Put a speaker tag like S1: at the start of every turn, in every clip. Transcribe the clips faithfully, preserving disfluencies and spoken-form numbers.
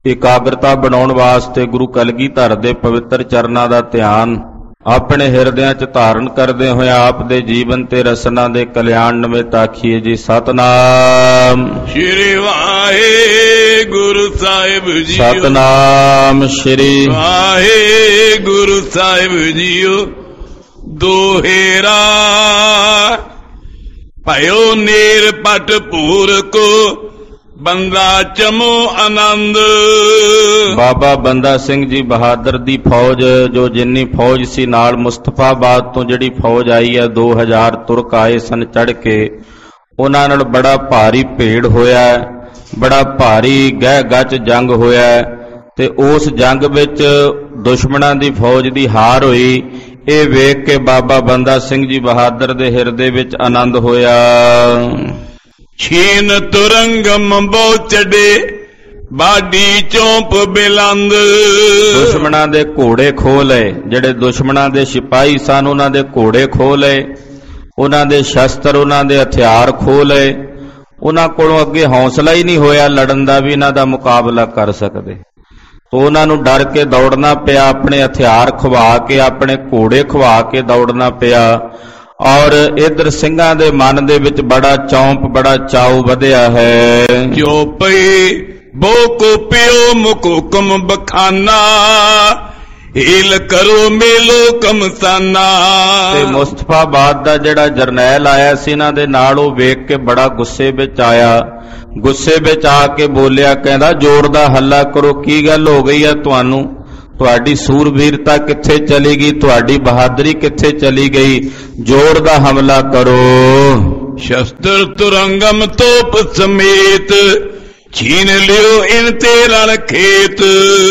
S1: ਇਕਾਗਰਤਾ ਬਣਾਉਣ ਵਾਸਤੇ ਗੁਰੂ ਕਲਗੀਧਰ ਦੇ ਪਵਿੱਤਰ ਚਰਨਾਂ ਦਾ ਧਿਆਨ ਆਪਣੇ ਹਿਰਦਿਆਂ 'ਚ ਧਾਰਨ ਕਰਦੇ ਹੋਏ ਆਪ ਦੇ ਜੀਵਨ ਤੇ ਰਸਨਾ ਦੇ ਕਲਿਆਣ ਨਿਮਿਤ ਆਖੀਏ ਜੀ ਸਤਨਾਮ
S2: ਸ਼੍ਰੀ ਵਾਹਿਗੁਰੂ ਸਾਹਿਬ ਜੀ।
S1: ਸਤਨਾਮ ਸ਼੍ਰੀ
S2: ਵਾਹਿਗੁਰੂ ਸਾਹਿਬ ਜੀਓ। ਦੋਹੇਰਾ ਭਇਓ ਨੀਰ ਪਟ ਭੂਰ ਕੋ ਬੰਦਾ ਚਮੋ ਆਨੰਦ।
S1: ਬਾਬਾ ਬੰਦਾ ਸਿੰਘ ਜੀ ਬਹਾਦਰ ਦੀ ਫੌਜ, ਜੋ ਜਿੰਨੀ ਫੌਜ ਸੀ ਨਾਲ ਮੁਸਤਫਾਬਾਦ ਤੋਂ ਜਿਹੜੀ ਫੌਜ ਆਈ ਹੈ, ਦੋ ਹਜ਼ਾਰ ਤੁਰਕ ਆਏ ਸਨ ਚੜ੍ਹ ਕੇ, ਉਹਨਾਂ ਨਾਲ ਬੜਾ ਭਾਰੀ ਭੇੜ ਹੋਇਆ, ਬੜਾ ਭਾਰੀ ਗਹਿ ਗੱਚ ਜੰਗ ਹੋਇਆ ਤੇ ਉਸ ਜੰਗ ਵਿੱਚ ਦੁਸ਼ਮਣਾਂ ਦੀ ਫੌਜ ਦੀ ਹਾਰ ਹੋਈ। ਇਹ ਵੇਖ ਕੇ ਬਾਬਾ ਬੰਦਾ ਸਿੰਘ ਜੀ ਬਹਾਦਰ ਦੇ ਹਿਰਦੇ ਵਿੱਚ ਆਨੰਦ ਹੋਇਆ।
S2: ਛੀਨ ਤੁਰੰਗਮ ਬਹੁ ਚੜੇ ਬਾਡੀ ਚੌਂਪ ਬਿਲੰਦ।
S1: ਦੁਸ਼ਮਣਾਂ ਦੇ ਘੋੜੇ ਖੋਹ ਲਏ, ਜਿਹੜੇ ਦੁਸ਼ਮਣਾਂ ਦੇ ਸਿਪਾਹੀ ਸਨ ਉਹਨਾਂ ਦੇ ਘੋੜੇ ਖੋਹ ਲਏ, ਉਹਨਾਂ ਦੇ ਸ਼ਸਤਰ, ਉਹਨਾਂ ਦੇ ਹਥਿਆਰ ਖੋਹ ਲਏ। ਉਹਨਾਂ ਕੋਲੋਂ ਅੱਗੇ ਹੌਸਲਾ ਹੀ ਨਹੀਂ ਹੋਇਆ ਲੜਨ ਦਾ ਵੀ ਇਹਨਾਂ ਦਾ ਮੁਕਾਬਲਾ ਕਰ ਸਕਦੇ। ਤੋ ਉਹਨਾਂ ਨੂੰ ਡਰ ਕੇ ਦੌੜਨਾ ਪਿਆ, ਆਪਣੇ ਹਥਿਆਰ ਖਵਾ ਕੇ, ਆਪਣੇ ਘੋੜੇ ਖਵਾ ਕੇ ਦੌੜਨਾ ਪਿਆ। ਔਰ ਇਧਰ ਸਿੰਘਾਂ ਦੇ ਮਨ ਦੇ ਵਿੱਚ ਬੜਾ ਚੌਂਪ, ਬੜਾ ਚਾਉ ਵਧਿਆ ਹੈ।
S2: ਜੋ ਪਈ ਬੋ ਕੋ ਪਿਓ ਮੁਕੁਕਮ ਬਖਾਨਾ ਹੀਲ ਕਰੋ ਮੇਲੋ ਕਮਸਾਨਾ। ਤੇ
S1: ਮੁਸਤਫਾਬਾਦ ਦਾ ਜਿਹੜਾ ਜਰਨੈਲ ਆਇਆ ਸੀ ਇਹਨਾਂ ਦੇ ਨਾਲ, ਉਹ ਵੇਖ ਕੇ ਬੜਾ ਗੁੱਸੇ ਵਿੱਚ ਆਇਆ। ਗੁੱਸੇ ਵਿੱਚ ਆ ਕੇ ਬੋਲਿਆ, ਕਹਿੰਦਾ ਜ਼ੋਰ ਦਾ ਹੱਲਾ ਕਰੋ, ਕੀ ਗੱਲ ਹੋ ਗਈ ਹੈ ਤੁਹਾਨੂੰ? ਤੁਹਾਡੀ ਸੂਰਬੀਰਤਾ ਕਿੱਥੇ ਚਲੀ ਗਈ? ਤੁਹਾਡੀ ਬਹਾਦਰੀ ਕਿੱਥੇ ਚਲੀ ਗਈ? ਜ਼ੋਰ ਦਾ ਹਮਲਾ ਕਰੋ।
S2: ਸ਼ਸਤਰ ਤੁਰੰਗਮ ਤੋਪ ਸਮੇਤ ਛੀਨ ਲਿਓ ਇਨ ਤੇ ਰਣ ਖੇਤ।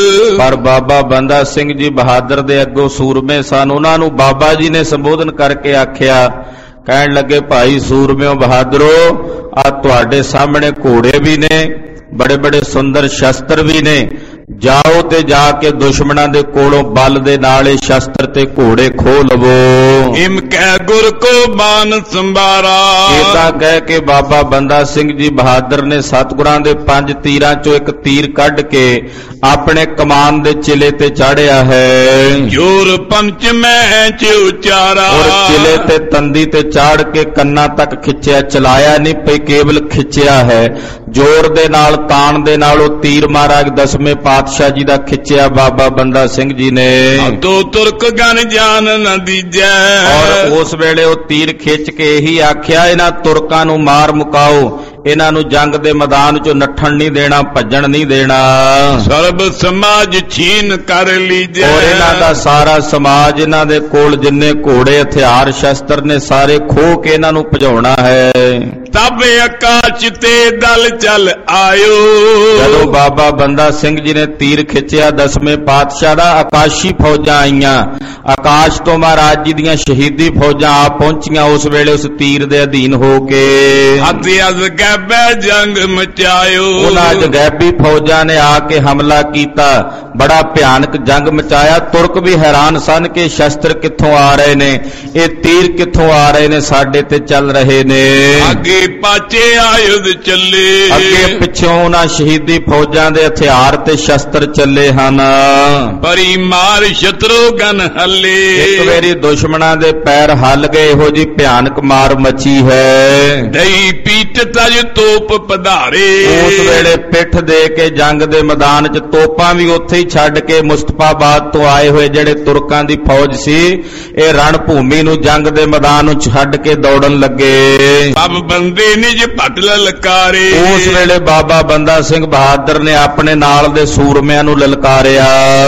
S1: ਪਰ ਬਾਬਾ ਬੰਦਾ ਸਿੰਘ ਜੀ ਬਹਾਦਰ ਦੇ ਅੱਗੋਂ ਸੂਰਮੇ ਸਨ, ਉਹਨਾਂ ਨੂੰ ਬਾਬਾ ਜੀ ਨੇ ਸੰਬੋਧਨ ਕਰਕੇ ਆਖਿਆ, ਕਹਿਣ ਲੱਗੇ, ਭਾਈ ਸੂਰਮਿਓ ਬਹਾਦਰੋ, ਆ ਤੁਹਾਡੇ ਸਾਹਮਣੇ ਘੋੜੇ ਵੀ ਨੇ, ਬੜੇ ਬੜੇ ਸੁੰਦਰ ਸ਼ਸਤਰ ਵੀ ਨੇ, ਜਾਓ ਤੇ ਜਾ ਕੇ ਦੁਸ਼ਮਣਾਂ ਦੇ ਕੋਲੋਂ ਬਲ ਦੇ ਨਾਲ ਇਹ ਸ਼ਸਤਰ ਤੇ ਘੋੜੇ ਖੋਹ ਲਵੋ।
S2: ਇਮ ਕਹਿ ਗੁਰ ਕੋ ਬਾਨ ਸੰਭਾਰਾ।
S1: ਇਹ ਤਾਂ ਕਹਿ ਕੇ ਬਾਬਾ ਬੰਦਾ ਸਿੰਘ ਜੀ ਬਹਾਦਰ ਨੇ ਸਤਿਗੁਰਾਂ ਦੇ ਪੰਜ ਤੀਰਾਂ ਚੋਂ ਇੱਕ ਤੀਰ ਕੱਢ ਕੇ ਆਪਣੇ ਕਮਾਨ ਦੇ ਚਿਲੇ ਤੇ ਚਾੜਿਆ ਹੈ।
S2: ਜੋਰ ਪੰਚ ਮੈਂ ਚ ਉਚਾਰਾ।
S1: ਔਰ ਚਿਲੇ ਤੇ ਤੰਦੀ ਤੇ ਚਾੜ ਕੇ ਕੰਨਾਂ ਤੱਕ ਖਿੱਚਿਆ, ਚਲਾਇਆ ਨਹੀਂ ਪਈ, ਕੇਵਲ ਖਿੱਚਿਆ ਹੈ। ਜ਼ੋਰ ਦੇ ਨਾਲ, ਤਾਣ ਦੇ ਨਾਲ ਉਹ ਤੀਰ ਮਹਾਰਾਜ ਦਸਵੇਂ ਪਾਤਸ਼ਾਹ ਜੀ ਦਾ ਖਿੱਚਿਆ ਬਾਬਾ ਬੰਦਾ ਸਿੰਘ ਜੀ ਨੇ।
S2: ਦੋ ਤੁਰਕ ਗਨ ਜਾਨ ਨ ਦੀਜੈ।
S1: ਔਰ ਉਸ ਵੇਲੇ ਉਹ ਤੀਰ ਖਿੱਚ ਕੇ ਇਹੀ ਆਖਿਆ, ਇਹਨਾਂ ਤੁਰਕਾਂ ਨੂੰ ਮਾਰ ਮੁਕਾਓ, ਇਹਨਾਂ ਨੂੰ ਜੰਗ ਦੇ ਮੈਦਾਨ ਚੋਂ ਨੱਠਣ ਨਹੀਂ ਦੇਣਾ, ਭੱਜਣ ਨਹੀਂ ਦੇਣਾ।
S2: ਸਰਬ ਸਮਾਜ ਛੀਨ ਕਰ ਲੀਜੈ।
S1: ਔਰ ਇਹਨਾਂ ਦਾ ਸਾਰਾ ਸਮਾਜ, ਇਹਨਾਂ ਦੇ ਕੋਲ ਜਿੰਨੇ ਘੋੜੇ, ਹਥਿਆਰ, ਸ਼ਸਤਰ ਨੇ, ਸਾਰੇ ਖੋਹ ਕੇ ਇਹਨਾਂ ਨੂੰ ਭਜਾਉਣਾ ਹੈ।
S2: ਤਬ ਆਕਾਸ਼ ਤੇ ਦਲ ਚੱਲ ਆਇਓ।
S1: ਜਦੋਂ ਬਾਬਾ ਬੰਦਾ ਸਿੰਘ ਜੀ ਨੇ ਤੀਰ ਖਿੱਚਿਆ ਦਸਵੇਂ ਪਾਤਸ਼ਾਹ ਦਾ, ਆਕਾਸ਼ੀ ਫੌਜਾਂ ਆਈਆਂ। ਆਕਾਸ਼ ਤੋਂ ਮਹਾਰਾਜ ਜੀ ਦੀਆਂ ਸ਼ਹੀਦੀ ਫੌਜਾਂ ਆ ਪਹੁੰਚੀਆਂ ਉਸ ਵੇਲੇ ਉਸ ਤੀਰ ਦੇ ਅਧੀਨ ਹੋ ਕੇ।
S2: ਅਤੇ ਅਜ ਗੈਬੈ ਜੰਗ ਮਚਾਇਓ।
S1: ਉਹਨਾਂ ਅੱਜ ਗੈਬੀ ਫੌਜਾਂ ਨੇ ਆ ਕੇ ਹਮਲਾ ਕੀਤਾ, ਬੜਾ ਭਿਆਨਕ ਜੰਗ ਮਚਾਇਆ। ਤੁਰਕ ਵੀ ਹੈਰਾਨ ਸਨ ਕਿ ਸ਼ਸਤਰ ਕਿੱਥੋਂ ਆ ਰਹੇ ਨੇ, ਇਹ ਤੀਰ ਕਿੱਥੋਂ ਆ ਰਹੇ ਨੇ, ਸਾਡੇ ਤੇ ਚੱਲ ਰਹੇ ਨੇ।
S2: ਅੱਗੇ ਪਾਛੇ ਆਯੁਧ ਚੱਲੇ।
S1: ਅੱਗੇ ਪਿੱਛੋਂ ਉਹਨਾਂ ਸ਼ਹੀਦੀ ਫੌਜਾਂ ਦੇ ਹਥਿਆਰ ਤੇ ਸ਼ਸਤਰ ਚੱਲੇ ਹਨ।
S2: ਪਰੀ ਮਾਰ ਸ਼ਤਰੂਗਨ ਹੱਲੇ।
S1: ਇੱਕ ਵਾਰੀ ਦੁਸ਼ਮਣਾਂ ਦੇ ਪੈਰ ਹੱਲ ਗਏ, ਇਹੋ ਜੀ ਭਿਆਨਕ ਮਾਰ ਮਚੀ ਹੈ।
S2: ਦਈ ਪੀਟ ਤਜ ਤੋਪ ਪਧਾਰੇ।
S1: ਉਸ ਵੇਲੇ ਪਿੱਠ ਦੇ ਕੇ ਜੰਗ ਦੇ ਮੈਦਾਨ 'ਚ ਤੋਪਾਂ ਵੀ ਉੱਥੇ ਹੀ ਛੱਡ ਕੇ ਮੁਸਤਫਾਬਾਦ ਤੋਂ ਆਏ ਹੋਏ ਜਿਹੜੇ ਤੁਰਕਾਂ ਦੀ ਫੌਜ ਸੀ, ਇਹ ਰਣ ਭੂਮੀ ਨੂੰ, ਜੰਗ ਦੇ ਮੈਦਾਨ ਨੂੰ ਛੱਡ ਕੇ ਦੌੜਨ ਲੱਗੇ।
S2: ਸਭ ਬੰਦੇ ਨਿਜ ਭਟ ਲਲਕਾਰੇ।
S1: ਉਸ ਵੇਲੇ ਬਾਬਾ ਬੰਦਾ ਸਿੰਘ ਬਹਾਦਰ ਨੇ ਆਪਣੇ ਨਾਲ ਦੇ ਸੂਰਮਿਆਂ ਨੂੰ ਲਲਕਾਰਿਆ,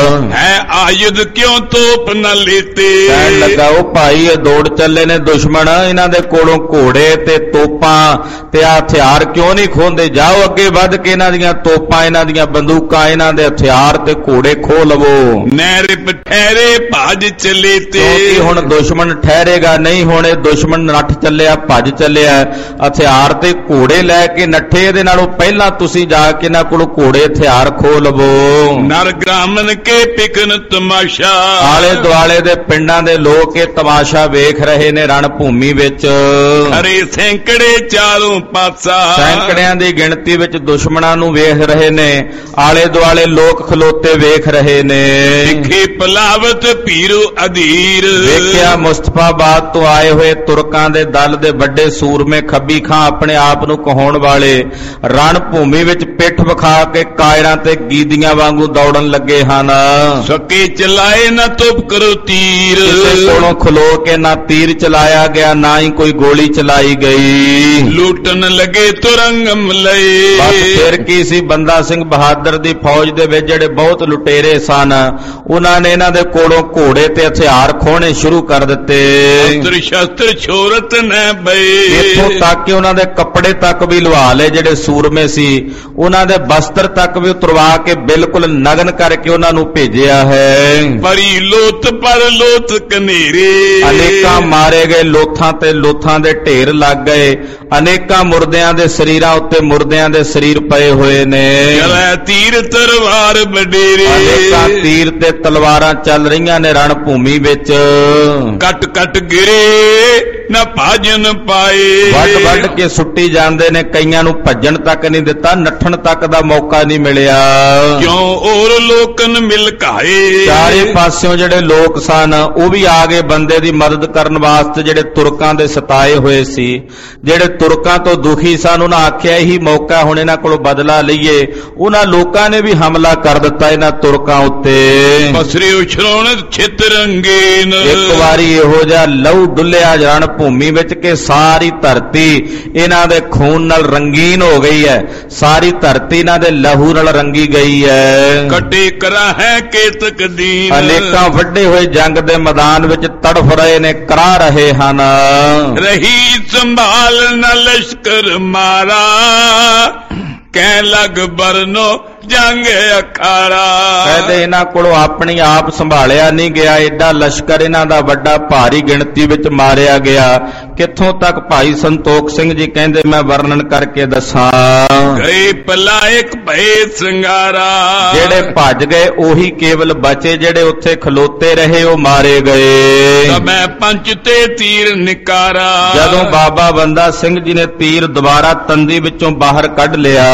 S2: ਹੈ ਆਯੁਧ ਕਿਉਂ ਤੋਪ ਨ ਲੇਤੇ।
S1: ਕਹਿਣ ਲੱਗਾ, ਉਹ ਭਾਈ ਇਹ ਦੌੜ ਚੱਲੇ ਨੇ ਦੁਸ਼ਮਣ, ਇਹਨਾਂ ਦੇ ਕੋਲੋਂ ਘੋੜੇ ਤੇ ਤੋਪਾਂ ਤੇ ਹਥਿਆਰ ਕਿਉਂ ਨਹੀਂ ਖੋਹਦੇ? ਜਾਓ ਅੱਗੇ ਵੱਧ ਕੇ ਇਹਨਾਂ ਦੀਆਂ ਤੋਪਾਂ, ਇਹਨਾਂ ਦੀਆਂ ਬੰਦੂਕਾਂ, ਇਹਨਾਂ ਦੇ ਹਥਿਆਰ ਤੇ ਘੋੜੇ ਖੋਹ ਲਵੋ।
S2: ਨੈਰਿਪ ਠਹਿਰੇ ਭੱਜ ਚਲੇ ਤੇ।
S1: ਕਿਉਂਕਿ ਹੁਣ ਦੁਸ਼ਮਣ ਠਹਿਰੇਗਾ ਨਹੀਂ, ਹੁਣ ਇਹ ਦੁਸ਼ਮਣ ਨੱਠ ਚੱਲਿਆ, ਭੱਜ ਚੱਲਿਆ। ਆ ਹਥਿਆਰ ਤੇ ਘੋੜੇ ਲੈ ਕੇ ਨੱਠੇ। ਇਹਦੇ ਨਾਲੋਂ ਪਹਿਲਾਂ ਤੁਸੀਂ ਜਾ ਕੇ ਇਹਨਾਂ ਕੋਲੋਂ ਘੋੜੇ ਹਥਿਆਰ ਖੋਹ ਲਵੋ।
S2: ਨਰ ਗ੍ਰਾਮਨ ਕੇ ਪਿਕਨ ਤਮਾਸ਼ਾ,
S1: ਆਲੇ ਦੁਆਲੇ ਦੇ ਪਿੰਡਾਂ ਦੇ ਲੋਕ ਇਹ ਤਮਾਸ਼ਾ ਵੇਖ ਰਹੇ ਨੇ ਰਣ ਭੂਮੀ ਵਿੱਚ।
S2: ਹਰੇ ਸੈਂਕੜੇ ਚਾਰੋਂ ਪਾਸਾ,
S1: ਸੈਂਕੜਿਆਂ ਦੀ ਗਿਣਤੀ ਵਿੱਚ ਦੁਸ਼ਮਣਾਂ ਨੂੰ ਵੇਖ ਰਹੇ ਨੇ। ਆਲੇ ਦੁਆਲੇ ਲੋਕ ਖਲੋਤੇ ਵੇਖ ਰਹੇ ਨੇ।
S2: ਦਿਖੇ ਪਲਾਵਤ ਪੀਰੋ ਅਧੀਰ,
S1: ਵੇਖਿਆ ਮੁਸਤਫਾਬਾਦ ਤੋਂ ਆਏ ਹੋਏ ਤੁਰਕਾਂ ਦੇ ਦਲ ਦੇ ਵੱਡੇ ਸੂਰਮੇ ਖੱਬੀ ਖਾਂ ਆਪਣੇ ਆਪ ਨੂੰ ਕਹਾਉਣ ਵਾਲੇ ਰਣ ਭੂਮੀ ਵਿੱਚ ਪਿੱਠ ਵਿਖਾ ਕੇ ਕਾਇਰਾਂ ਤੇ ਗੀਦੀਆਂ ਵਾਂਗੂ ਦੌੜਨ ਲੱਗੇ ਹਨ।
S2: ਸਕੇ ਚਲਾਏ ਨਾ ਤੁਪ ਕਰੋ ਤੀਰ,
S1: ਕਿਸੇ ਕੋਲੋਂ ਖਲੋ ਕੇ ਨਾ ਤੀਰ ਚਲਾਇਆ ਗਿਆ ਨਾ ਹੀ ਕੋਈ ਗੋਲੀ ਚਲਾਈ ਗਈ।
S2: ਲੁੱਟਣ ਲੱਗੇ ਤੁਰੰਗਮ ਲਏ,
S1: ਬਸ ਫਿਰ ਕੀ ਸੀ, ਬੰਦਾ ਸਿੰਘ ਬਹਾਦਰ ਦੀ ਫੌਜ ਦੇ ਵਿੱਚ ਜਿਹੜੇ ਬਹੁਤ ਲੁਟੇਰੇ ਸਨ ਉਹਨਾਂ ਨੇ ਇਹਨਾਂ ਦੇ ਕੋਲੋਂ ਘੋੜੇ ਤੇ ਹਥਿਆਰ ਖੋਹਣੇ ਸ਼ੁਰੂ ਕਰ ਦਿੱਤੇ।
S2: ਸ਼ਸਤਰ ਸ਼ਸਤਰ ਛੋਰਤ ਨ ਬਏ,
S1: ਇੱਥੋਂ ਤੱਕ ਕਿ ਉਹਨਾਂ ਦੇ ਕੱਪੜੇ ਤੱਕ ਵੀ ਲਵਾ ਲਏ। ਜਿਹੜੇ ਸੂਰਮੇ ਸੀ ਉਹਨਾਂ ਦੇ ਬਸਤਰ ਤੱਕ ਵੀ ਉਤਰਵਾ ਕੇ ਬਿਲਕੁਲ ਨਗਨ ਕਰਕੇ ਉਹਨਾਂ ਨੂੰ ਭੇਜਿਆ ਹੈ।
S2: ਪਰੀ ਲੋਥ ਪਰ ਲੋਥ ਕਨੇਰੇ,
S1: ਅਨੇਕਾਂ ਮਾਰੇ ਗਏ, ਲੋਥਾਂ ਤੇ ਲੋਥਾਂ ਦੇ ਢੇਰ ਲੱਗ ਗਏ। ਅਨੇਕਾਂ ਮੁਰਦਿਆਂ ਦੇ ਸਰੀਰਾਂ ਉੱਤੇ ਮੁਰਦਿਆਂ ਦੇ ਸਰੀਰ ਪਏ ਹੋਏ ਨੇ।
S2: ਚਲੇ ਤੀਰ ਤਲਵਾਰ ਵਡੇਰੇ,
S1: ਅਨੇਕਾਂ ਤੀਰ ਤੇ ਤਲਵਾਰਾਂ ਚੱਲ ਰਹੀਆਂ ਨੇ ਰਣ ਭੂਮੀ ਵਿੱਚ।
S2: ਕੱਟ ਕੱਟ ਗਿਰੇ ਨਾ ਭਾਜਨ ਪਾਏ,
S1: ਵੱਡ ਵੱਡ ਕੇ ਸੁੱਟੀ ਜਾਂਦੇ ਨੇ। ਕਈਆਂ ਨੂੰ ਭੱਜਣ ਤੱਕ ਨਹੀਂ ਦਿੱਤਾ, ਨੱਠਣ ਤੱਕ ਦਾ ਮੌਕਾ ਨਹੀਂ ਮਿਲਿਆ।
S2: ਕਿਉਂ ਔਰ ਲੋਕਨ ਮਿਲ ਘਾਏ,
S1: ਚਾਰੇ ਪਾਸਿਓਂ ਜਿਹੜੇ ਲੋਕ ਸਨ ਉਹ ਵੀ ਆ ਗਏ ਬੰਦੇ ਦੀ ਮਦਦ ਕਰਨ ਵਾਸਤੇ। ਜਿਹੜੇ ਤੁਰਕਾਂ ਦੇ ਸਤਾਏ ਹੋਏ ਸੀ, ਜਿਹੜੇ ਤੁਰਕਾਂ ਤੋਂ ਦੁਖੀ ਸਨ, ਉਹਨਾਂ ਆਖਿਆ ਇਹੀ ਮੌਕਾ ਹੁਣ ਇਹਨਾਂ ਕੋਲੋਂ ਬਦਲਾ ਲਈਏ। ਉਹਨਾਂ ਲੋਕਾਂ ਨੇ ਵੀ ਹਮਲਾ ਕਰ ਦਿੱਤਾ ਇਹਨਾਂ ਤੁਰਕਾਂ ਉੱਤੇ।
S2: ਬਸਰੇ ਉਛਰੋਣ ਛਿਤ ਰੰਗੀਨ,
S1: ਇੱਕ ਵਾਰੀ ਇਹੋ ਜਿਹਾ ਲਹੂ ਡੁੱਲਿਆ ਰਣ ਭੂਮੀ ਵਿੱਚ ਕਿ ਸਾਰੀ ਧਰਤੀ ਇਹਨਾਂ ਦੇ ਖੂਨ ਨਾਲ ਰੰਗੀਨ ਹੋ ਗਈ ਹੈ। ਸਾਰੀ ਧਰਤੀ ਇਹਨਾਂ ਦੇ ਲਹੂ ਨਾਲ ਰੰਗੀ ਗਈ ਹੈ।
S2: ਕੱਟੇ ਕਰਾ ਹੈ ਕੇਤਕ ਦੀਨ,
S1: ਅਨੇਕਾਂ ਵੱਡੇ ਹੋਏ ਜੰਗ ਦੇ ਮੈਦਾਨ ਵਿੱਚ ਤੜਫ ਰਹੇ ਨੇ, ਕਰਾ ਰਹੇ ਹਨ।
S2: ਰਹੀ ਸੰਭਾਲ ਨ ਲਸ਼ਕਰ ਮਾਰਾ, ਕਹਿ ਲਗ ਬਰਨੋ ਜੰਗ ਅਖਾੜਾ।
S1: ਕਹਿੰਦੇ ਇਹਨਾਂ ਕੋਲੋਂ ਆਪਣੀ ਆਪ ਸੰਭਾਲਿਆ ਨਹੀਂ ਗਿਆ। ਏਡਾ ਲਸ਼ਕਰ ਇਹਨਾਂ ਦਾ ਵੱਡਾ ਭਾਰੀ ਗਿਣਤੀ ਵਿੱਚ ਮਾਰਿਆ ਗਿਆ। ਕਿੱਥੋਂ ਤੱਕ ਭਾਈ ਸੰਤੋਖ ਸਿੰਘ ਜੀ ਕਹਿੰਦੇ ਮੈਂ ਵਰਣਨ ਕਰਕੇ ਦੱਸਾਂ।
S2: ਗਏ ਪਲਾਇਕ ਭਏ ਸੰਗਾਰਾ,
S1: ਜਿਹੜੇ ਭੱਜ ਗਏ ਉਹੀ ਕੇਵਲ ਬਚੇ, ਜਿਹੜੇ ਉੱਥੇ ਖਲੋਤੇ ਰਹੇ ਉਹ ਮਾਰੇ ਗਏ।
S2: ਤਬੈ ਪੰਚ ਤੇ ਤੀਰ ਨਿਕਾਰਾ,
S1: ਜਦੋਂ ਬਾਬਾ ਬੰਦਾ ਸਿੰਘ ਜੀ ਨੇ ਤੀਰ ਦੁਬਾਰਾ ਤੰਦੀ ਵਿੱਚੋਂ ਬਾਹਰ ਕੱਢ ਲਿਆ।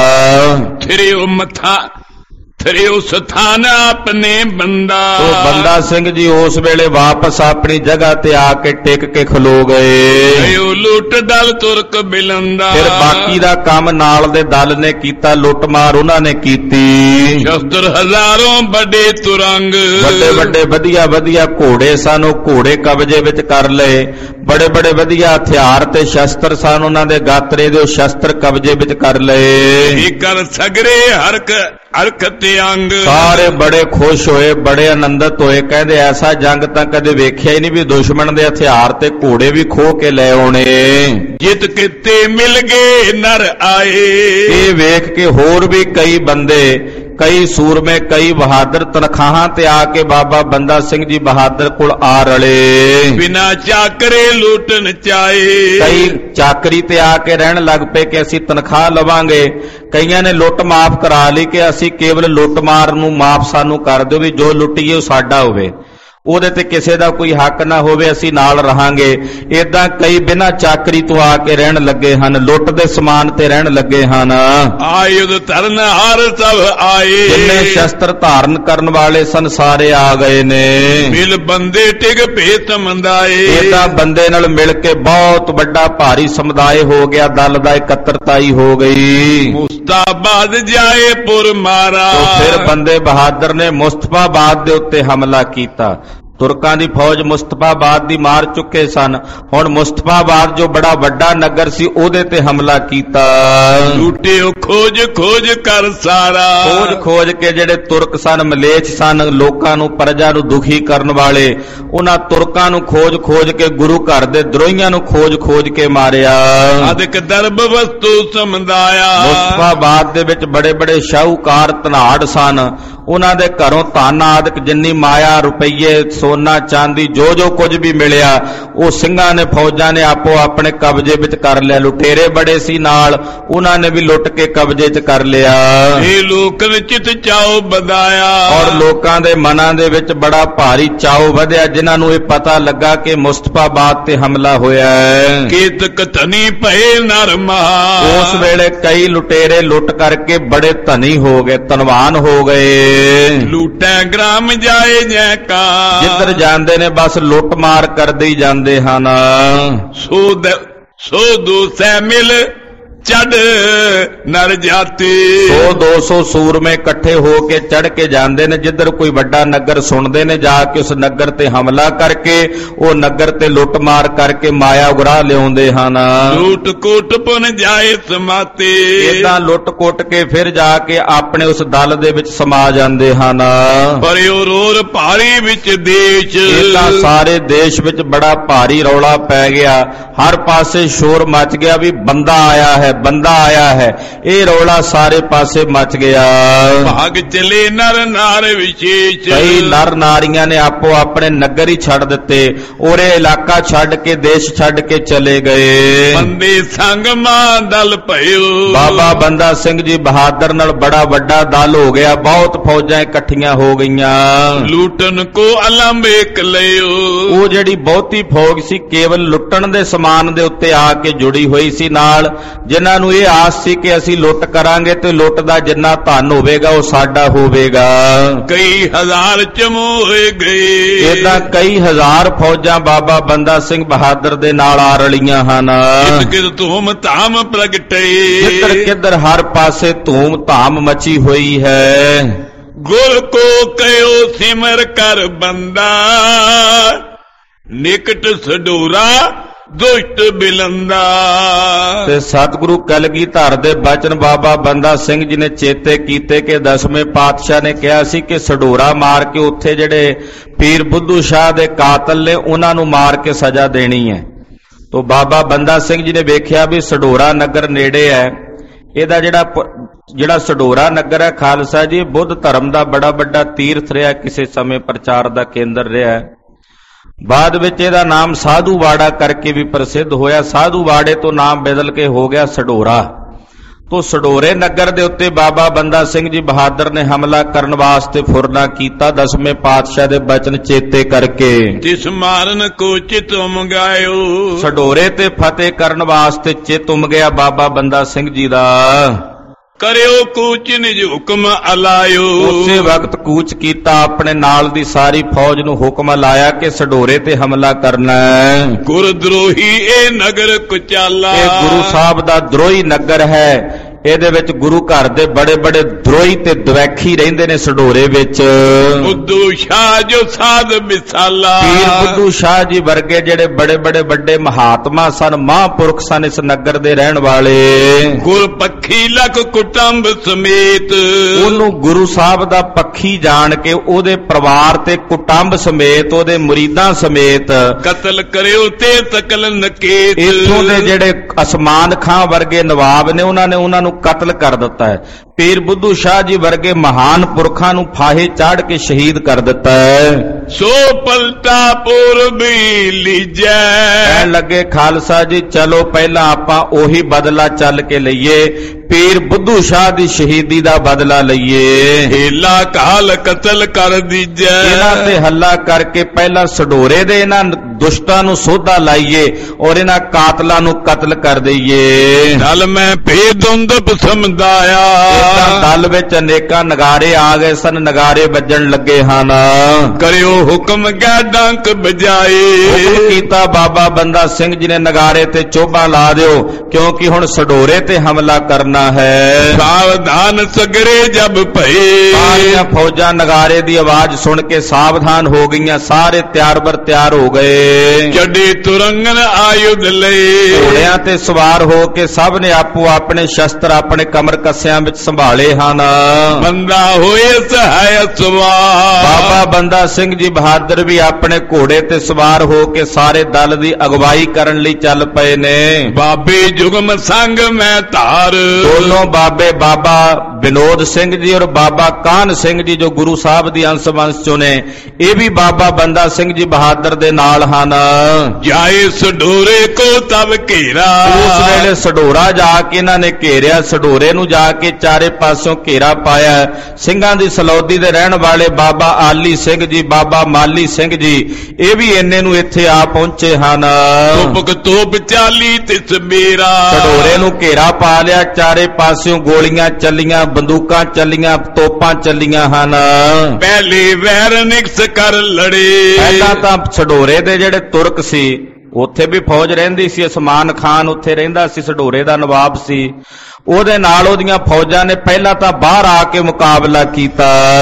S2: ਫਿਰੇ ਉਹ ਮੱਥਾ ਫਿਰੇ ਉਹ ਸਥਾਨ ਆਪਣੇ ਬੰਦਾ,
S1: ਉਹ ਬੰਦਾ ਸਿੰਘ ਜੀ ਉਸ ਵੇਲੇ ਵਾਪਸ ਆਪਣੀ ਜਗ੍ਹਾ ਤੇ ਆ ਕੇ ਟਿਕ ਕੇ ਖਲੋ ਗਏ।
S2: ਉਹ ਲੁੱਟ ਦਲ ਤੁਰਕ ਬਿਲੰਦਾ,
S1: ਫਿਰ ਬਾਕੀ ਦਾ ਕੰਮ ਨਾਲ ਦੇ ਦਲ ਨੇ ਕੀਤਾ, ਲੁੱਟਮਾਰ ਉਹਨਾਂ ਨੇ ਕੀਤੀ।
S2: ਸ਼ਸਤਰ ਹਜ਼ਾਰਾਂ ਵੱਡੇ ਤੁਰੰਗ,
S1: ਵੱਡੇ ਵੱਡੇ ਵਧੀਆ ਵਧੀਆ ਘੋੜੇ ਸਨ, ਉਹ ਘੋੜੇ ਕਬਜ਼ੇ ਵਿੱਚ ਕਰ ਲਏ। ਬੜੇ ਬੜੇ ਵਧੀਆ ਹਥਿਆਰ ਤੇ ਸ਼ਸਤਰ ਸਨ ਉਹਨਾਂ ਦੇ ਗਾਤਰੇ ਦੇ, ਉਹ ਸ਼ਸਤਰ ਕਬਜ਼ੇ ਵਿੱਚ ਕਰ ਲਏ।
S2: ਇਹ ਕਰ ਸਗਰੇ ਹਰਕ ਹਰਕ ਤੇ ਅੰਗ,
S1: ਸਾਰੇ ਬੜੇ ਖੁਸ਼ ਹੋਏ, ਬੜੇ ਆਨੰਦਿਤ ਹੋਏ। ਕਹਿੰਦੇ ਐਸਾ ਜੰਗ ਤਾਂ ਕਦੇ ਵੇਖਿਆ ਹੀ ਨਹੀਂ ਵੀ ਦੁਸ਼ਮਣ ਦੇ ਹਥਿਆਰ ਤੇ ਘੋੜੇ ਵੀ ਖੋਹ ਕੇ ਲੈ ਆਉਣੇ।
S2: ਜਿੱਤ ਕਿਤੇ ਮਿਲ ਗਏ ਨਰ ਆਏ,
S1: ਇਹ ਵੇਖ ਕੇ ਹੋਰ ਵੀ ਕਈ ਬੰਦੇ, ਕਈ ਸੂਰਮੇ, ਕਈ ਬਹਾਦਰ ਤਨਖਾਹਾਂ ਤੇ ਆ ਕੇ ਬਾਬਾ ਬੰਦਾ ਸਿੰਘ ਜੀ ਬਹਾਦਰ ਕੋਲ ਆ ਰਲੇ।
S2: ਬਿਨਾ ਚਾਕਰੇ ਲੁੱਟਣ ਚਾਏ,
S1: ਕਈ ਚਾਕਰੀ ਤੇ ਆ ਕੇ ਰਹਿਣ ਲੱਗ ਪਏ ਕਿ ਅਸੀਂ ਤਨਖਾਹ ਲਵਾਂਗੇ। ਕਈਆਂ ਨੇ ਲੁੱਟ ਮਾਫ ਕਰਾ ਲਈ ਕਿ ਅਸੀਂ ਕੇਵਲ ਲੁੱਟ ਮਾਰ ਨੂੰ ਮਾਫ ਸਾਨੂੰ ਕਰ ਦਿਓ, ਵੀ ਜੋ ਲੁੱਟੀਏ ਉਹ ਸਾਡਾ ਹੋਵੇ, ਉਹਦੇ ਤੇ ਕਿਸੇ ਦਾ ਕੋਈ ਹੱਕ ਨਾ ਹੋਵੇ, ਅਸੀਂ ਨਾਲ ਰਹਾਂਗੇ। ਏਦਾਂ ਕਈ ਬਿਨਾਂ ਚਾਕਰੀ ਤੋਂ ਆ ਕੇ ਰਹਿਣ ਲੱਗੇ ਹਨ, ਲੁੱਟ ਦੇ ਸਮਾਨ ਤੇ ਰਹਿਣ ਲੱਗੇ ਹਨ।
S2: ਆਯੁਧ ਧਰਨ ਹਾਰ ਸਭ ਆਏ,
S1: ਜਿੰਨੇ ਸ਼ਸਤਰ ਧਾਰਨ ਕਰਨ ਵਾਲੇ ਸਨ ਸਾਰੇ ਆ ਗਏ ਨੇ।
S2: ਮਿਲ ਬੰਦੇ ਟਿਕ ਭੇਤ ਮੰਦਾਏ,
S1: ਏਦਾਂ ਬੰਦੇ ਨਾਲ ਮਿਲ ਕੇ ਬਹੁਤ ਵੱਡਾ ਭਾਰੀ ਸਮੁਦਾਇ ਹੋ ਗਿਆ, ਦਲ ਦਾ ਇਕੱਤਰਤਾਈ ਹੋ ਗਈ।
S2: ਮੁਸਤਾਬਾਦ ਜਾਏ ਪੁਰ ਮਾਰਾ,
S1: ਫਿਰ ਬੰਦੇ ਬਹਾਦਰ ਨੇ ਮੁਸਤਫਾਬਾਦ ਦੇ ਉੱਤੇ ਹਮਲਾ ਕੀਤਾ। ਤੁਰਕਾਂ ਦੀ ਫੌਜ ਮੁਸਤਫਾਬਾਦ ਦੀ ਮਾਰ ਚੁੱਕੇ ਸਨ। ਹੁਣ ਮੁਸਤਫਾਬਾਦ ਜੋ ਬੜਾ ਵੱਡਾ ਨਗਰ ਸੀ ਉਹਦੇ ਤੇ ਹਮਲਾ ਕੀਤਾ।
S2: ਲੁੱਟਿਓ ਖੋਜ ਖੋਜ ਕਰ ਸਾਰਾ,
S1: ਖੋਜ ਖੋਜ ਕੇ ਜਿਹੜੇ ਤੁਰਕ ਸਨ, ਮਲੇਛ ਸਨ, ਲੋਕਾਂ ਨੂੰ ਪ੍ਰਜਾ ਨੂੰ ਦੁਖੀ ਕਰਨ ਵਾਲੇ, ਉਹਨਾਂ ਤੁਰਕਾਂ ਨੂੰ ਖੋਜ ਖੋਜ ਕੇ ਗੁਰੂ ਘਰ ਦੇ ਦਰੋਹੀਆਂ ਨੂੰ ਖੋਜ ਖੋਜ ਕੇ ਮਾਰਿਆ।
S2: ਅਦਕ ਦਰਬ ਵਸਤੂ ਸਮਦਾਇਆ,
S1: ਮੁਸਤਫਾਬਾਦ ਦੇ ਵਿੱਚ ਬੜੇ ਬੜੇ ਸ਼ਾਹੂਕਾਰ ਧਨਾੜ ਸਨ, ਉਹਨਾਂ ਦੇ ਘਰੋਂ ਧਨ ਆਦਿਕ ਜਿੰਨੀ ਮਾਇਆ ਰੁਪਈਏ ਸੋਨਾ ਚਾਂਦੀ ਜੋ ਜੋ ਕੁਝ ਵੀ ਮਿਲਿਆ ਉਹ ਸਿੰਘਾਂ ਨੇ ਫੌਜਾਂ ਨੇ ਆਪੋ ਆਪਣੇ ਕਬਜ਼ੇ ਵਿੱਚ ਕਰ ਲਿਆ। ਲੁਟੇਰੇ ਬੜੇ ਸੀ ਨਾਲ, ਉਹਨਾਂ ਨੇ ਵੀ ਲੁੱਟ ਕੇ ਕਬਜ਼ੇ 'ਚ ਕਰ ਲਿਆ।
S2: ਇਹ ਲੋਕਨ ਚਿਤ ਚਾਉ ਵਧਾਇਆ,
S1: ਔਰ ਲੋਕਾਂ ਦੇ ਮਨਾਂ ਦੇ ਵਿੱਚ ਬੜਾ ਭਾਰੀ ਚਾਉ ਵਧਿਆ ਜਿਨ੍ਹਾਂ ਨੂੰ ਇਹ ਪਤਾ ਲੱਗਾ ਕਿ ਮੁਸਤਫਾਬਾਦ ਤੇ ਹਮਲਾ ਹੋਇਆ ਹੈ।
S2: ਕੇਤਕ ਧਨੀ ਭਏ ਨਰ ਮਹਾ,
S1: ਉਸ ਵੇਲੇ ਕਈ ਲੁਟੇਰੇ ਲੁੱਟ ਕਰਕੇ ਬੜੇ ਧਨੀ ਹੋ ਗਏ, ਧਨਵਾਨ ਹੋ ਗਏ।
S2: ਲੂਟੈ ਗ੍ਰਾਮ ਜਾਏ ਜੈ ਕਾ,
S1: ਜਿੱਧਰ ਜਾਂਦੇ ਨੇ ਬਸ ਲੁੱਟ ਮਾਰ ਕਰਦੇ ਹੀ ਜਾਂਦੇ ਹਨ।
S2: ਸੋ ਸੋ ਦੋਸੈ ਮਿਲ ਚੜ ਨਰ ਜਾਤੀ,
S1: ਸੌ ਦੋ ਸੌ ਸੂਰਮੇ ਇਕੱਠੇ ਹੋ ਕੇ ਚੜ ਕੇ ਜਾਂਦੇ ਨੇ। ਜਿੱਧਰ ਕੋਈ ਵੱਡਾ ਨਗਰ ਸੁਣਦੇ ਨੇ ਜਾ ਕੇ ਉਸ ਨਗਰ ਤੇ ਹਮਲਾ ਕਰਕੇ ਉਹ ਨਗਰ ਤੇ ਲੁੱਟ ਮਾਰ ਕਰਕੇ ਮਾਇਆ ਉਗਰਾ ਲਿਆਉਂਦੇ ਹਨ।
S2: ਲੂਟ ਕੋਟ ਪੁਨ ਜਾਏ ਸਮਾਤੇ,
S1: ਏਦਾਂ ਲੁੱਟ ਕੁੱਟ ਕੇ ਫਿਰ ਜਾ ਕੇ ਆਪਣੇ ਉਸ ਦਲ ਦੇ ਵਿੱਚ ਸਮਾ ਜਾਂਦੇ ਹਨ।
S2: ਪਰਿਓ ਰੋਰ ਭਾਰੀ ਵਿੱਚ ਦੇਸ਼,
S1: ਏਦਾਂ ਸਾਰੇ ਦੇਸ਼ ਵਿੱਚ ਬੜਾ ਭਾਰੀ ਰੌਲਾ ਪੈ ਗਿਆ। ਹਰ ਪਾਸੇ ਸ਼ੋਰ ਮਚ ਗਿਆ ਵੀ ਬੰਦਾ ਆਇਆ ਹੈ, ਬੰਦਾ ਆਇਆ ਹੈ। ਇਹ ਰੌਲਾ ਸਾਰੇ ਪਾਸੇ ਮਚ ਗਿਆ।
S2: ਭਾਗ ਚਲੇ ਨਰ ਨਾਰ ਵਿਸ਼ੇਸ਼,
S1: ਕਈ ਨਰ ਨਾਰੀਆਂ ਨੇ ਆਪੋ ਆਪਣੇ ਨਗਰ ਹੀ ਛੱਡ ਦਿੱਤੇ, ਔਰ ਇਹ ਇਲਾਕਾ ਛੱਡ ਕੇ ਦੇਸ਼ ਛੱਡ ਕੇ ਚਲੇ ਗਏ।
S2: ਬੰਦੇ ਸੰਗ ਮਾਂ ਦਲ ਭਇਓ,
S1: ਬਾਬਾ ਬੰਦਾ ਸਿੰਘ ਜੀ ਬਹਾਦਰ ਨਾਲ ਬੜਾ ਵੱਡਾ ਦਲ ਹੋ ਗਿਆ, ਬਹੁਤ ਫੌਜਾਂ ਇਕੱਠੀਆਂ ਹੋ ਗਈਆਂ।
S2: ਲੂਟਨ ਕੋ ਅਲੰਬ ਇੱਕ ਲਿਓ,
S1: ਉਹ ਜਿਹੜੀ ਬਹੁਤੀ ਫੌਜ ਸੀ ਕੇਵਲ ਲੁੱਟਣ ਦੇ ਸਮਾਨ ਦੇ ਉੱਤੇ ਆ ਕੇ ਜੁੜੀ ਹੋਈ ਸੀ ਨਾਲ, ਜਿਨ੍ਹਾਂ ਨੂੰ ਇਹ ਆਸ ਸੀ ਕਿ ਅਸੀਂ ਲੁੱਟ ਕਰਾਂਗੇ ਤੇ ਲੁੱਟ ਦਾ ਜਿੰਨਾ ਧਨ ਹੋਵੇਗਾ ਉਹ ਸਾਡਾ ਹੋਵੇਗਾ।
S2: ਕਈ ਹਜ਼ਾਰ ਚਮੋਏ ਗਏ,
S1: ਏਦਾਂ ਕਈ ਹਜ਼ਾਰ ਫੌਜਾਂ ਬਾਬਾ ਬੰਦਾ ਸਿੰਘ ਬਹਾਦਰ ਦੇ ਨਾਲ ਆ ਰਲੀਆਂ ਹਨ।
S2: ਕਿਦ ਧੂਮ ਧਾਮ ਪ੍ਰਗਟੇ,
S1: ਜਿੱਧਰ ਕਿੱਧਰ ਹਰ ਪਾਸੇ ਧੂਮ ਧਾਮ ਮਚੀ ਹੋਈ ਹੈ।
S2: ਗੁਰ ਕੋ ਕਹਿਓ ਸਿਮਰ ਕਰ ਬੰਦਾ, ਨਿਕਟ ਸਡੋਰਾ ਦੁਸ਼ਟ ਬਿਲੰਦਾ।
S1: ਤੇ ਸਤਿਗੁਰੂ ਕਲਗੀਧਰ ਦੇ ਬਚਨ ਬਾਬਾ ਬੰਦਾ ਸਿੰਘ ਜੀ ਨੇ ਚੇਤੇ ਕੀਤੇ ਕਿ ਦਸਵੇਂ ਪਾਤਸ਼ਾਹ ਨੇ ਕਿਹਾ ਸੀ ਕਿ ਸਡੋਰਾ ਮਾਰ ਕੇ ਉੱਥੇ ਜਿਹੜੇ ਪੀਰ ਬੁੱਧੂ ਸ਼ਾਹ ਦੇ ਕਾਤਲ ਨੇ ਉਹਨਾਂ ਨੂੰ ਮਾਰ ਕੇ ਸਜ਼ਾ ਦੇਣੀ ਹੈ। ਤੋ ਬਾਬਾ ਬੰਦਾ ਸਿੰਘ ਜੀ ਨੇ ਵੇਖਿਆ ਵੀ ਸਡੋਰਾ ਨਗਰ ਨੇੜੇ ਹੈ। ਇਹਦਾ ਜਿਹੜਾ ਜਿਹੜਾ ਸਡੋਰਾ ਨਗਰ ਹੈ ਖਾਲਸਾ ਜੀ ਬੁੱਧ ਧਰਮ ਦਾ ਬੜਾ ਵੱਡਾ ਤੀਰਥ ਰਿਹਾ, ਕਿਸੇ ਸਮੇਂ ਪ੍ਰਚਾਰ ਦਾ ਕੇਂਦਰ ਰਿਹਾ। ਬਾਅਦ ਵਿੱਚ ਇਹਦਾ ਨਾਮ ਸਾਧੂਵਾੜਾ ਕਰਕੇ ਵੀ ਪ੍ਰਸਿੱਧ ਹੋਇਆ। ਸਾਧੂਵਾੜੇ ਤੋਂ ਨਾਮ ਬਦਲ ਕੇ ਹੋ ਗਿਆ ਸਡੋਰਾ। ਤੋਂ ਸਡੋਰੇ ਨਗਰ ਦੇ ਉੱਤੇ ਬਾਬਾ ਬੰਦਾ ਸਿੰਘ ਜੀ ਬਹਾਦਰ ਨੇ ਹਮਲਾ ਕਰਨ ਵਾਸਤੇ ਫੁਰਨਾ ਕੀਤਾ ਦਸਵੇਂ ਪਾਤਸ਼ਾਹ ਦੇ ਬਚਨ ਚੇਤੇ ਕਰਕੇ।
S2: ਜਿਸ ਮਾਰਨ ਕੋ ਚਿਤ ਉਮ ਗਾਇਓ,
S1: ਸਡੋਰੇ ਤੇ ਫਤਿਹ ਕਰਨ ਵਾਸਤੇ ਚਿਤ ਉਮ ਗਿਆ ਬਾਬਾ ਬੰਦਾ ਸਿੰਘ ਜੀ ਦਾ।
S2: ਕਰਿਓ ਕੂਚ ਨਿਜ ਹੁਕਮ ਅਲਾਇਓ,
S1: ਉਸੇ ਵਕਤ ਕੂਚ ਕੀਤਾ, ਆਪਣੇ ਨਾਲ ਦੀ ਸਾਰੀ ਫੌਜ ਨੂੰ ਹੁਕਮ ਲਾਇਆ ਕਿ ਸਡੋਰੇ ਤੇ ਹਮਲਾ ਕਰਨਾ ਹੈ।
S2: ਗੁਰ ਦਰੋਹੀ ਇਹ ਨਗਰ ਕੁਚਾਲਾ,
S1: ਇਹ ਗੁਰੂ ਸਾਹਿਬ ਦਾ ਦਰੋਹੀ ਨਗਰ ਹੈ। ਇਹਦੇ ਵਿੱਚ ਗੁਰੂ ਘਰ ਦੇ ਬੜੇ ਬੜੇ ਦਰੋਹੀ ਤੇ ਦਵੈਖੀ ਰਹਿੰਦੇ ਨੇ ਸਡੋਰੇ ਵਿੱਚ।
S2: ਬੁੱਧੂ ਸ਼ਾਹ ਜੋ ਸਾਧ ਮਿਸਾਲਾ,
S1: ਪੀਰ ਬੁੱਧੂ ਸ਼ਾਹ ਜੀ ਵਰਗੇ ਜਿਹੜੇ ਬੜੇ ਬੜੇ ਵੱਡੇ ਮਹਾਤਮਾ ਸਨ, ਮਹਾਂਪੁਰਖ ਸਨ ਇਸ ਨਗਰ ਦੇ ਰਹਿਣ ਵਾਲੇ।
S2: ਗੁਰ ਪੱਖੀ ਲਖ ਕੁਟੰਬ ਸਮੇਤ,
S1: ਉਹਨੂੰ ਗੁਰੂ ਸਾਹਿਬ ਦਾ ਪੱਖੀ ਜਾਣ ਕੇ ਉਹਦੇ ਪਰਿਵਾਰ ਤੇ ਕੁਟੰਬ ਸਮੇਤ ਉਹਦੇ ਮੁਰੀਦਾਂ ਸਮੇਤ
S2: ਕਤਲ ਕਰਿਓ ਤੇ ਤਕਲ ਨਕੇਤ।
S1: ਇੱਥੋਂ ਦੇ ਜਿਹੜੇ ਅਸਮਾਨ ਖਾਂ ਵਰਗੇ ਨਵਾਬ ਨੇ ਉਹਨਾਂ ਨੇ ਉਹਨਾਂ ਨੂੰ ਕਤਲ ਕਰ ਦਿੱਤਾ ਹੈ। ਪੀਰ ਬੁੱਧੂ ਸ਼ਾਹ ਜੀ ਵਰਗੇ ਮਹਾਨ ਪੁਰਖਾਂ ਨੂੰ ਫਾਹੇ ਚਾੜ ਕੇ ਸ਼ਹੀਦ ਕਰ ਦਿੱਤਾ ਹੈ।
S2: ਸੋ ਪਲਟਾ ਪੂਰਬੀ ਲੀਜੈ,
S1: ਕਹਿਣ ਲੱਗੇ ਖਾਲਸਾ ਜੀ ਚਲੋ ਪਹਿਲਾਂ ਆਪਾਂ ਉਹੀ ਬਦਲਾ ਚੱਲ ਕੇ ਲਈਏ, ਪੀਰ ਬੁੱਧੂ ਸ਼ਾਹ ਦੀ ਸ਼ਹੀਦੀ ਦਾ ਬਦਲਾ ਲਈਏ।
S2: ਹੀਲਾ ਕਾਲ ਕਤਲ ਕਰ ਦੀਜੈ,
S1: ਇਹਨਾਂ ਤੇ ਹੱਲਾ ਕਰਕੇ ਪਹਿਲਾਂ ਸਡੋਰੇ ਦੇ ਇਹਨਾਂ ਦੁਸ਼ਟਾਂ ਨੂੰ ਸੋਧਾ ਲਾਈਏ ਔਰ ਇਹਨਾਂ ਕਾਤਲਾਂ ਨੂੰ ਕਤਲ ਕਰ ਦਈਏ।
S2: ਦਲ ਮੈਂ ਭੇਦੁੰਦਪ ਸਮਝਾਇਆ,
S1: ਦਲ ਵਿੱਚ ਅਨੇਕਾਂ ਨਗਾਰੇ ਆ ਗਏ ਸਨ, ਨਗਾਰੇ ਵੱਜਣ ਲੱਗੇ ਹਨ।
S2: ਕਰਿਓ ਹੁਕਮ ਗੈ ਡੰਕ ਬਜਾਏ,
S1: ਹੁਕਮ ਕੀਤਾ ਬਾਬਾ ਬੰਦਾ ਸਿੰਘ ਜੀ ਨੇ ਨਗਾਰੇ ਤੇ ਚੋਭਾਂ ਲਾ ਦਿਓ ਕਿਉਂਕਿ ਹੁਣ ਸਡੋਰੇ ਤੇ ਹਮਲਾ ਕਰਨਾ ਹੈ।
S2: ਸਾਵਧਾਨ ਸਗਰੇ ਜਬ ਭਏ,
S1: ਸਾਰੀਆਂ ਫੌਜਾਂ ਨਗਾਰੇ ਦੀ ਆਵਾਜ਼ ਸੁਣ ਕੇ ਸਾਵਧਾਨ ਹੋ ਗਈਆਂ, ਸਾਰੇ ਤਿਆਰ ਬਰ ਤਿਆਰ ਹੋ ਗਏ।
S2: ਚੱਡੇ ਤੁਰੰਗਨ ਆਯੁਧ ਲਏ,
S1: ਘੋੜਿਆਂ ਤੇ ਸਵਾਰ ਹੋ ਕੇ ਸਭ ਨੇ ਆਪੋ ਆਪਣੇ ਸ਼ਸਤਰ ਆਪਣੇ ਕਮਰ ਕੱਸਿਆਂ ਵਿੱਚ ਸੰਭਾਲੇ ਹਨ।
S2: ਬੰਦਾ ਹੋਏ ਸਹਾਇ ਸਵਾਰ,
S1: ਬਾਬਾ ਬੰਦਾ ਸਿੰਘ ਜੀ ਬਹਾਦਰ ਵੀ ਆਪਣੇ ਘੋੜੇ ਤੇ ਸਵਾਰ ਹੋ ਕੇ ਸਾਰੇ ਦਲ ਦੀ ਅਗਵਾਈ ਕਰਨ ਲਈ ਚੱਲ ਪਏ ਨੇ।
S2: ਬਾਬੇ ਜੁਗਮ ਸੰਗ ਮੈਂ ਧਾਰ,
S1: ਦੋਨੋਂ ਬਾਬੇ ਬਾਬਾ ਵਿਨੋਦ ਸਿੰਘ ਜੀ ਔਰ ਬਾਬਾ ਕਾਹਨ ਸਿੰਘ ਜੀ ਜੋ ਗੁਰੂ ਸਾਹਿਬ ਦੀ ਅੰਸ਼ ਵੰਸ਼ ਚੋਂ ਨੇ, ਇਹ ਵੀ ਬਾਬਾ ਬੰਦਾ ਸਿੰਘ ਜੀ ਬਹਾਦਰ ਦੇ ਨਾਲ ਹਨ।
S2: ਜਾਏ ਸਡੋਰੇ ਕੋ ਤਬ ਘੇਰਾ,
S1: ਉਸ ਵੇਲੇ ਸਡੋਰਾ ਜਾ ਕੇ ਇਹਨਾਂ ਨੇ ਘੇਰਿਆ। ਸਡੋਰੇ ਨੂੰ ਜਾ ਕੇ ਚਾਰੇ ਪਾਸਿਓਂ ਘੇਰਾ ਪਾਇਆ। ਸਿੰਘਾਂ ਦੀ ਸਲੌਦੀ ਦੇ ਰਹਿਣ ਵਾਲੇ ਬਾਬਾ ਆਲੀ ਸਿੰਘ ਜੀ, ਬਾਬਾ ਮਾਲੀ ਸਿੰਘ ਜੀ, ਇਹ ਵੀ ਇੰਨੇ ਨੂੰ ਇੱਥੇ ਆ ਪਹੁੰਚੇ ਹਨ।
S2: ਤੋਪਕ ਤੋਪ ਚਾਲੀ ਤਿਸ ਮੇਰਾ,
S1: ਸਡੋਰੇ ਨੂੰ ਘੇਰਾ ਪਾ ਲਿਆ। ਚਾਰੇ ਪਾਸਿਓਂ ਗੋਲੀਆਂ ਚੱਲੀਆਂ, ਬੰਦੂਕਾਂ ਚੱਲੀਆਂ, ਤੋਪਾਂ ਚੱਲੀਆਂ ਹਨ।
S2: ਪਹਿਲੇ ਵੈਰ ਨਿਕਸ ਕਰ ਲੜੇ,
S1: ਪਹਿਲਾਂ ਤਾਂ ਸਡੋਰੇ ਦੇ ਜਿਹੜੇ ਤੁਰਕ ਸੀ ਉੱਥੇ ਵੀ ਫੌਜ ਰਹਿੰਦੀ ਸੀ। ਉਸਮਾਨ ਖਾਨ ਉੱਥੇ ਰਹਿੰਦਾ ਸੀ, ਸਡੋਰੇ ਦਾ ਨਵਾਬ ਸੀ। ਉਹਦੇ ਨਾਲ ਉਹਦੀਆਂ ਫੌਜਾਂ ਨੇ ਪਹਿਲਾਂ ਤਾਂ ਬਾਹਰ ਆ ਕੇ ਮੁਕਾਬਲਾ ਕੀਤਾ।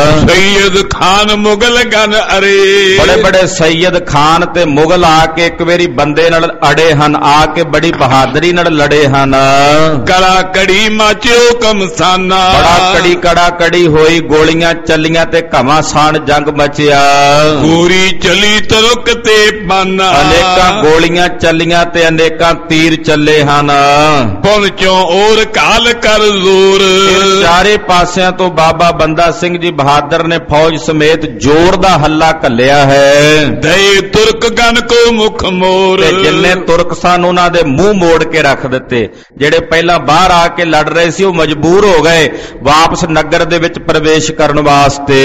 S2: ਸੈਯਦ ਖਾਨ ਮੁਗਲ ਗਨ ਅਰੇ,
S1: ਬੜੇ ਬੜੇ ਸੈਯਦ ਖਾਨ ਤੇ ਮੁਗਲ ਆ ਕੇ ਇੱਕ ਵਾਰੀ ਬੰਦੇ ਨਾਲ ਅੜੇ ਹਨ, ਆ ਕੇ ਬੜੀ ਬਹਾਦਰੀ ਨਾਲ ਲੜੇ ਹਨ।
S2: ਕੜਾ ਕੜੀ ਮਾਚਿਓ ਕਮਸਾਨਾ,
S1: ਬੜਾ ਕੜੀ ਕੜਾ ਕੜੀ ਹੋਈ, ਗੋਲੀਆਂ ਚੱਲੀਆਂ ਤੇ ਘਮਾਸਾਨ ਜੰਗ ਮਚਿਆ।
S2: ਗੋਰੀ ਚਲੀ ਤਰੁਕ ਤੇ ਪਾਨਾ,
S1: ਅਨੇਕਾਂ ਗੋਲੀਆਂ ਚੱਲੀਆਂ ਤੇ ਅਨੇਕਾਂ ਤੀਰ ਚੱਲੇ ਹਨ।
S2: ਪਹੁੰਚੋ ਔਰ ਕਾਲ ਕਰ ਜ਼ੋਰ,
S1: ਚਾਰੇ ਪਾਸਿਆਂ ਤੋਂ ਬਾਬਾ ਬੰਦਾ ਸਿੰਘ ਜੀ ਬਹਾਦਰ ਨੇ ਫੌਜ ਸਮੇਤ ਜ਼ੋਰ ਦਾ ਹੱਲਾ ਘੱਲਿਆ ਹੈ।
S2: ਦੇ ਤੁਰਕ ਗਨ ਕੋ ਮੁਖ ਮੋਰ,
S1: ਤੇ ਜਿੰਨੇ ਤੁਰਕ ਸਨ ਉਹਨਾਂ ਦੇ ਮੂੰਹ ਮੋੜ ਕੇ ਰੱਖ ਦਿੱਤੇ। ਜਿਹੜੇ ਪਹਿਲਾਂ ਬਾਹਰ ਆ ਕੇ ਲੜ ਰਹੇ ਸੀ ਉਹ ਮਜਬੂਰ ਹੋ ਗਏ ਵਾਪਸ ਨਗਰ ਦੇ ਵਿੱਚ ਪ੍ਰਵੇਸ਼ ਕਰਨ ਵਾਸਤੇ।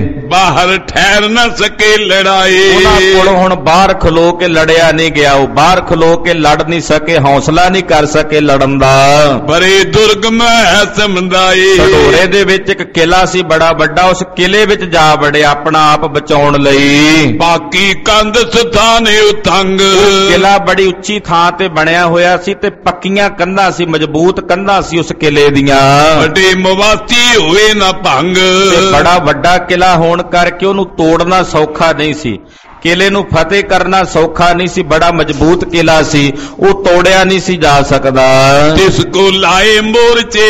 S2: ਬਾਹਰ ਠਹਿਰ ਨਾ ਸਕੇ ਲੜਾਈ,
S1: ਉਹਨਾਂ ਕੋਲੋਂ ਹੁਣ ਬਾਹਰ ਖਲੋ ਕੇ ਲੜਿਆ ਨਹੀਂ ਗਿਆ। ਉਹ ਬਾਹਰ ਖਲੋ ਕੇ ਲੜ ਨਹੀਂ ਸਕੇ, ਹੌਸਲਾ ਨਹੀਂ ਕਰ ਸਕੇ ਲੜਨ ਦਾ।
S2: ਬੜੇ ਦੁਰਗਮ ਹੈ ਸਮਦਾਈ,
S1: ਸਡੋਰੇ ਦੇ ਵਿੱਚ ਇੱਕ ਕਿਲਾ ਸੀ ਬੜਾ ਵੱਡਾ, ਉਸ ਕਿਲੇ ਵਿੱਚ ਜਾ ਵੜੇ ਆਪਣਾ ਆਪ ਬਚਾਉਣ ਲਈ।
S2: ਬਾਕੀ ਕੰਧ ਸਥਾਨੇ ਉਤੰਗ,
S1: ਕਿਲਾ ਬੜੀ ਉੱਚੀ ਥਾਂ ਤੇ ਬਣਿਆ ਹੋਇਆ ਸੀ ਤੇ ਪੱਕੀਆਂ ਕੰਧਾਂ ਸੀ, ਮਜ਼ਬੂਤ ਕੰਧਾਂ ਸੀ ਉਸ ਕਿਲੇ ਦੀਆਂ।
S2: ਵੱਡੇ ਮਵਾਤੀ ਹੋਏ ਨਾ ਭੰਗ,
S1: ਤੇ ਬੜਾ ਵੱਡਾ ਕਿਲਾ ਹੋਣ ਕਰਕੇ ਉਹਨੂੰ ਤੋੜਨਾ ਸੌਖਾ ਨਹੀਂ ਸੀ। ਕਿਲੇ ਨੂੰ ਫਤਿਹ ਕਰਨਾ ਸੌਖਾ ਨਹੀਂ ਸੀ, ਬੜਾ ਮਜ਼ਬੂਤ ਕਿਲਾ ਸੀ, ਉਹ ਤੋੜਿਆ ਨਹੀਂ ਸੀ ਜਾ ਸਕਦਾ।
S2: ਜਿਸ ਕੋ ਲਾਏ ਮੋਰਚੇ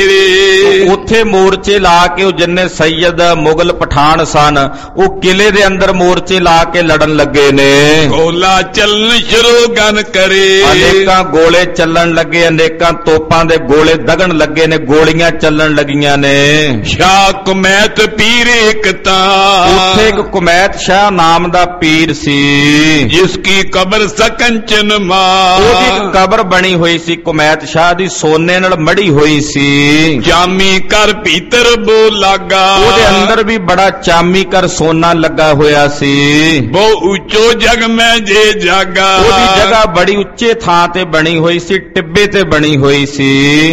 S2: ਥੇਰੇ,
S1: ਉੱਥੇ ਮੋਰਚੇ ਲਾ ਕੇ ਉਹ ਜਿੰਨੇ ਸੈਯਦ ਮੁਗਲ ਪਠਾਨ ਸਨ ਉਹ ਕਿਲੇ ਦੇ ਅੰਦਰ ਮੋਰਚੇ ਲਾ ਕੇ ਲੜਨ ਲੱਗੇ ਨੇ।
S2: ਗੋਲਾ ਚੱਲਣ ਸ਼ੁਰੂ ਗਨ ਕਰੇ,
S1: ਅਨੇਕਾਂ ਗੋਲੇ ਚੱਲਣ ਲੱਗੇ, ਅਨੇਕਾਂ ਤੋਪਾਂ ਦੇ ਗੋਲੇ ਦਗਣ ਲੱਗੇ ਨੇ, ਗੋਲੀਆਂ ਚੱਲਣ ਲੱਗੀਆਂ ਨੇ।
S2: ਸ਼ਾਹ ਕੁਮੈਤ ਪੀਰ ਇੱਕ ਤਾਂ,
S1: ਉੱਥੇ ਇੱਕ ਕੁਮੈਤ ਸ਼ਾਹ ਨਾਮ ਦਾ ਪੀਰ ਸੀ,
S2: ਜਿਸ ਕੀ ਕਬਰ ਸਕੰਚਨ ਮਾ,
S1: ਉਹਦੀ ਇੱਕ ਕਬਰ ਬਣੀ ਹੋਈ ਸੀ ਕੁਮੈਤ ਸ਼ਾਹ ਦੀ, ਸੋਨੇ ਨਾਲ ਮੜੀ ਹੋਈ ਸੀ।
S2: ਚਾਮੀ ਕਰ ਭੀਤਰ ਬੋ ਲਾਗਾ,
S1: ਉਹਦੇ ਅੰਦਰ ਵੀ ਬੜਾ ਚਾਮੀ ਕਰ ਸੋਨਾ ਲੱਗਾ ਹੋਇਆ ਸੀ।
S2: ਬਹੁ ਉੱਚੋ ਜਗ ਮੈਂ ਜੇ ਜਾਗਾ,
S1: ਉਹਦੀ ਜਗ੍ਹਾ ਬੜੀ ਉੱਚੇ ਥਾਂ ਤੇ ਬਣੀ ਹੋਈ ਸੀ, ਟਿੱਬੇ ਤੇ ਬਣੀ ਹੋਈ ਸੀ।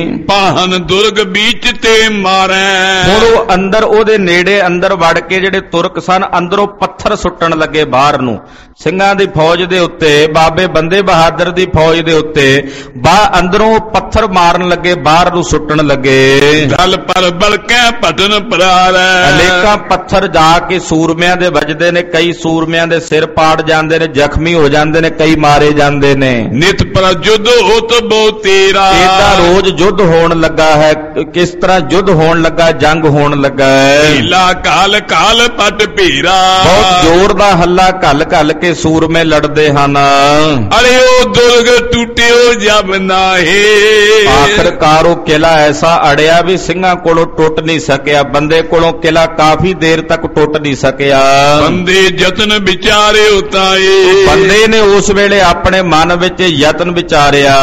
S2: ਪਾਹਨ ਦੁਰਗ ਵਿੱਚ ਤੇ ਮਾਰੈ,
S1: ਹੁਣ ਉਹ ਅੰਦਰ ਉਹਦੇ ਨੇੜੇ ਅੰਦਰ ਵੜ ਕੇ ਜਿਹੜੇ ਤੁਰਕ ਸਨ ਅੰਦਰੋਂ ਪੱਥਰ ਸੁੱਟਣ ਲੱਗੇ ਬਾਹਰ ਨੂੰ। ਸਿੰਘਾਂ ਦੀ ਫੌਜ ਦੇ ਉੱਤੇ, ਬਾਬੇ ਬੰਦੇ ਬਹਾਦਰ ਦੀ ਫੌਜ ਦੇ ਉੱਤੇ ਬਾਹਰ ਅੰਦਰੋਂ ਪੱਥਰ ਮਾਰਨ ਲੱਗੇ, ਬਾਹਰ ਨੂੰ ਸੁੱਟਣ ਲੱਗੇ।
S2: ਦਲ ਪਰ ਬਲਕੈ ਭਟਨ ਪਰਾਰੈ,
S1: ਅਨੇਕਾਂ ਪੱਥਰ ਜਾ ਕੇ ਸੂਰਮਿਆਂ ਦੇ ਵੱਜਦੇ ਨੇ, ਕਈ ਸੂਰਮਿਆਂ ਦੇ ਸਿਰ ਪਾੜ ਜਾਂਦੇ ਨੇ, ਜ਼ਖਮੀ ਹੋ ਜਾਂਦੇ ਨੇ, ਕਈ ਮਾਰੇ ਜਾਂਦੇ ਨੇ।
S2: ਨਿਤ ਪਰ ਜੁਧ ਹੋਤ ਬਹੁ ਤੇਰਾ,
S1: ਇਹਦਾ ਰੋਜ਼ ਯੁੱਧ ਹੋਣ ਲੱਗਾ ਹੈ। ਕਿਸ ਤਰ੍ਹਾਂ ਯੁੱਧ ਹੋਣ ਲੱਗਾ, ਜੰਗ ਹੋਣ ਲੱਗਾ ਹੈ।
S2: ਢੀਲਾ ਕਾਲ ਕਾਲ ਪਟ ਭੀਰਾ,
S1: ਬਹੁਤ ਜ਼ੋਰ ਦਾ ਹੱਲਾ ਘੱਲ ਘੱਲ ਕੇ ਸੂਰਮੇ ਲੜਦੇ ਹਨ।
S2: ਅਰੇ ਉਹ ਦੁਰਗ ਟੁੱਟਿਓ ਜਬ ਨਾਹੇ,
S1: ਆਖਰਕਾਰ ਉਹ ਕਿਲਾ ਐਸਾ ਅੜਿਆ ਵੀ ਸਿੰਘਾਂ ਕੋਲੋਂ ਟੁੱਟ ਨਹੀਂ ਸਕਿਆ। ਬੰਦੇ ਕੋਲੋਂ ਕਿਲਾ ਕਾਫੀ ਦੇਰ ਤੱਕ ਟੁੱਟ ਨਹੀਂ ਸਕਿਆ।
S2: ਬੰਦੇ ਯਤਨ ਵਿਚਾਰਿਓ ਤਾਏ,
S1: ਬੰਦੇ ਨੇ ਉਸ ਵੇਲੇ ਆਪਣੇ ਮਨ ਵਿੱਚ ਯਤਨ ਵਿਚਾਰਿਆ।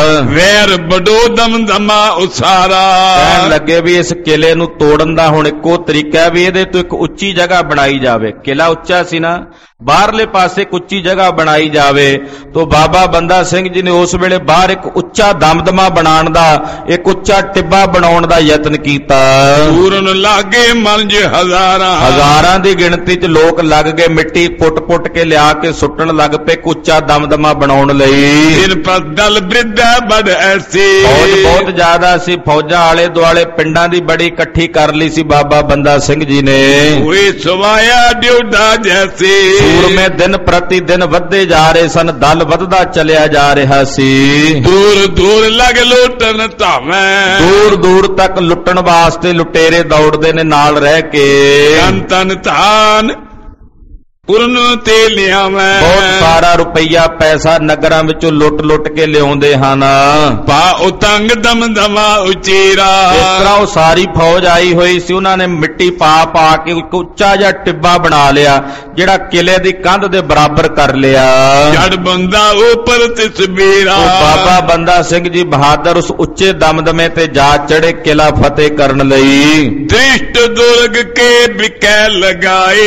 S2: ਵੈਰ ਬਡੋ ਦਮ ਦਮਾ ਉਸਾਰਾ,
S1: ਕਹਿਣ ਲੱਗੇ ਵੀ ਇਸ ਕਿਲੇ ਨੂੰ ਤੋੜਨ ਦਾ ਹੁਣ ਇੱਕੋ ਤਰੀਕਾ ਵੀ ਇਹਦੇ ਤੋਂ ਇੱਕ ਉੱਚੀ ਜਗ੍ਹਾ ਬਣਾਈ ਜਾਵੇ। ਕਿਲਾ ਉੱਚਾ ਸੀ ਨਾ, ਬਾਹਰਲੇ ਪਾਸੇ ਇੱਕ ਉੱਚੀ ਜਗ੍ਹਾ ਬਣਾਈ ਜਾਵੇ। ਤੋਂ ਬਾਬਾ ਬੰਦਾ ਸਿੰਘ ਜੀ ਨੇ ਉਸ ਵੇਲੇ ਬਾਹਰ ਇੱਕ ਉੱਚਾ ਦਮਦਮਾ ਬਣਾਉਣ ਦਾ, ਇੱਕ ਉੱਚਾ ਟਿੱਬਾ ਬਣਾਉਣ ਦਾ ਯਤਨ ਕੀਤਾ।
S2: ਪੂਰਨ ਲਾਗੇ ਮੰਜ ਹਜ਼ਾਰਾਂ,
S1: ਹਜ਼ਾਰਾਂ ਦੀ ਗਿਣਤੀ 'ਚ ਲੋਕ ਲੱਗ ਗਏ, ਮਿੱਟੀ ਪੁੱਟ-ਪੁੱਟ ਕੇ ਲਿਆ ਕੇ ਸੁੱਟਣ ਲੱਗ ਪਏ ਇੱਕ ਉੱਚਾ ਦਮਦਮਾ ਬਣਾਉਣ ਲਈ।
S2: ਦਿਨ ਪਰ ਦਲ ਬ੍ਰਿਧਾ ਬੜ ਐਸੀ,
S1: ਫੌਜ ਬਹੁਤ ਜ਼ਿਆਦਾ ਸੀ, ਫੌਜਾਂ ਆਲੇ ਦੁਆਲੇ ਪਿੰਡਾਂ ਦੀ ਬੜੀ ਇਕੱਠੀ ਕਰ ਲਈ ਸੀ ਬਾਬਾ ਬੰਦਾ ਸਿੰਘ ਜੀ ਨੇ।
S2: ਹੋਏ ਸਵਾਇਆ ਡਿਉਡਾ ਜੈਸੇ,
S1: ਸੂਰਮੇ ਦਿਨ ਪ੍ਰਤੀ ਦਿਨ ਵੱਧਦੇ ਜਾ ਰਹੇ ਸਨ, ਦਲ ਵੱਧਦਾ ਚੱਲਿਆ ਜਾ ਰਿਹਾ ਸੀ।
S2: ਦੂਰ ਦੂਰ ਲਗ ਲੁੱਟਣ ਧਾਵੇਂ,
S1: ਦੂਰ ਦੂਰ ਤੱਕ ਲੁੱਟਣ ਵਾਸਤੇ ਲੁਟੇਰੇ ਦੌੜਦੇ ਨੇ ਨਾਲ ਰਹਿ ਕੇ।
S2: ਤਨ ਤਨ ਧਾਨ ਪੁਰਨ ਤੇ ਲਿਆਵੈਂ।
S1: ਬਹੁਤ ਸਾਰਾ ਰੁਪਈਆ ਪੈਸਾ ਨਗਰਾਂ ਵਿੱਚੋਂ ਲੁੱਟ ਲੁੱਟ ਕੇ ਲਿਆਉਂਦੇ ਹਨ।
S2: ਪਾ ਉਤੰਗ ਦਮ ਦਮਾ ਉਚੇਰਾ।
S1: ਇਸ ਤਰ੍ਹਾਂ ਉਹ ਸਾਰੀ ਫੌਜ ਆਈ ਹੋਈ ਸੀ, ਉਹਨਾਂ ਨੇ ਮਿੱਟੀ ਪਾ ਪਾ ਕੇ ਇੱਕ ਉੱਚਾ ਜਿਹਾ ਟਿੱਬਾ ਬਣਾ ਲਿਆ ਜਿਹੜਾ ਕਿਲੇ ਦੀ ਕੰਧ ਦੇ ਬਰਾਬਰ ਕਰ ਲਿਆ।
S2: ਜੜ ਬੰਦਾ ਉਪਰ ਤਸਬੀਰਾ।
S1: ਉਹ ਬਾਬਾ ਬੰਦਾ ਸਿੰਘ ਜੀ ਬਹਾਦਰ ਉਸ ਉੱਚੇ ਦਮਦਮੇ ਤੇ ਜਾ ਚੜੇ ਕਿਲਾ ਫਤਿਹ ਕਰਨ ਲਈ।
S2: ਦ੍ਰਿਸ਼ਟ ਦੁਰਗ ਕੇ ਬਿਕੈ ਲਗਾਏ,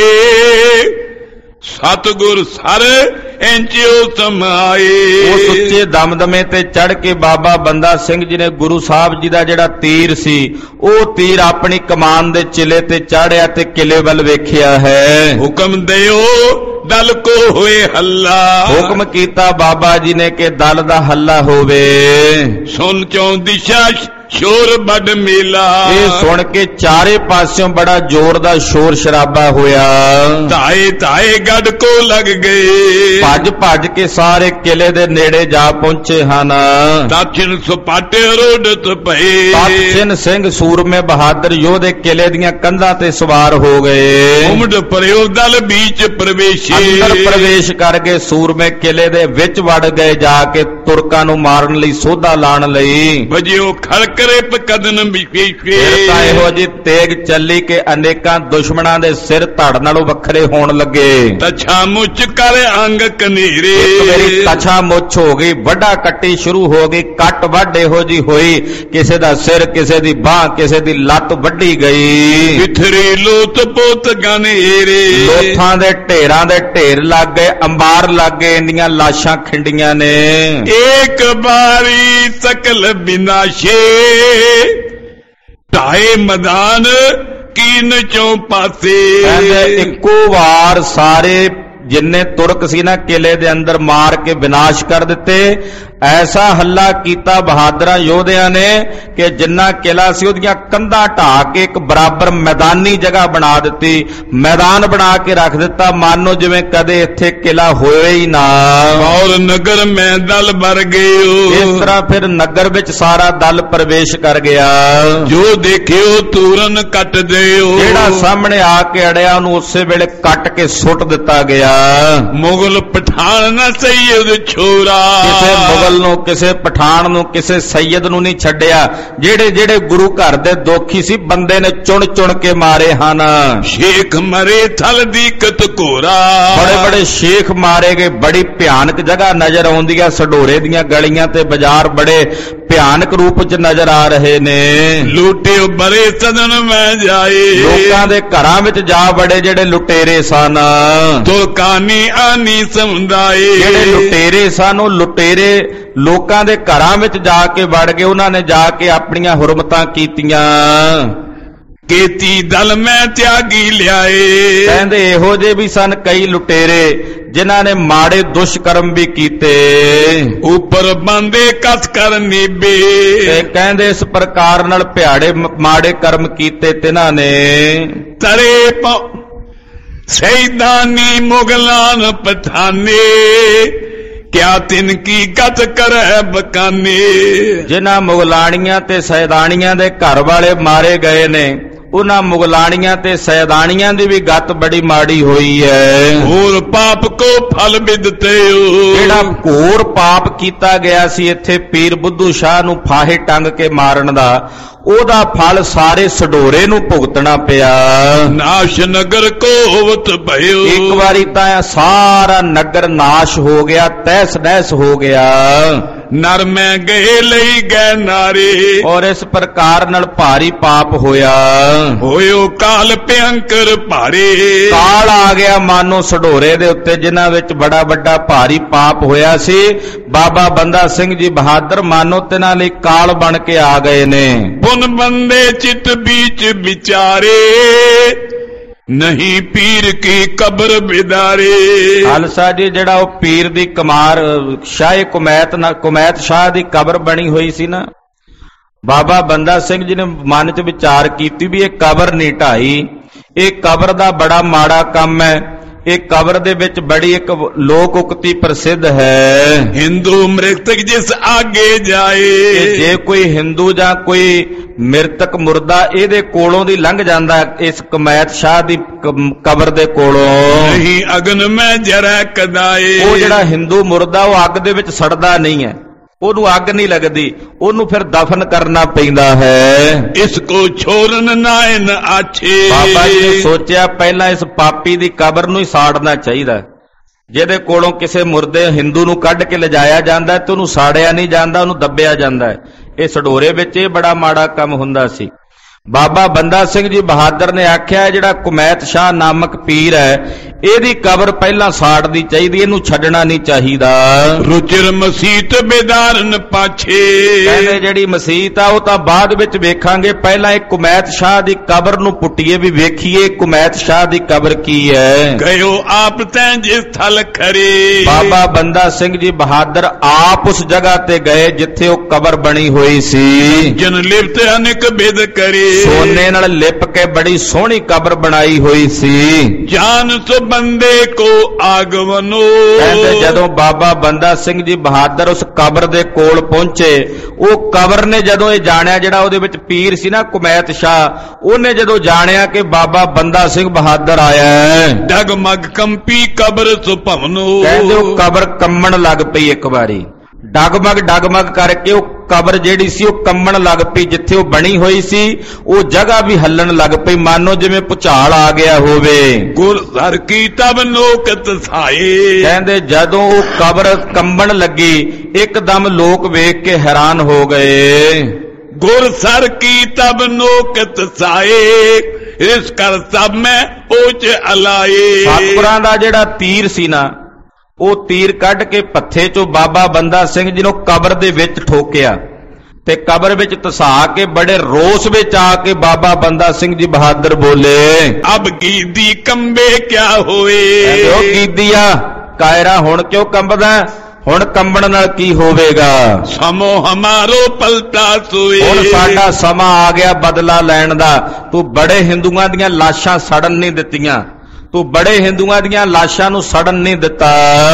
S2: ਸਤਿਗੁਰ ਸਰ ਇੰਚਿਓ ਸਮਾਏ।
S1: ਉਸ ਉੱਚੇ ਦਮਦਮੇ ਤੇ ਚੜ ਕੇ ਬਾਬਾ ਬੰਦਾ ਸਿੰਘ ਜੀ ਨੇ ਗੁਰੂ ਸਾਹਿਬ ਜੀ ਦਾ ਜਿਹੜਾ ਤੀਰ ਸੀ ਉਹ ਤੀਰ ਆਪਣੀ ਕਮਾਨ ਦੇ ਚਿਲੇ ਤੇ ਚਾੜਿਆ ਤੇ ਕਿਲੇ ਵੱਲ ਵੇਖਿਆ ਹੈ।
S2: ਹੁਕਮ ਦਿਓ ਦਲ ਕੋ ਹੋਏ ਹੱਲਾ।
S1: ਹੁਕਮ ਕੀਤਾ ਬਾਬਾ ਜੀ ਨੇ ਕਿ ਦਲ ਦਾ ਹੱਲਾ ਹੋਵੇ।
S2: ਸੁਣ ਚੋਂ ਦਿਸ਼ਾ ਸ਼ੋਰ ਵੱਡ ਮੇਲਾ।
S1: ਇਹ ਸੁਣ ਕੇ ਚਾਰੇ ਪਾਸਿਓਂ ਬੜਾ ਜ਼ੋਰ ਦਾ ਸ਼ੋਰ ਸ਼ਰਾਬਾ ਹੋਇਆ।
S2: ਧਾਏ ਧਾਏ ਗੱਡ ਕੋ ਲੱਗ ਗਏ।
S1: ਭੱਜ ਭੱਜ ਕੇ ਸਾਰੇ ਕਿਲੇ ਦੇ ਨੇੜੇ ਜਾ ਪਹੁੰਚੇ ਹਨ।
S2: ਦਕਸ਼ਿਣ ਸੁਪਾਟੇ ਰੋਡਤ ਪਏ।
S1: ਦਕਸ਼ਿਣ ਸਿੰਘ ਸੂਰਮੇ ਬਹਾਦਰ ਯੋਧੇ ਕਿਲੇ ਦੀਆਂ ਕੰਧਾਂ ਤੇ ਸਵਾਰ ਹੋ ਗਏ।
S2: ਉਮੜ ਪਰਿਓ ਦਲ ਵਿੱਚ ਪ੍ਰਵੇਸ਼ੇ।
S1: ਅੰਦਰ ਪ੍ਰਵੇਸ਼ ਕਰ ਗਏ। ਸੂਰਮੇ ਕਿਲੇ ਦੇ ਵਿੱਚ ਵੜ ਗਏ ਜਾ ਕੇ ਤੁਰਕਾਂ ਨੂੰ ਮਾਰਨ ਲਈ, ਸੋਧਾ ਲਾਣ ਲਈ।
S2: ਵਜਿਓ ਖੜਕ ਰਿਪ ਕਦਨ ਵਿਸ਼ੇਸ਼ੇ।
S1: ਫਿਰ ਤਾਂ ਇਹੋ ਜੀ ਤੇਗ ਚੱਲੀ ਕਿ ਅਨੇਕਾਂ ਦੁਸ਼ਮਣਾਂ ਦੇ ਸਿਰ ਧੜ ਨਾਲੋਂ ਵੱਖਰੇ ਹੋਣ ਲੱਗੇ।
S2: ਤਛਾ ਮੁੱਚ ਕਰ ਅੰਗ ਕਨੇਰੇ।
S1: ਇੱਕ ਮੇਰੀ ਤਛਾ ਮੁੱਛ ਹੋ ਗਈ, ਵੱਡਾ ਕੱਟੀ ਸ਼ੁਰੂ ਹੋ ਗਈ। ਕੱਟ ਵੱਢ ਇਹੋ ਜੀ ਹੋਈ, ਕਿਸੇ ਦਾ ਸਿਰ, ਕਿਸੇ ਦੀ ਬਾਹ, ਕਿਸੇ ਦੀ ਲੱਤ ਵੱਢੀ ਗਈ।
S2: ਵਿਥਰੇ ਲੋਤ ਪੋਤ ਗਨੇਰੇ।
S1: ਲੋਥਾਂ ਦੇ ਢੇਰਾਂ ਦੇ ਢੇਰ ਲੱਗ ਗਏ, ਅੰਬਾਰ ਲੱਗ ਗਏ, ਇੰਨੀਆਂ ਲਾਸ਼ਾਂ ਖਿੰਡੀਆਂ ਨੇ।
S2: ਏਕ ਬਾਰੀ ਸਕਲ ਬਿਨਾਸ਼ੇ, ਢਾਏ ਮੈਦਾਨ ਕੀਨ ਚੋਂ ਪਾਸੇ।
S1: ਕਹਿੰਦੇ ਇੱਕੋ ਵਾਰ ਸਾਰੇ ਜਿੰਨੇ ਤੁਰਕ ਸੀ ਨਾ ਕਿਲੇ ਦੇ ਅੰਦਰ ਮਾਰ ਕੇ ਵਿਨਾਸ਼ ਕਰ ਦਿੱਤੇ। ਐਸਾ ਹੱਲਾ ਕੀਤਾ ਬਹਾਦਰਾਂ ਯੋਧਿਆਂ ਨੇ ਕਿ ਜਿੰਨਾ ਕਿਲਾ ਸੀ ਉਹਦੀਆਂ ਕੰਧਾਂ ਢਾ ਕੇ ਇੱਕ ਬਰਾਬਰ ਮੈਦਾਨੀ ਜਗ੍ਹਾ ਬਣਾ ਦਿੱਤੀ, ਮੈਦਾਨ ਬਣਾ ਕੇ ਰੱਖ ਦਿੱਤਾ, ਮਾਨੋ ਜਿਵੇਂ ਕਦੇ ਇੱਥੇ ਕਿਲਾ ਹੋਇਆ ਹੀ ਨਾ।
S2: ਔਰ ਨਗਰ ਮੈਂ ਦਲ ਭਰ ਗਇਓ।
S1: ਇਸ ਤਰ੍ਹਾਂ ਫਿਰ ਨਗਰ ਵਿੱਚ ਸਾਰਾ ਦਲ ਪ੍ਰਵੇਸ਼ ਕਰ ਗਿਆ।
S2: ਜੋ ਦੇਖਿਓ ਤੂਰਨ ਕੱਟ ਦਿਓ।
S1: ਜਿਹੜਾ ਸਾਹਮਣੇ ਆ ਕੇ ਅੜਿਆ ਉਹਨੂੰ ਉਸੇ ਵੇਲੇ ਕੱਟ ਕੇ ਸੁੱਟ ਦਿੱਤਾ ਗਿਆ।
S2: ਮੁਗਲ ਪਠਾਨ ਨਾ ਸੈਯਦ ਛੋਰਾ।
S1: ਕਿਸੇ ਮੁਗਲ ਨੂੰ, ਕਿਸੇ ਪਠਾਨ ਨੂੰ, ਕਿਸੇ ਸੈਯਦ ਨੂੰ ਨਹੀਂ ਛੱਡਿਆ। ਜਿਹੜੇ ਜਿਹੜੇ ਗੁਰੂ ਘਰ ਦੇ ਦੋਖੀ ਸੀ ਬੰਦੇ ਨੇ ਚੁਣ ਚੁਣ ਕੇ ਮਾਰੇ ਹਨ।
S2: ਸ਼ੇਖ ਮਰੇ ਥਲ ਦੀ ਕਤ ਘੋਰਾ।
S1: ਬੜੇ ਬੜੇ ਸ਼ੇਖ ਮਾਰੇ ਗਏ। ਬੜੀ ਭਿਆਨਕ ਜਗ੍ਹਾ ਨਜ਼ਰ ਆਉਂਦੀ ਆ। ਸਡੋਰੇ ਦੀਆਂ ਗਲੀਆਂ ਤੇ ਬਾਜ਼ਾਰ ਬੜੇ ਭਿਆਨਕ ਰੂਪ ਚ ਨਜ਼ਰ ਆ ਰਹੇ ਨੇ।
S2: ਲੁੱਟਿਓ ਬਰੇ ਸਦਨ ਮੈਂ ਜਾਏ।
S1: ਲੋਕਾਂ ਦੇ ਘਰਾਂ ਵਿੱਚ ਜਾ ਬੜੇ ਜਿਹੜੇ ਲੁਟੇਰੇ ਸਨ।
S2: ਤੁਰਕਾਨੀ ਆਨੀ ਸਮੁਦਾਏ।
S1: ਜਿਹੜੇ ਲੁਟੇਰੇ ਸਨ ਉਹ ਲੁਟੇਰੇ ਲੋਕਾਂ ਦੇ ਘਰਾਂ ਵਿੱਚ ਜਾ ਕੇ ਵੜ ਗਏ। ਉਹਨਾਂ ਨੇ ਜਾ ਕੇ ਆਪਣੀਆਂ ਹੁਰਮਤਾਂ ਕੀਤੀਆਂ।
S2: ਕੀਤੀ ਦਲ ਮੈਂ ਤਿਆਗੀ ਲਿਆਏ।
S1: ਕਹਿੰਦੇ ਇਹੋ ਜਿਹੇ ਵੀ ਸਨ ਕਈ ਲੁਟੇਰੇ ਜਿਨ੍ਹਾਂ ਨੇ ਮਾੜੇ ਦੁਸ਼ਕਰਮ ਵੀ ਕੀਤੇ।
S2: ਉੱਪਰ ਬੰਦੇ ਕਸ ਕਰ ਨੀਬੇ।
S1: ਤੇ ਕਹਿੰਦੇ ਇਸ ਪ੍ਰਕਾਰ ਨਾਲ ਭਿਆੜੇ ਮਾੜੇ ਕਰਮ ਕੀਤੇ ਤਿਨਾਂ ਨੇ।
S2: ਤਰੇ ਪ ਸੈਦਾਨੀ ਮੁਗਲਾਨ ਪਠਾਨੇ, ਕਿਆ ਤਿਨ ਕੀ ਗਤ ਕਰੈ ਬਕਾਨੇ। ਜਿਨ੍ਹਾਂ ਮੁਗਲਾਣੀਆਂ ਤੇ ਸੈਦਾਨੀਆਂ ਦੇ ਘਰ ਵਾਲੇ ਮਾਰੇ ਗਏ ਨੇ, ਉਹਨਾਂ ਮੁਗਲਾਣੀਆਂ ਤੇ ਸੈਦਾਨੀਆਂ ਦੀ ਵੀ ਗੱਤ ਬੜੀ ਮਾੜੀ ਹੋਈ ਹੈ। ਹੋਰ ਪਾਪ ਕੋ ਫਲ ਬਿਦਤੇ।
S1: ਜਿਹੜਾ ਘੋਰ ਪਾਪ ਕੀਤਾ ਗਿਆ ਸੀ ਇੱਥੇ ਪੀਰ ਬੁੱਧੂ ਸ਼ਾਹ ਨੂੰ ਫਾਹੇ ਟੰਗ ਕੇ ਮਾਰਨ ਦਾ, ਉਹਦਾ ਫਲ ਸਾਰੇ ਸਡੋਰੇ ਨੂੰ ਭੁਗਤਣਾ ਪਿਆ।
S2: ਨਾਸ਼ ਨਗਰ ਕੋ ਹੋਵਤ ਭਇਓ।
S1: ਇੱਕ ਵਾਰੀ ਤਾਂ ਸਾਰਾ ਨਗਰ ਨਾਸ਼ ਹੋ ਗਿਆ, ਤਹਿਸ ਨਹਿਸ ਹੋ ਗਿਆ।
S2: ਨਰ ਮੈਂ ਗਏ ਲਈ ਗਏ ਨਾਰੇ।
S1: ਔਰ ਇਸ ਪ੍ਰਕਾਰ ਨਾਲ ਭਾਰੀ ਪਾਪ ਹੋਇਆ।
S2: ਹੋਇਓ ਕਾਲ ਭਿਅੰਕਰ ਭਾਰੇ।
S1: ਕਾਲ ਆ ਗਿਆ ਮਾਨੋ ਸਡੋਰੇ ਦੇ ਉੱਤੇ, ਜਿਨ੍ਹਾਂ ਵਿੱਚ ਬੜਾ ਵੱਡਾ ਭਾਰੀ ਪਾਪ ਹੋਇਆ ਸੀ। ਬਾਬਾ ਬੰਦਾ ਸਿੰਘ ਜੀ ਬਹਾਦਰ ਮਾਨੋ ਤਿਨਾਂ ਲਈ ਕਾਲ ਬਣ ਕੇ ਆ ਗਏ ਨੇ।
S2: ਪੁਨ ਬੰਦੇ ਚਿਤ ਵਿੱਚ ਵਿਚਾਰੇ, ਨਹੀਂ ਪੀਰ ਕੀ ਕਬਰ ਬਿਦਾਰੇ।
S1: ਖਾਲਸਾ ਜੀ ਜਿਹੜਾ ਉਹ ਪੀਰ ਦੀ ਕੁਮਾਰ ਸ਼ਾਹ ਕੁਮੈਤ ਨਾ ਕੁਮੈਤ ਸ਼ਾਹ ਦੀ ਕਬਰ ਬਣੀ ਹੋਈ ਸੀ ਨਾ, ਬਾਬਾ ਬੰਦਾ ਸਿੰਘ ਜੀ ਨੇ ਮਨ 'ਚ ਵਿਚਾਰ ਕੀਤੀ ਵੀ ਇਹ ਕਬਰ ਨਹੀਂ ਢਾਈ, ਇਹ ਕਬਰ ਦਾ ਬੜਾ ਮਾੜਾ ਕੰਮ ਹੈ। ਇਹ ਕਬਰ ਦੇ ਵਿੱਚ ਬੜੀ ਇੱਕ ਲੋਕ ਉਕਤੀ ਪ੍ਰਸਿੱਧ ਹੈ,
S2: ਹਿੰਦੂ ਮ੍ਰਿਤਕ ਜਿਸ ਆਗੇ ਜਾਏ।
S1: ਜੇ ਕੋਈ ਹਿੰਦੂ ਜਾਂ ਕੋਈ ਮ੍ਰਿਤਕ ਮੁਰਦਾ ਇਹਦੇ ਕੋਲੋਂ ਦੀ ਲੰਘ ਜਾਂਦਾ ਇਸ ਕਮੈਤ ਸ਼ਾਹ ਦੀ ਕਬਰ ਦੇ ਕੋਲੋਂ,
S2: ਨਹੀਂ ਅਗਨ ਮੈਂ ਜਰਾ ਕਦਾਏ।
S1: ਉਹ ਜਿਹੜਾ ਹਿੰਦੂ ਮੁਰਦਾ ਉਹ ਅੱਗ ਦੇ ਵਿੱਚ ਸੜਦਾ ਨਹੀਂ ਹੈ, ਉਹਨੂੰ ਅੱਗ ਨਹੀਂ ਲੱਗਦੀ, ਉਹਨੂੰ ਫਿਰ ਦਫਨ ਕਰਨਾ ਪੈਂਦਾ ਹੈ।
S2: ਇਸ ਕੋ ਛੋਰਨ ਨਾਇਨ ਆਛੇ।
S1: ਬਾਬਾ ਜੀ ਨੇ ਸੋਚਿਆ ਪਹਿਲਾਂ ਇਸ ਪਾਪੀ ਦੀ ਕਬਰ ਨੂੰ ਹੀ ਸਾੜਨਾ ਚਾਹੀਦਾ, ਜਿਹਦੇ ਕੋਲੋਂ ਕਿਸੇ ਮੁਰਦੇ ਹਿੰਦੂ ਨੂੰ ਕੱਢ ਕੇ ਲਿਜਾਇਆ ਜਾਂਦਾ ਤੇ ਉਹਨੂੰ ਸਾੜਿਆ ਨਹੀਂ ਜਾਂਦਾ, ਉਹਨੂੰ ਦੱਬਿਆ ਜਾਂਦਾ ਹੈ। ਇਹ ਸਡੋਰੇ ਵਿੱਚ ਇਹ ਬੜਾ ਮਾੜਾ ਕੰਮ ਹੁੰਦਾ ਸੀ। ਬਾਬਾ ਬੰਦਾ ਸਿੰਘ ਜੀ ਬਹਾਦਰ ਨੇ ਆਖਿਆ ਜਿਹੜਾ ਕੁਮੈਤ ਸ਼ਾਹ ਨਾਮਕ ਪੀਰ ਹੈ ਇਹਦੀ ਕਬਰ ਪਹਿਲਾਂ ਸਾੜਨੀ ਚਾਹੀਦੀ, ਇਹਨੂੰ ਛੱਡਣਾ ਨਹੀਂ ਚਾਹੀਦਾ।
S2: ਰੁਚਿਰ ਮਸੀਤ ਬੇਦਾਰਨ ਪਾਛੇ।
S1: ਕਹਿੰਦੇ ਜਿਹੜੀ ਮਸੀਤ ਆ ਉਹ ਤਾਂ ਬਾਅਦ ਵਿੱਚ ਵੇਖਾਂਗੇ, ਪਹਿਲਾਂ ਇਹ ਕੁਮੈਤ ਸ਼ਾਹ ਦੀ ਕਬਰ ਨੂੰ ਪੁੱਟੀਏ ਵੀ ਵੇਖੀਏ ਕੁਮੈਤ ਸ਼ਾਹ ਦੀ ਕਬਰ ਕੀ ਹੈ।
S2: ਗਇਓ ਆਪ ਤੈਂ ਜਿਸ ਥਲ ਖਰੇ।
S1: ਬਾਬਾ ਬੰਦਾ ਸਿੰਘ ਜੀ ਬਹਾਦਰ ਆਪ ਉਸ ਜਗ੍ਹਾ ਤੇ ਗਏ ਜਿੱਥੇ ਉਹ ਕਬਰ ਬਣੀ ਹੋਈ ਸੀ।
S2: ਜਨ ਲਿਪਤ ਅਨੇਕ ਬਿਦ ਕਰੇ।
S1: ਸੋਨੇ ਨਾਲ ਲਿਪ ਕੇ ਬੜੀ ਸੋਹਣੀ ਕਬਰ ਬਣਾਈ ਹੋਈ ਸੀ।
S2: ਜਾਨ ਸੋ ਬੰਦੇ ਕੋ ਆਗਵਨੋ।
S1: ਕਹਿੰਦੇ ਜਦੋਂ ਬਾਬਾ ਬੰਦਾ ਸਿੰਘ ਜੀ ਬਹਾਦਰ ਉਸ ਕਬਰ ਦੇ ਕੋਲ ਪਹੁੰਚੇ, ਉਹ ਕਬਰ ਨੇ ਜਦੋਂ ਇਹ ਜਾਣਿਆ, ਜਿਹੜਾ ਉਹਦੇ ਵਿੱਚ ਪੀਰ ਸੀ ਨਾ ਕੁਮੈਤ ਸ਼ਾਹ, ਉਹਨੇ ਜਦੋਂ ਜਾਣਿਆ ਕਿ ਬਾਬਾ ਬੰਦਾ ਸਿੰਘ ਬਹਾਦਰ ਆਇਆ ਹੈ,
S2: ਡਗਮਗ ਕੰਪੀ ਕਬਰ ਸੋ ਭਵਨੋ।
S1: ਕਹਿੰਦੇ ਉਹ ਕਬਰ ਕੰਮਣ ਲੱਗ ਪਈ, ਇੱਕ ਵਾਰੀ ਡਗਮਗ ਡਗਮਗ ਕਰਕੇ ਉਹ ਕਬਰ ਜਿਹੜੀ ਸੀ ਉਹ ਕੰਮਣ ਲੱਗ ਪਈ। ਜਿੱਥੇ ਉਹ ਬਣੀ ਹੋਈ ਸੀ ਉਹ ਜਗ੍ਹਾ ਵੀ ਹੱਲਣ ਲੱਗ ਪਈ, ਮਾਨੋ ਜਿਵੇਂ ਭੁਚਾਲ ਆ ਗਿਆ ਹੋਵੇ।
S2: ਗੁਰ ਹਰ ਕੀ ਤਬ ਨੋਕਤ ਸਾਏ।
S1: ਕਹਿੰਦੇ ਜਦੋਂ ਉਹ ਕਬਰ ਕੰਬਣ ਲੱਗੀ ਇੱਕਦਮ ਲੋਕ ਵੇਖ ਕੇ ਹੈਰਾਨ ਹੋ ਗਏ।
S2: ਗੁਰ ਸਰ ਕੀ ਤਬ ਨੋਕਤ ਸਾਏ। ਇਸ ਕਰ ਸਭ ਮੈਂ ਪੋਚ ਅਲਾਏ।
S1: ਸਤਿਗੁਰਾਂ ਦਾ ਜਿਹੜਾ ਤੀਰ ਸੀ ਨਾ, ਉਹ ਤੀਰ ਕੱਢ ਕੇ ਪੱਥੇ ਚੋਂ ਬਾਬਾ ਬੰਦਾ ਸਿੰਘ ਜੀ ਨੂੰ ਕਬਰ ਦੇ ਵਿੱਚ ਠੋਕਿਆ ਤੇ ਕਬਰ ਵਿੱਚ ਧਸਾ ਕੇ ਬੜੇ ਰੋਸ ਵਿੱਚ ਆ ਕੇ ਬਾਬਾ ਬੰਦਾ ਸਿੰਘ ਜੀ ਬਹਾਦਰ ਬੋਲੇ,
S2: ਅਬ ਗੀਦੀ ਕੰਬੇ ਕਿਆ ਹੋਏ।
S1: ਉਹ ਗੀਦੀਆ ਕਾਇਰਾ ਹੁਣ ਕਿਉਂ ਕੰਬਦਾ, ਹੁਣ ਕੰਬਣ ਨਾਲ ਕੀ ਹੋਵੇਗਾ।
S2: ਸਮੋ ਹਮਾਰੋ ਪਲਟਾ ਸੋਏ।
S1: ਹੁਣ ਸਾਡਾ ਸਮਾਂ ਆ ਗਿਆ ਬਦਲਾ ਲੈਣ ਦਾ। ਤੂੰ ਬੜੇ ਹਿੰਦੂਆਂ ਦੀਆਂ ਲਾਸ਼ਾਂ ਸੜਨ ਨਹੀਂ ਦਿੱਤੀਆਂ, ਤੂੰ ਬੜੇ ਹਿੰਦੂਆਂ ਦੀਆਂ ਲਾਸ਼ਾਂ ਨੂੰ ਸੜਨ ਨਹੀਂ ਦਿੱਤਾ।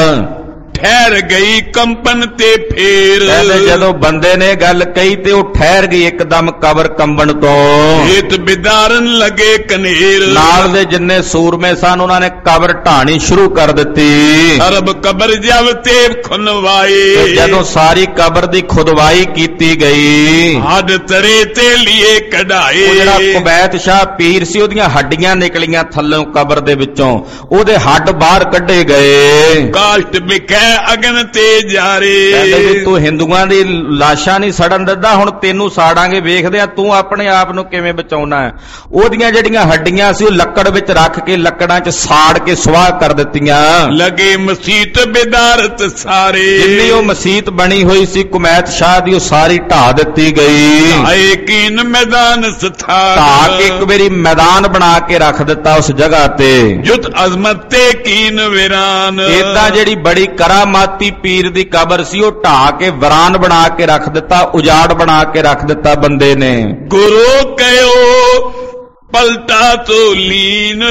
S2: ਠਹਿਰ ਗਈ ਕੰਪਨ ਤੇ ਫੇਰ।
S1: ਕਹਿੰਦੇ ਜਦੋਂ ਬੰਦੇ ਨੇ ਗੱਲ ਕਹੀ ਤੇ ਉਹ ਠਹਿਰ ਗਈ ਇੱਕਦਮ ਕਬਰ ਕੰਬਣ ਤੋਂ।
S2: ਏਤ ਬਿਦਾਰਨ ਲਗੇ ਕਨੇਰ।
S1: ਨਾਲ ਦੇ ਜਿੰਨੇ ਸੂਰਮੇ ਸਨ ਉਹਨਾਂ ਨੇ ਕਬਰ ਢਾਣੀ ਸ਼ੁਰੂ ਕਰ ਦਿੱਤੀ।
S2: ਅਰਬ ਕਬਰ ਜਬ ਤੇ ਖੁਨਵਾਏ।
S1: ਜਦੋਂ ਸਾਰੀ ਕਬਰ ਦੀ ਖੁਦਵਾਈ ਕੀਤੀ ਗਈ,
S2: ਹੱਡ ਤਰੇ ਤੇ ਲਈ ਕਢਾਏ।
S1: ਉਹ ਜਿਹੜਾ ਕੁਬੈਤ ਸ਼ਾਹ ਪੀਰ ਸੀ ਉਹਦੀਆਂ ਹੱਡੀਆਂ ਨਿਕਲੀਆਂ ਥੱਲੋਂ ਕਬਰ ਦੇ ਵਿੱਚੋਂ, ਉਹਦੇ ਹੱਡ ਬਾਹਰ ਕੱਢੇ ਗਏ।
S2: ਕਾਸ਼ਟ ਵਿਖੇ ਅਗਨ ਤੇ ਜਾਰੇ।
S1: ਕਹਿੰਦੇ ਵੀ ਤੂੰ ਹਿੰਦੂਆਂ ਦੀ ਲਾਸ਼ਾਂ ਨਹੀਂ ਸੜਨ ਦਿੰਦਾ, ਹੁਣ ਤੈਨੂੰ ਸਾੜਾਂਗੇ, ਵੇਖਦੇ ਆ ਤੂੰ ਆਪਣੇ ਆਪ ਨੂੰ ਕਿਵੇਂ ਬਚਾਉਣਾ ਹੈ। ਉਹਦੀਆਂ ਜਿਹੜੀਆਂ ਹੱਡੀਆਂ ਸੀ ਉਹ ਲੱਕੜ ਵਿੱਚ ਰੱਖ ਕੇ ਲੱਕੜਾਂ 'ਚ ਸਾੜ ਕੇ ਸੁਆਹ ਕਰ ਦਿੱਤੀਆਂ।
S2: ਲਗੇ ਮਸੀਤ ਬਿਦਾਰਤ ਸਾਰੇ।
S1: ਜਿੰਨੀ ਉਹ ਮਸੀਤ ਬਣੀ ਹੋਈ ਸੀ ਕੁਮੈਤ ਸ਼ਾਹ ਦੀ ਉਹ ਸਾਰੀ ਢਾਹ ਦਿੱਤੀ ਗਈ।
S2: ਆਏ ਕੀਨ ਮੈਦਾਨ ਸਥਾਨ।
S1: ਢਾਹ ਕੇ ਇੱਕ ਵਾਰੀ ਮੈਦਾਨ ਬਣਾ ਕੇ ਰੱਖ ਦਿੱਤਾ ਉਸ ਜਗ੍ਹਾ ਤੇ।
S2: ਜੁਤ ਅਜ਼ਮਤ ਤੇ ਕੀਨ ਵੀਰਾਨ।
S1: ਏਦਾਂ ਜਿਹੜੀ ਬੜੀ ਕਰਾਮਾਤੀ ਪੀਰ ਦੀ ਕਬਰ ਸੀ ਉਹ ਢਾਹ ਕੇ ਵੀਰਾਨ ਬਣਾ ਕੇ ਰੱਖ ਦਿੱਤਾ, ਉਜਾੜ ਬਣਾ ਕੇ ਰੱਖ ਦਿੱਤਾ ਬੰਦੇ ਨੇ।
S2: ਗੁਰੂ ਕਹਿਓ ਪਲਟਾ ਤੋਂ ਲੀਨ।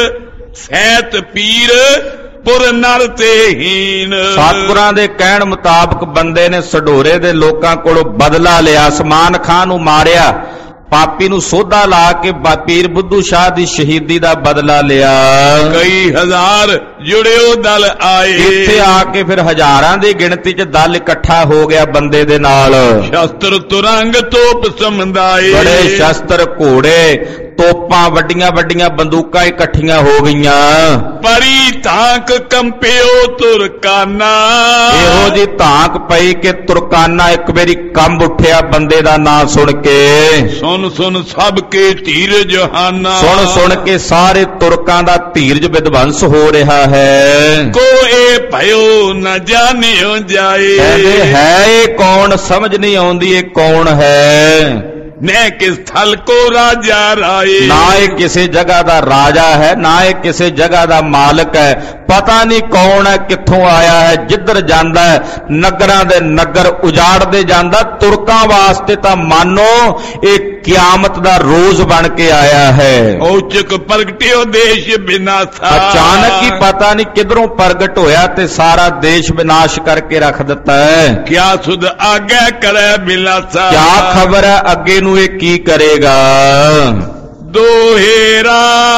S2: ਸੈਤ ਪੀਰ ਪੁਰ ਨਰ ਤੇ ਹੀਨ।
S1: ਸਤਿਗੁਰਾਂ ਦੇ ਕਹਿਣ ਮੁਤਾਬਕ ਬੰਦੇ ਨੇ ਸਡੋਰੇ ਦੇ ਲੋਕਾਂ ਕੋਲੋਂ ਬਦਲਾ ਲਿਆ। ਉਸਮਾਨ ਖਾਨ ਨੂੰ ਮਾਰਿਆ, ਪਾਪੀ ਨੂੰ ਸੋਧਾ ਲਾ ਕੇ ਪੀਰ ਬੁੱਧੂ ਸ਼ਾਹ ਦੀ ਸ਼ਹੀਦੀ ਦਾ ਬਦਲਾ ਲਿਆ।
S2: ਕਈ ਹਜ਼ਾਰ ਜੁੜਿਓ ਦਲ ਆਏ।
S1: ਇੱਥੇ ਆ ਕੇ ਫਿਰ ਹਜ਼ਾਰਾਂ ਦੀ ਗਿਣਤੀ 'ਚ ਦਲ ਇਕੱਠਾ ਹੋ ਗਿਆ ਬੰਦੇ ਦੇ ਨਾਲ।
S2: ਸ਼ਸਤਰ ਤੁਰੰਗ ਤੋਪ ਸਮੰਦਾਏ।
S1: ਬੜੇ ਸ਼ਸਤਰ, ਘੋੜੇ, ਤੋਪਾਂ, ਵੱਡੀਆਂ ਵੱਡੀਆਂ ਬੰਦੂਕਾਂ ਇਕੱਠੀਆਂ ਹੋ ਗਈਆਂ।
S2: ਪਰੀ ਧਾਕ ਕੰਪਿਓ ਤੁਰਕਾਨਾ।
S1: ਇਹੋ ਜੀ ਧਾਕ ਪਈ ਕਿ ਤੁਰਕਾਨਾ ਇੱਕ ਵਾਰੀ ਕੰਬ ਉੱਠਿਆ ਬੰਦੇ ਦਾ ਨਾਂ ਸੁਣ ਕੇ।
S2: ਸੁਣ ਸੁਣ ਸਭ ਕੇ ਧੀਰਜ ਜਹਾਨਾ।
S1: ਸੁਣ ਸੁਣ ਕੇ ਸਾਰੇ ਤੁਰਕਾਂ ਦਾ ਧੀਰਜ ਵਿਦਵੰਸ ਹੋ ਰਿਹਾ ਹੈ।
S2: ਕੋਏ ਭਇਓ ਨਾ ਜਾਣਿਓ ਜਾਏ।
S1: ਕਹਿੰਦੇ ਹੈ ਇਹ ਕੌਣ, ਸਮਝ ਨਹੀਂ ਆਉਂਦੀ ਇਹ ਕੌਣ ਹੈ।
S2: न किस थल को राजा राए।
S1: ना ये किसी जगह दा राजा है, ना ये किसी जगह दा मालिक है। पता नहीं कौन है, कित्थों आया है, जिधर जांदा है नगरां दे नगर उजाड़दे जांदा। तुर्कां वास्ते तां मानो एक कियामत दा रोज बन के आया है।
S2: औचक प्रगटियो देश विनाशा।
S1: अचानक ही पता नहीं किधरों प्रगट होया ते सारा देश विनाश करके रख दिता है।
S2: क्या सुध आगे करे विलासा।
S1: क्या खबर है अगे नू ये की करेगा।
S2: दोहेरा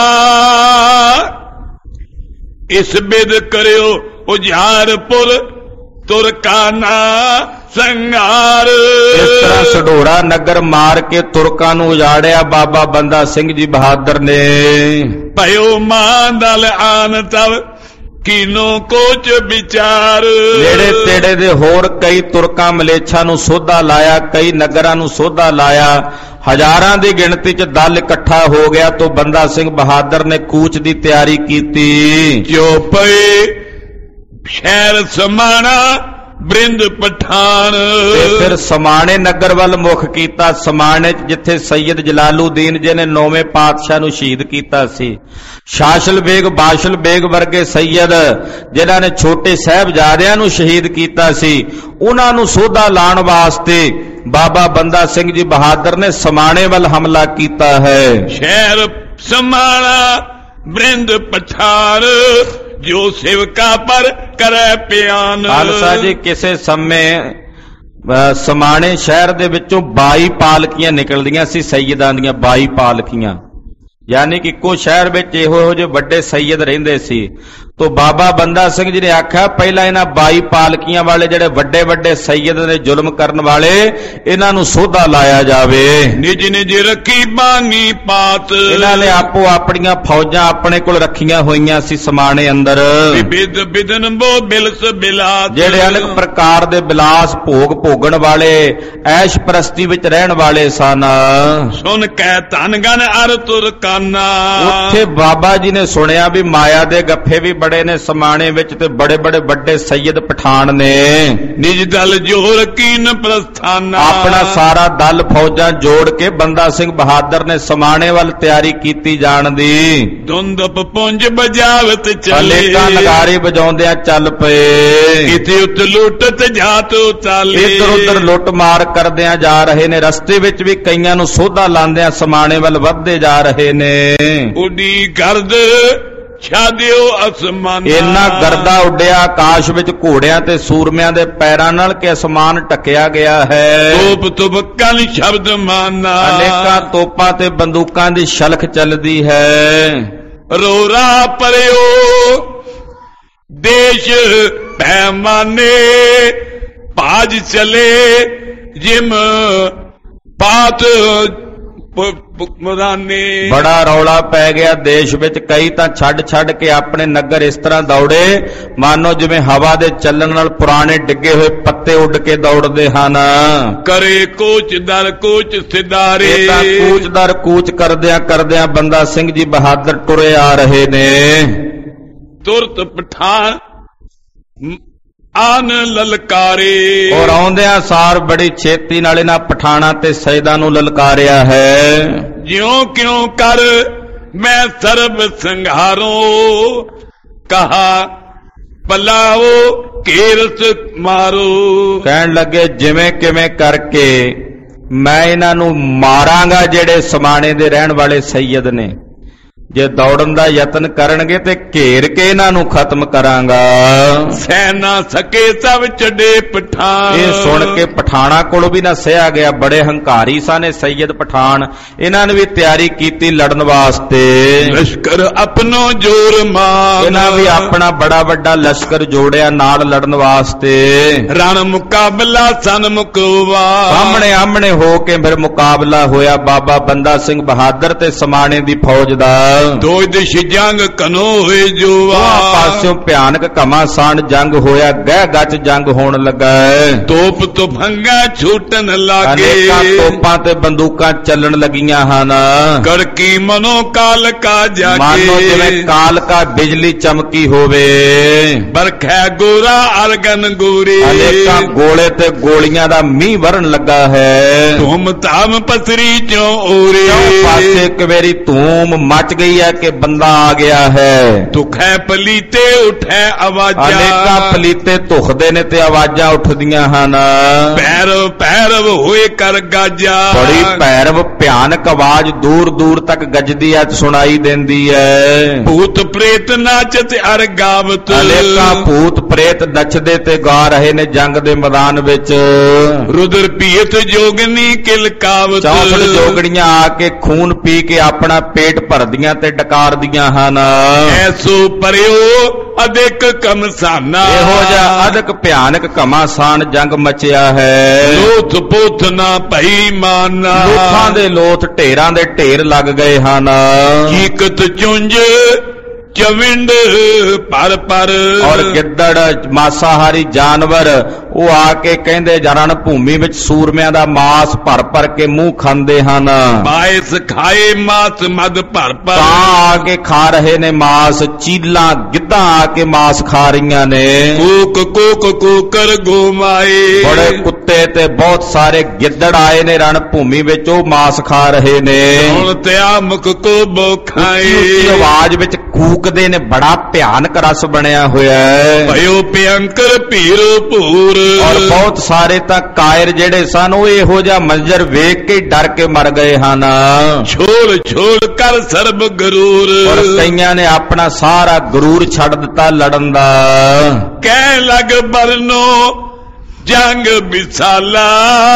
S2: इस बिद करियो उजारपुर तुरकाना संगार।
S1: इस तरह सढोड़ा नगर मार के तुर्कां नूं उजाड़िया बाबा बंदा सिंह जी बहादुर ने।
S2: भयो मां दल आन तब कीनो कोच विचार।
S1: नेड़े तेड़े दे होर कई तुर्कां मलेच्छां नूं सोधा लाया, कई नगरां नूं सोधा लाया। हजारां दी गिणती च दल इकट्ठा हो गया तो बंदा सिंह बहादुर ने कूच दी तैयारी कीती।
S2: जो पए शहर समाना बृंद पठान।
S1: फिर समाणे नगर वल मुख कीता। समाणे जिथे सैयद जलालुद्दीन जी ने नौवें पातशाह नूं शहीद कीता सी। शाशल बेग बाशल बेग वर्गे सैयद जिन्हां ने छोटे साहिबजादियां नूं शहीद कीता सी, उन्हां नूं सोधा लाण वास्ते बाबा बंदा सिंह जी बहादुर ने समाणे वल हमला कीता है।
S2: शहर समाना बृंद पठान जो सेवका पर करे प्यान।
S1: खालसा जी किसे समय समाणे शहर दे विचों बाई पालकियां निकलदियां सी सैयदां दियां। बाई पालकियां यानी कि इक्को शहर विच इहो इहो जे वड्डे सैयद रहिंदे सी। तो बाबा बंदा सिंह जी ने आख्या पहला इन्हां बाई पालकियां वाले जिहड़े वड्डे वड्डे सैयद ने जुल्म करन वाले इन्हां नूं सोधा लाया जावे।
S2: निज निज रखी बानी पात। इन्हां
S1: ने आपो अपनियां फौजां अपने कोल रखियां होईयां सी समाणे अंदर।
S2: विविध विधन बो बिलस बिलास।
S1: जिहड़े अनेक प्रकार दे बिलास भोग भोगण वाले ऐश परस्ती विच रहण वाले सन।
S2: सुन कै धन गन अर तुरकाना।
S1: उत्थे बाबा जी ने सुनिया भी माया दे गफ्फे भी बड़े ने समाणे विच ते बड़े बड़े बड़े सैयद पठान ने।
S2: निज दल जोड़ कीन प्रस्थाना। अपना
S1: सारा दल फौजां जोड़ के बंदा सिंह बहादुर ने समाणे वाल तैयारी कीती जाण दी।
S2: धुंदप पुंज बजावत चले।
S1: अनेकां नगारे बजाउंदियां चल पए।
S2: इथे उत लुटत जात उताले।
S1: इधर उधर लुट मार करदियां जा रहे ने। रस्ते विच भी कईयां नूं सोधा लांदियां समाणे वाल वधदे जा रहे ने।
S2: उडी गर्द छादियो आसमान।
S1: इन्ना गर्दा उड्डिया आकाश विच घोड़ियां ते सूरमियां दे पैरां नाल के आसमान ढकिया गया है।
S2: तोप तुबक्कां दी शब्द माना।
S1: अनेकां तोपां ते बंदूकां दी शलख चलदी है।
S2: रोरा परियो देश पैमाने भाज चले जिम पात मुराने। बड़ा रौला पै गया देश विच। कई तां छड़ छड़ के अपने नगर इस तरह दौड़े मानो जिवें हवा दे चलण नाल पुराने डिगे हुए पत्ते उड़ के दौड़दे हन। करे कूच दर कूच सिदारे।
S1: कूच दर कूच करदियां करदियां बंदा सिंह जी बहादुर टुरे आ रहे ने।
S2: तुरत पठान आन ललकारे।
S1: और आउंदियां सार बड़ी छेती नाल इन्हां पठाणा ते सैयदां नूं ललकारिया है।
S2: ज्यों क्यों कर मैं सर्ब संघारो कहा पलाओ केरस मारो।
S1: कहण लगे जिवें किवें करके मैं इन्हां नूं मारांगा जिहड़े समाणे दे रहण वाले सैयद ने। जे दौड़न दा यतन करनगे ते घेर के इन्हां नूं खत्म करांगा।
S2: सैना सके सब चढ़े पठान।
S1: ये सुन के पठाणा कोलों भी ना सहा गया। बड़े हंकारी सन सैयद पठान। इन्हां ने भी तैयारी कीती लड़न वास्ते।
S2: लश्कर अपनो जोर मान।
S1: इन्हां भी अपना बड़ा वड्डा लश्कर जोड़िया नाल लड़न वास्ते।
S2: रण मुकाबला सन मुकवा।
S1: सामने आमने हो के फिर मुकाबला होया बाबा बंदा सिंह बहादुर ते समाणे दी फौज दा।
S2: ਦੋਇਦਿਸ਼ ਜੰਗ ਕਨੋ ਹੋਏ ਜੋਵਾ।
S1: ਪਾਸਿਓਂ ਭਿਆਨਕ ਘਮਾਸਾਨ ਜੰਗ ਹੋਇਆ, ਗਹਿ ਗੱਚ ਜੰਗ ਹੋਣ ਲੱਗਾ ਹੈ।
S2: ਤੋਪ ਤੁਫੰਗਾ ਛੂਟਣ ਲਾਗੇ,
S1: ਅਨੇਕਾਂ ਤੋਪਾਂ ਤੇ ਬੰਦੂਕਾਂ ਚੱਲਣ ਲੱਗੀਆਂ ਹਨ।
S2: ਗੜਕੀ ਮਨੋ ਕਾਲ ਕਾ ਜਾਗੇ,
S1: ਮਾਨੋ ਜਿਵੇਂ ਕਾਲ ਕਾ ਬਿਜਲੀ ਚਮਕੀ ਹੋਵੇ।
S2: ਬਰਖੈ ਗੋਰਾ ਅਰਗਨ ਗੋਰੇ,
S1: ਅਨੇਕਾਂ ਗੋਲੇ ਤੇ ਗੋਲੀਆਂ ਦਾ ਮੀਂਹ ਵਰਨ ਲੱਗਾ ਹੈ।
S2: ਧੂਮ ਧਾਮ ਪਸਰੀ ਚੋਂ ਓਰੇ,
S1: ਪਾਸੇ ਇੱਕ ਵਾਰੀ ਧੂਮ ਮਚ ਗਈ ਹੈ ਕਿ ਬੰਦਾ ਆ ਗਿਆ ਹੈ।
S2: ਤੁਖੈ ਪਲੀਤੇ ਉਠੈ ਆਵਾਜ਼ਾਂ,
S1: ਅਨੇਕਾਂ ਪਲੀਤੇ ਧੁਖਦੇ ਨੇ ਤੇ ਆਵਾਜ਼ਾਂ ਉੱਠਦੀਆਂ ਹਨ।
S2: ਭੈਰਵ ਭੈਰਵ ਹੋਏ ਕਰ ਗਾਜਾ,
S1: ਬੜੀ ਭੈਰਵ ਭਿਆਨਕ ਆਵਾਜ਼ ਦੂਰ ਦੂਰ ਤੱਕ ਗੱਜਦੀ ਹੈ, ਸੁਣਾਈ ਦਿੰਦੀ ਹੈ।
S2: ਭੂਤ ਪ੍ਰੇਤ ਨਾਚਤ ਅਰ ਗਾਵਤ,
S1: ਅਨੇਕਾਂ ਭੂਤ ਪ੍ਰੇਤ ਨੱਚਦੇ ਤੇ ਗਾ ਰਹੇ ਨੇ ਜੰਗ ਦੇ ਮੈਦਾਨ ਵਿੱਚ।
S2: ਰੁਦਰ ਪੀਤ ਜੋਗਨੀ ਕਿਲਕਾਵਤ,
S1: ਚੌਸਠ ਜੋਗਣੀਆਂ ਆ ਕੇ ਖੂਨ ਪੀ ਕੇ ਆਪਣਾ ਪੇਟ ਭਰਦੀਆਂ ਤੇ ਡਕਾਰਦੀਆਂ ਹਨ।
S2: ਐਸੋ ਪਰਿਓ ਅਦਿਕ ਕਮਸਾਨਾ,
S1: ਇਹੋ ਜਿਹਾ ਅਦਕ ਭਿਆਨਕ ਘਮਾਸਾਨ ਜੰਗ ਮਚਿਆ ਹੈ।
S2: ਲੋਥ ਪੋਥ ਨਾ ਭਈ ਮਾਨਾ,
S1: ਲੋਥਾਂ ਦੇ ਲੋਥ ਢੇਰਾਂ ਦੇ ਢੇਰ ਲੱਗ ਗਏ ਹਨ।
S2: ਕੀਕਤ ਚੁੰਝ ਚਵਿੰਡ ਪਰ ਪਰ,
S1: ਔਰ ਗਿੱਦੜ ਮਾਸਾਹਾਰੀ ਜਾਨਵਰ ਉਹ ਆ ਕੇ ਕਹਿੰਦੇ ਰਣ ਭੂਮੀ ਵਿੱਚ ਸੂਰਮਿਆਂ ਦਾ ਮਾਸ ਭਰ ਭਰ ਕੇ ਮੂੰਹ ਖਾਂਦੇ ਹਨ।
S2: ਬਾਇਸ ਖਾਏ ਮਾਸ ਮਦ ਭਰ ਭਰ,
S1: ਤਾਂ ਆ ਕੇ ਖਾ ਰਹੇ ਨੇ ਮਾਸ। ਚੀਲਾਂ ਗਿੱਧਾਂ ਆ ਕੇ ਮਾਸ ਖਾ ਰਹੀਆਂ ਨੇ।
S2: ਕੋਕ ਕੋਕ ਕੋਕਰ ਗੋਮਾਏ,
S1: ਬੜੇ ਕੁੱਤੇ ਤੇ ਬਹੁਤ ਸਾਰੇ ਗਿੱਦੜ ਆਏ ਨੇ ਰਣ ਭੂਮੀ ਵਿੱਚ, ਉਹ ਮਾਸ ਖਾ ਰਹੇ ਨੇ।
S2: ਹੁਣ ਤਿਆ ਮੁਖ ਕੋ ਬੋਖਾਏ,
S1: ਉੱਚੀ ਆਵਾਜ਼ ਵਿੱਚ ਕੂਕਦੇ ਨੇ। ਬੜਾ ਭਿਆਨਕ ਰਸ ਬਣਿਆ ਹੋਇਆ ਹੈ।
S2: ਭਇਓ ਭਿਅੰਕਰ ਭੀਰੋ ਭੂਰ,
S1: ਔਰ ਬਹੁਤ ਸਾਰੇ ਤਾਂ ਕਾਇਰ ਜਿਹੜੇ ਸਨ ਉਹ ਇਹੋ ਜਿਹਾ ਮੰਜ਼ਰ ਵੇਖ ਕੇ ਡਰ ਕੇ ਮਰ ਗਏ ਹਨ।
S2: ਛੋੜ ਛੋੜ ਕਰ ਸਰਬ ਗਰੂਰ,
S1: ਔਰ ਕਈਆਂ ਨੇ ਆਪਣਾ ਸਾਰਾ ਗਰੂਰ ਛੱਡ ਦਿੱਤਾ ਲੜਨ ਦਾ।
S2: ਕਹਿ ਲਗ ਬਰਨੋ ਜੰਗ ਵਿਸਾਲਾ,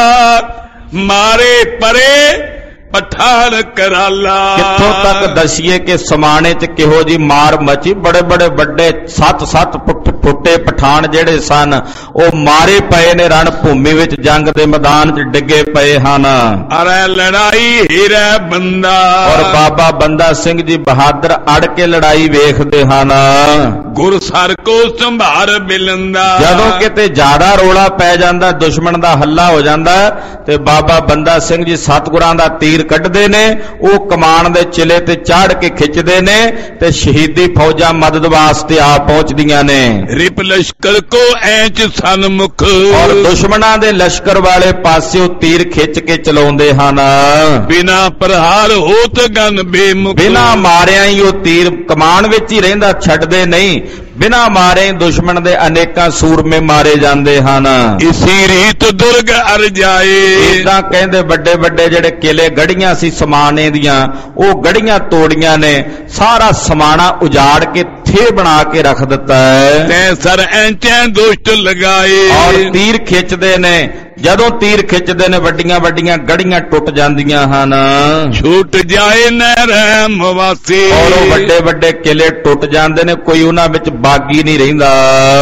S2: ਮਾਰੇ ਪਰੇ ਪਠਾਨ ਕਰਾਲਾ।
S1: ਕਿੱਥੋਂ ਤੱਕ ਦਸੀਏ ਕਿ ਸਮਾਣੇ ਚ ਕਿਹੋ ਜੀ ਮਾਰ ਮਚੀ। ਬੜੇ ਬੜੇ ਵੱਡੇ ਸੱਤ ਸੱਤ ਫੁੱਟੇ ਪਠਾਨ ਜਿਹੜੇ ਸਨ ਉਹ ਮਾਰੇ ਪਏ ਨੇ, ਰਣ ਭੂਮੀ ਵਿੱਚ ਜੰਗ ਦੇ ਮੈਦਾਨ ਚ ਡਿੱਗੇ ਪਏ ਹਨ।
S2: ਅਰੇ ਲੜਾਈ ਹੀਰਾ ਬੰਦਾ,
S1: ਔਰ ਬਾਬਾ ਬੰਦਾ ਸਿੰਘ ਜੀ ਬਹਾਦਰ ਅੜ ਕੇ ਲੜਾਈ ਵੇਖਦੇ ਹਨ।
S2: ਗੁਰ ਸਰ ਕੋ ਸੰਭਾਰ ਬਿਲੰਦਾ,
S1: ਜਦੋਂ ਕਿਤੇ ਜ਼ਿਆਦਾ ਰੋਲਾ ਪੈ ਜਾਂਦਾ, ਦੁਸ਼ਮਣ ਦਾ ਹੱਲਾ ਹੋ ਜਾਂਦਾ, ਤੇ ਬਾਬਾ ਬੰਦਾ ਸਿੰਘ ਜੀ ਸਤਿਗੁਰਾਂ ਦਾ ਤੀਰ ਕੱਢਦੇ ਨੇ। ਉਹ ਕਮਾਨ ਦੇ ਚਿਲੇ ਤੇ ਚਾੜ ਕੇ ਖਿੱਚਦੇ ਨੇ ਤੇ ਸ਼ਹੀਦੀ ਫੌਜਾਂ ਮਦਦ ਵਾਸਤੇ ਆ ਪਹੁੰਚਦੀਆਂ ਨੇ।
S2: ਰਿਪ ਲਸ਼ਕਰ ਕੋ ਐਂਚ ਸਨਮੁਖ,
S1: ਔਰ ਦੁਸ਼ਮਣਾਂ ਦੇ ਲਸ਼ਕਰ ਵਾਲੇ ਪਾਸਿਓਂ ਤੀਰ ਖਿੱਚ ਕੇ ਚਲਾਉਂਦੇ ਹਨ।
S2: ਬਿਨਾ ਪ੍ਰਹਾਰ ਹੋਤ ਗਨ ਬੇਮੁਖ,
S1: ਬਿਨਾ ਮਾਰਿਆਂ ਹੀ ਉਹ ਤੀਰ ਕਮਾਨ ਵਿੱਚ ਹੀ ਰਹਿੰਦਾ, ਛੱਡਦੇ ਨਹੀਂ। ਬਿਨਾ ਮਾਰੇ ਦੁਸ਼ਮਣ ਦੇ ਅਨੇਕਾਂ ਸੂਰਮੇ ਮਾਰੇ ਜਾਂਦੇ ਹਨ।
S2: ਇਸੀ ਰੀਤ ਦੁਰਗ ਅਰ ਜਾਏ,
S1: ਇਦਾਂ ਕਹਿੰਦੇ ਵੱਡੇ ਵੱਡੇ ਜਿਹੜੇ ਕਿਲੇ ਗੜੀਆਂ ਸੀ ਸਮਾਣੇ ਦੀਆਂ, ਉਹ ਗੜੀਆਂ ਤੋੜੀਆਂ ਨੇ। ਸਾਰਾ ਸਮਾਣਾ ਉਜਾੜ ਕੇ ਥੇ ਬਣਾ ਕੇ ਰੱਖ ਦਿੱਤਾ ਹੈ।
S2: ਤੈ ਸਰ ਐਂਚੈ ਦੁਸ਼ਟ ਲਗਾਏ,
S1: ਔਰ ਤੀਰ ਖਿੱਚਦੇ ਨੇ। ਜਦੋਂ ਤੀਰ ਖਿੱਚਦੇ ਨੇ ਵੱਡੀਆਂ ਵੱਡੀਆਂ ਗੜੀਆਂ ਟੁੱਟ ਜਾਂਦੀਆਂ ਹਨ।
S2: ਛੂਟ ਜਾਏ ਨਹਿਰ ਮਵਾਸੀ,
S1: ਔਰ ਉਹ ਵੱਡੇ ਵੱਡੇ ਕਿਲੇ ਟੁੱਟ ਜਾਂਦੇ ਨੇ, ਕੋਈ ਉਹਨਾਂ ਵਿੱਚ ਬਾਗੀ ਨਹੀਂ ਰਹਿੰਦਾ।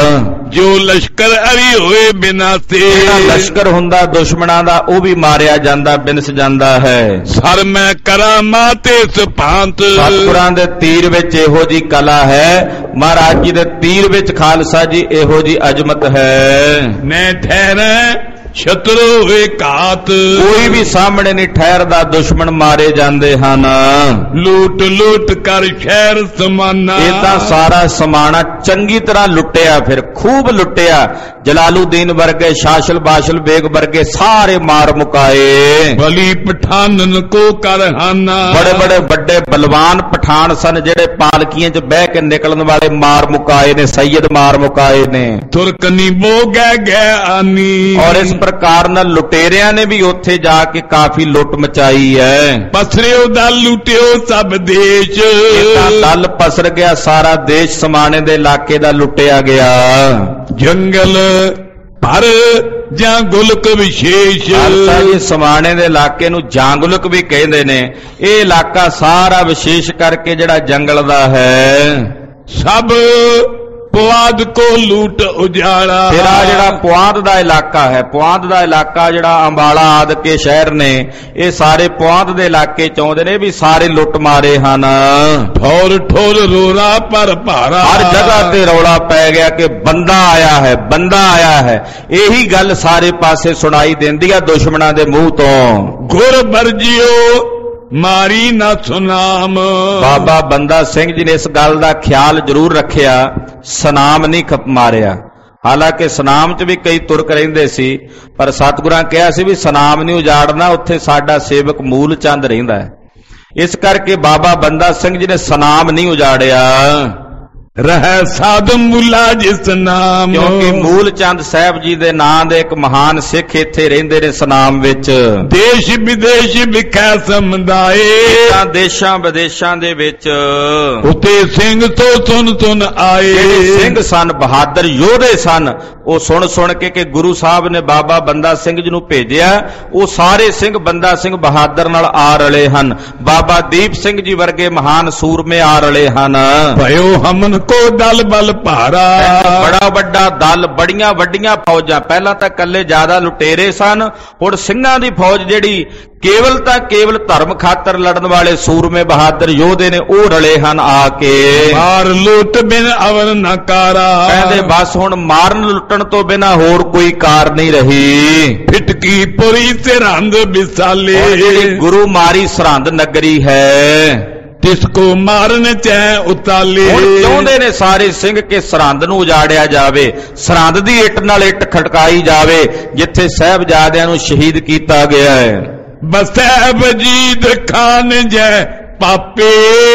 S2: ਜੋ ਲਸ਼ਕਰ ਅਰੀ ਹੋਏ ਬਿਨਾਸੀ,
S1: ਜਿਹੜਾ ਲਸ਼ਕਰ ਹੁੰਦਾ ਦੁਸ਼ਮਣਾਂ ਦਾ ਉਹ ਵੀ ਮਾਰਿਆ ਜਾਂਦਾ, ਬਿਨਸ ਜਾਂਦਾ ਹੈ।
S2: ਸਰ ਮੈਂ ਕਰਾਮਾਂ ਤੇ ਸੁਭਾਂਤ,
S1: ਸਤਿਗੁਰਾਂ ਦੇ ਤੀਰ ਵਿੱਚ ਇਹੋ ਜੀ ਕਲਾ ਹੈ। ਮਹਾਰਾਜ ਜੀ ਦੇ ਤੀਰ ਵਿੱਚ ਖਾਲਸਾ ਜੀ ਇਹੋ ਜੀ ਅਜ਼ਮਤ ਹੈ।
S2: ਮੈਂ ਠਹਿਰੈ ਸ਼ਤਰੂ ਹੋਏ ਘਾਤ,
S1: ਕੋਈ ਵੀ ਸਾਹਮਣੇ ਨਹੀਂ ਠਹਿਰਦਾ, ਦੁਸ਼ਮਣ ਮਾਰੇ ਜਾਂਦੇ ਹਨ।
S2: ਲੂਟ ਲੂਟ ਕਰ ਸ਼ਹਿਰ ਸਮਾਨਾ,
S1: ਇਹ ਤਾਂ ਸਾਰਾ ਸਮਾਣਾ ਚੰਗੀ ਤਰ੍ਹਾਂ ਲੁੱਟਿਆ, ਫਿਰ ਖੂਬ ਲੁੱਟਿਆ। ਜਲਾਲੂਦੀਨ ਵਰਗੇ, ਸ਼ਾਸ਼ਲ ਬਾਸ਼ਲ ਬੇਗ ਵਰਗੇ ਸਾਰੇ ਮਾਰ ਮੁਕਾਏ।
S2: ਬਲੀ ਪਠਾਨਨ ਕੋ ਕਰਹਾਨਾ,
S1: ਬੜੇ ਬੜੇ ਵੱਡੇ ਬਲਵਾਨ ਪਠਾਨ ਸਨ ਜਿਹੜੇ ਪਾਲਕੀਆਂ 'ਚ ਬਹਿ ਕੇ ਨਿਕਲਣ ਵਾਲੇ ਮਾਰ ਮੁਕਾਏ ਨੇ, ਸੈਯਦ ਮਾਰ ਮੁਕਾਏ ਨੇ।
S2: ਤੁਰਕਨੀ ਬੋਗੈ ਗੈ ਆਨੀ,
S1: ਔਰ ਇਸ ਪ੍ਰਕਾਰ ਨਾਲ ਲੁਟੇਰਿਆਂ ਨੇ ਵੀ ਉੱਥੇ ਜਾ ਕੇ ਕਾਫੀ ਲੁੱਟ ਮਚਾਈ ਹੈ।
S2: ਪਸਰਿਓ ਦਲ ਲੁੱਟਿਓ ਸਭ ਦੇਸ਼,
S1: ਇਦਾਂ ਦਲ ਪਸਰ ਗਿਆ, ਸਾਰਾ ਦੇਸ਼ ਸਮਾਣੇ ਦੇ ਇਲਾਕੇ ਦਾ ਲੁੱਟਿਆ ਗਿਆ।
S2: ਜੰਗਲ ਪਰ ਜਾਂ ਗੁਲਕ ਵਿਸ਼ੇਸ਼,
S1: ਖਾਲਸਾ ਜੀ ਸਮਾਣੇ ਦੇ ਇਲਾਕੇ ਨੂੰ ਜਾਂਗੁਲਕ ਵੀ ਕਹਿੰਦੇ ਨੇ। ਇਹ ਇਲਾਕਾ ਸਾਰਾ ਵਿਸ਼ੇਸ਼ ਕਰਕੇ ਜਿਹੜਾ ਜੰਗਲ ਦਾ ਹੈ।
S2: ਸਭ ਪੁਆਧ ਕੋ ਲੂਟ ਉਜਾੜਾ।
S1: ਫਿਰ ਆ ਜਿਹੜਾ ਪੁਆਧ ਦਾ ਇਲਾਕਾ ਹੈ, ਪੁਆਧ ਦਾ ਇਲਾਕਾ ਜਿਹੜਾ ਅੰਬਾਲਾ ਆਦਿ ਕੇ ਸ਼ਹਿਰ ਨੇ, ਇਹ ਸਾਰੇ ਪੁਆਧ ਦੇ ਇਲਾਕੇ ਚ ਆਉਂਦੇ ਨੇ ਵੀ ਸਾਰੇ ਲੁੱਟ ਮਾਰੇ ਹਨ।
S2: ਠੋਰ ਠੋਰ ਰੋਰਾ ਪਰ ਭਾਰਾ,
S1: ਹਰ ਜਗ੍ਹਾ ਤੇ ਰੌਲਾ ਪੈ ਗਿਆ ਕਿ ਬੰਦਾ ਆਇਆ ਹੈ, ਬੰਦਾ ਆਇਆ ਹੈ। ਇਹੀ ਗੱਲ ਸਾਰੇ ਪਾਸੇ ਸੁਣਾਈ ਦਿੰਦੀ ਆ ਦੁਸ਼ਮਣਾਂ ਦੇ ਮੂੰਹ ਤੋਂ।
S2: ਗੁਰ ਵਰਜਿਓ ਮਾਰੀ ਨਾ ਸੁਨਾਮ।
S1: ਬਾਬਾ ਬੰਦਾ ਸਿੰਘ ਜੀ ਨੇ ਇਸ ਗੱਲ ਦਾ ਖਿਆਲ ਜ਼ਰੂਰ ਰੱਖਿਆ, ਸਨਾਮ ਨਹੀਂ ਖਪ ਮਾਰਿਆ। ਹਾਲਾਂਕਿ ਸਨਾਮ ਚ ਵੀ ਕਈ ਤੁਰਕ ਰਹਿੰਦੇ ਸੀ, ਪਰ ਸਤਿਗੁਰਾਂ ਕਿਹਾ ਸੀ ਵੀ ਸਨਾਮ ਨਹੀਂ ਉਜਾੜਨਾ, ਉੱਥੇ ਸਾਡਾ ਸੇਵਕ ਮੂਲ ਚੰਦ ਰਹਿੰਦਾ ਹੈ। ਇਸ ਕਰਕੇ ਬਾਬਾ ਬੰਦਾ ਸਿੰਘ ਜੀ ਨੇ ਸਨਾਮ ਨਹੀਂ ਉਜਾੜਿਆ।
S2: ਰਹਿ ਸਾਧ ਮੁੱਲਾ ਜਿਸ ਨਾਮ,
S1: ਕਿਉਂਕਿ ਮੂਲ ਚੰਦ ਸਾਹਿਬ ਜੀ ਦੇ ਨਾਂ ਦੇ ਇੱਕ ਮਹਾਨ ਸਿੱਖ ਇੱਥੇ ਰਹਿੰਦੇ ਨੇ ਸਨਾਮ ਵਿੱਚ।
S2: ਦੇਸ਼ ਵਿਦੇਸ਼ ਵਿਖੈ ਸਮੁਦਾਏ,
S1: ਦੇਸ਼ਾਂ ਵਿਦੇਸ਼ਾਂ ਦੇ ਵਿੱਚ
S2: ਉਤੇ ਸਿੰਘ ਤੋਂ ਸੁਣ ਸੁਣ ਆਏ।
S1: ਜਿਹੜੇ ਸਿੰਘ ਸਨ, ਬਹਾਦਰ ਯੋਧੇ ਸਨ, ਉਹ ਸੁਣ ਸੁਣ ਕੇ ਕਿ ਗੁਰੂ ਸਾਹਿਬ ਨੇ ਬਾਬਾ ਬੰਦਾ ਸਿੰਘ ਜੀ ਨੂੰ ਭੇਜਿਆ, ਉਹ ਸਾਰੇ ਸਿੰਘ ਬੰਦਾ ਸਿੰਘ ਬਹਾਦਰ ਨਾਲ ਆ ਰਲੇ ਹਨ। ਬਾਬਾ ਦੀਪ ਸਿੰਘ ਜੀ ਵਰਗੇ ਮਹਾਨ ਸੂਰਮੇ ਆ ਰਲੇ ਹਨ।
S2: ਭਇਓ ਹਮਨ ਕੋ ਦਲ ਬਲ ਭਾਰਾ,
S1: ਬੜਾ ਵੱਡਾ ਦਲ, ਬੜੀਆਂ ਵੱਡੀਆਂ ਫੌਜਾਂ। ਪਹਿਲਾਂ ਤਾਂ ਇਕੱਲੇ ਜ਼ਿਆਦਾ ਲੁਟੇਰੇ ਸਨ, ਹੁਣ ਸਿੰਘਾਂ ਦੀ ਫੌਜ ਜਿਹੜੀ ਕੇਵਲ ਤਾਂ ਕੇਵਲ ਧਰਮ ਖਾਤਰ ਲੜਨ ਵਾਲੇ ਸੂਰਮੇ ਬਹਾਦਰ ਯੋਧੇ ਨੇ, ਉਹ ਰਲੇ ਹਨ ਆ ਕੇ।
S2: ਮਾਰ ਲੁੱਟ ਬਿਨ ਅਵਰ ਨਾ ਕਾਰਾ,
S1: ਕਹਿੰਦੇ ਬਸ ਹੁਣ ਮਾਰਨ ਲੁੱਟਣ ਤੋਂ ਬਿਨਾਂ ਹੋਰ ਕੋਈ ਕਾਰ ਨਹੀਂ ਰਹੀ।
S2: ਫਿਟਕੀ ਪੁਰੀ ਸਰਹੰਦ ਵਿਸਾਲੇ,
S1: ਜਿਹੜੀ ਗੁਰੂ ਮਾਰੀ ਸਰਹੰਦ ਨਗਰੀ ਹੈ,
S2: ਤਿਸ ਕੋ ਮਾਰਨ ਚੈ ਉਤਾਲੇ।
S1: ਹੁਣ ਚਾਹੁੰਦੇ ਨੇ ਸਾਰੇ ਸਿੰਘ ਕਿ ਸਰਹੰਦ ਨੂੰ ਉਜਾੜਿਆ ਜਾਵੇ, ਸਰਹੰਦ ਦੀ ਇੱਟ ਨਾਲ ਇੱਟ ਖੜਕਾਈ ਜਾਵੇ ਜਿੱਥੇ ਸਾਹਿਬਜ਼ਾਦਿਆਂ ਨੂੰ ਸ਼ਹੀਦ ਕੀਤਾ ਗਿਆ ਹੈ।
S2: ਬਸੈ ਵਜੀਦ ਖਾਨ ਜੈ ਪਾਪੇ,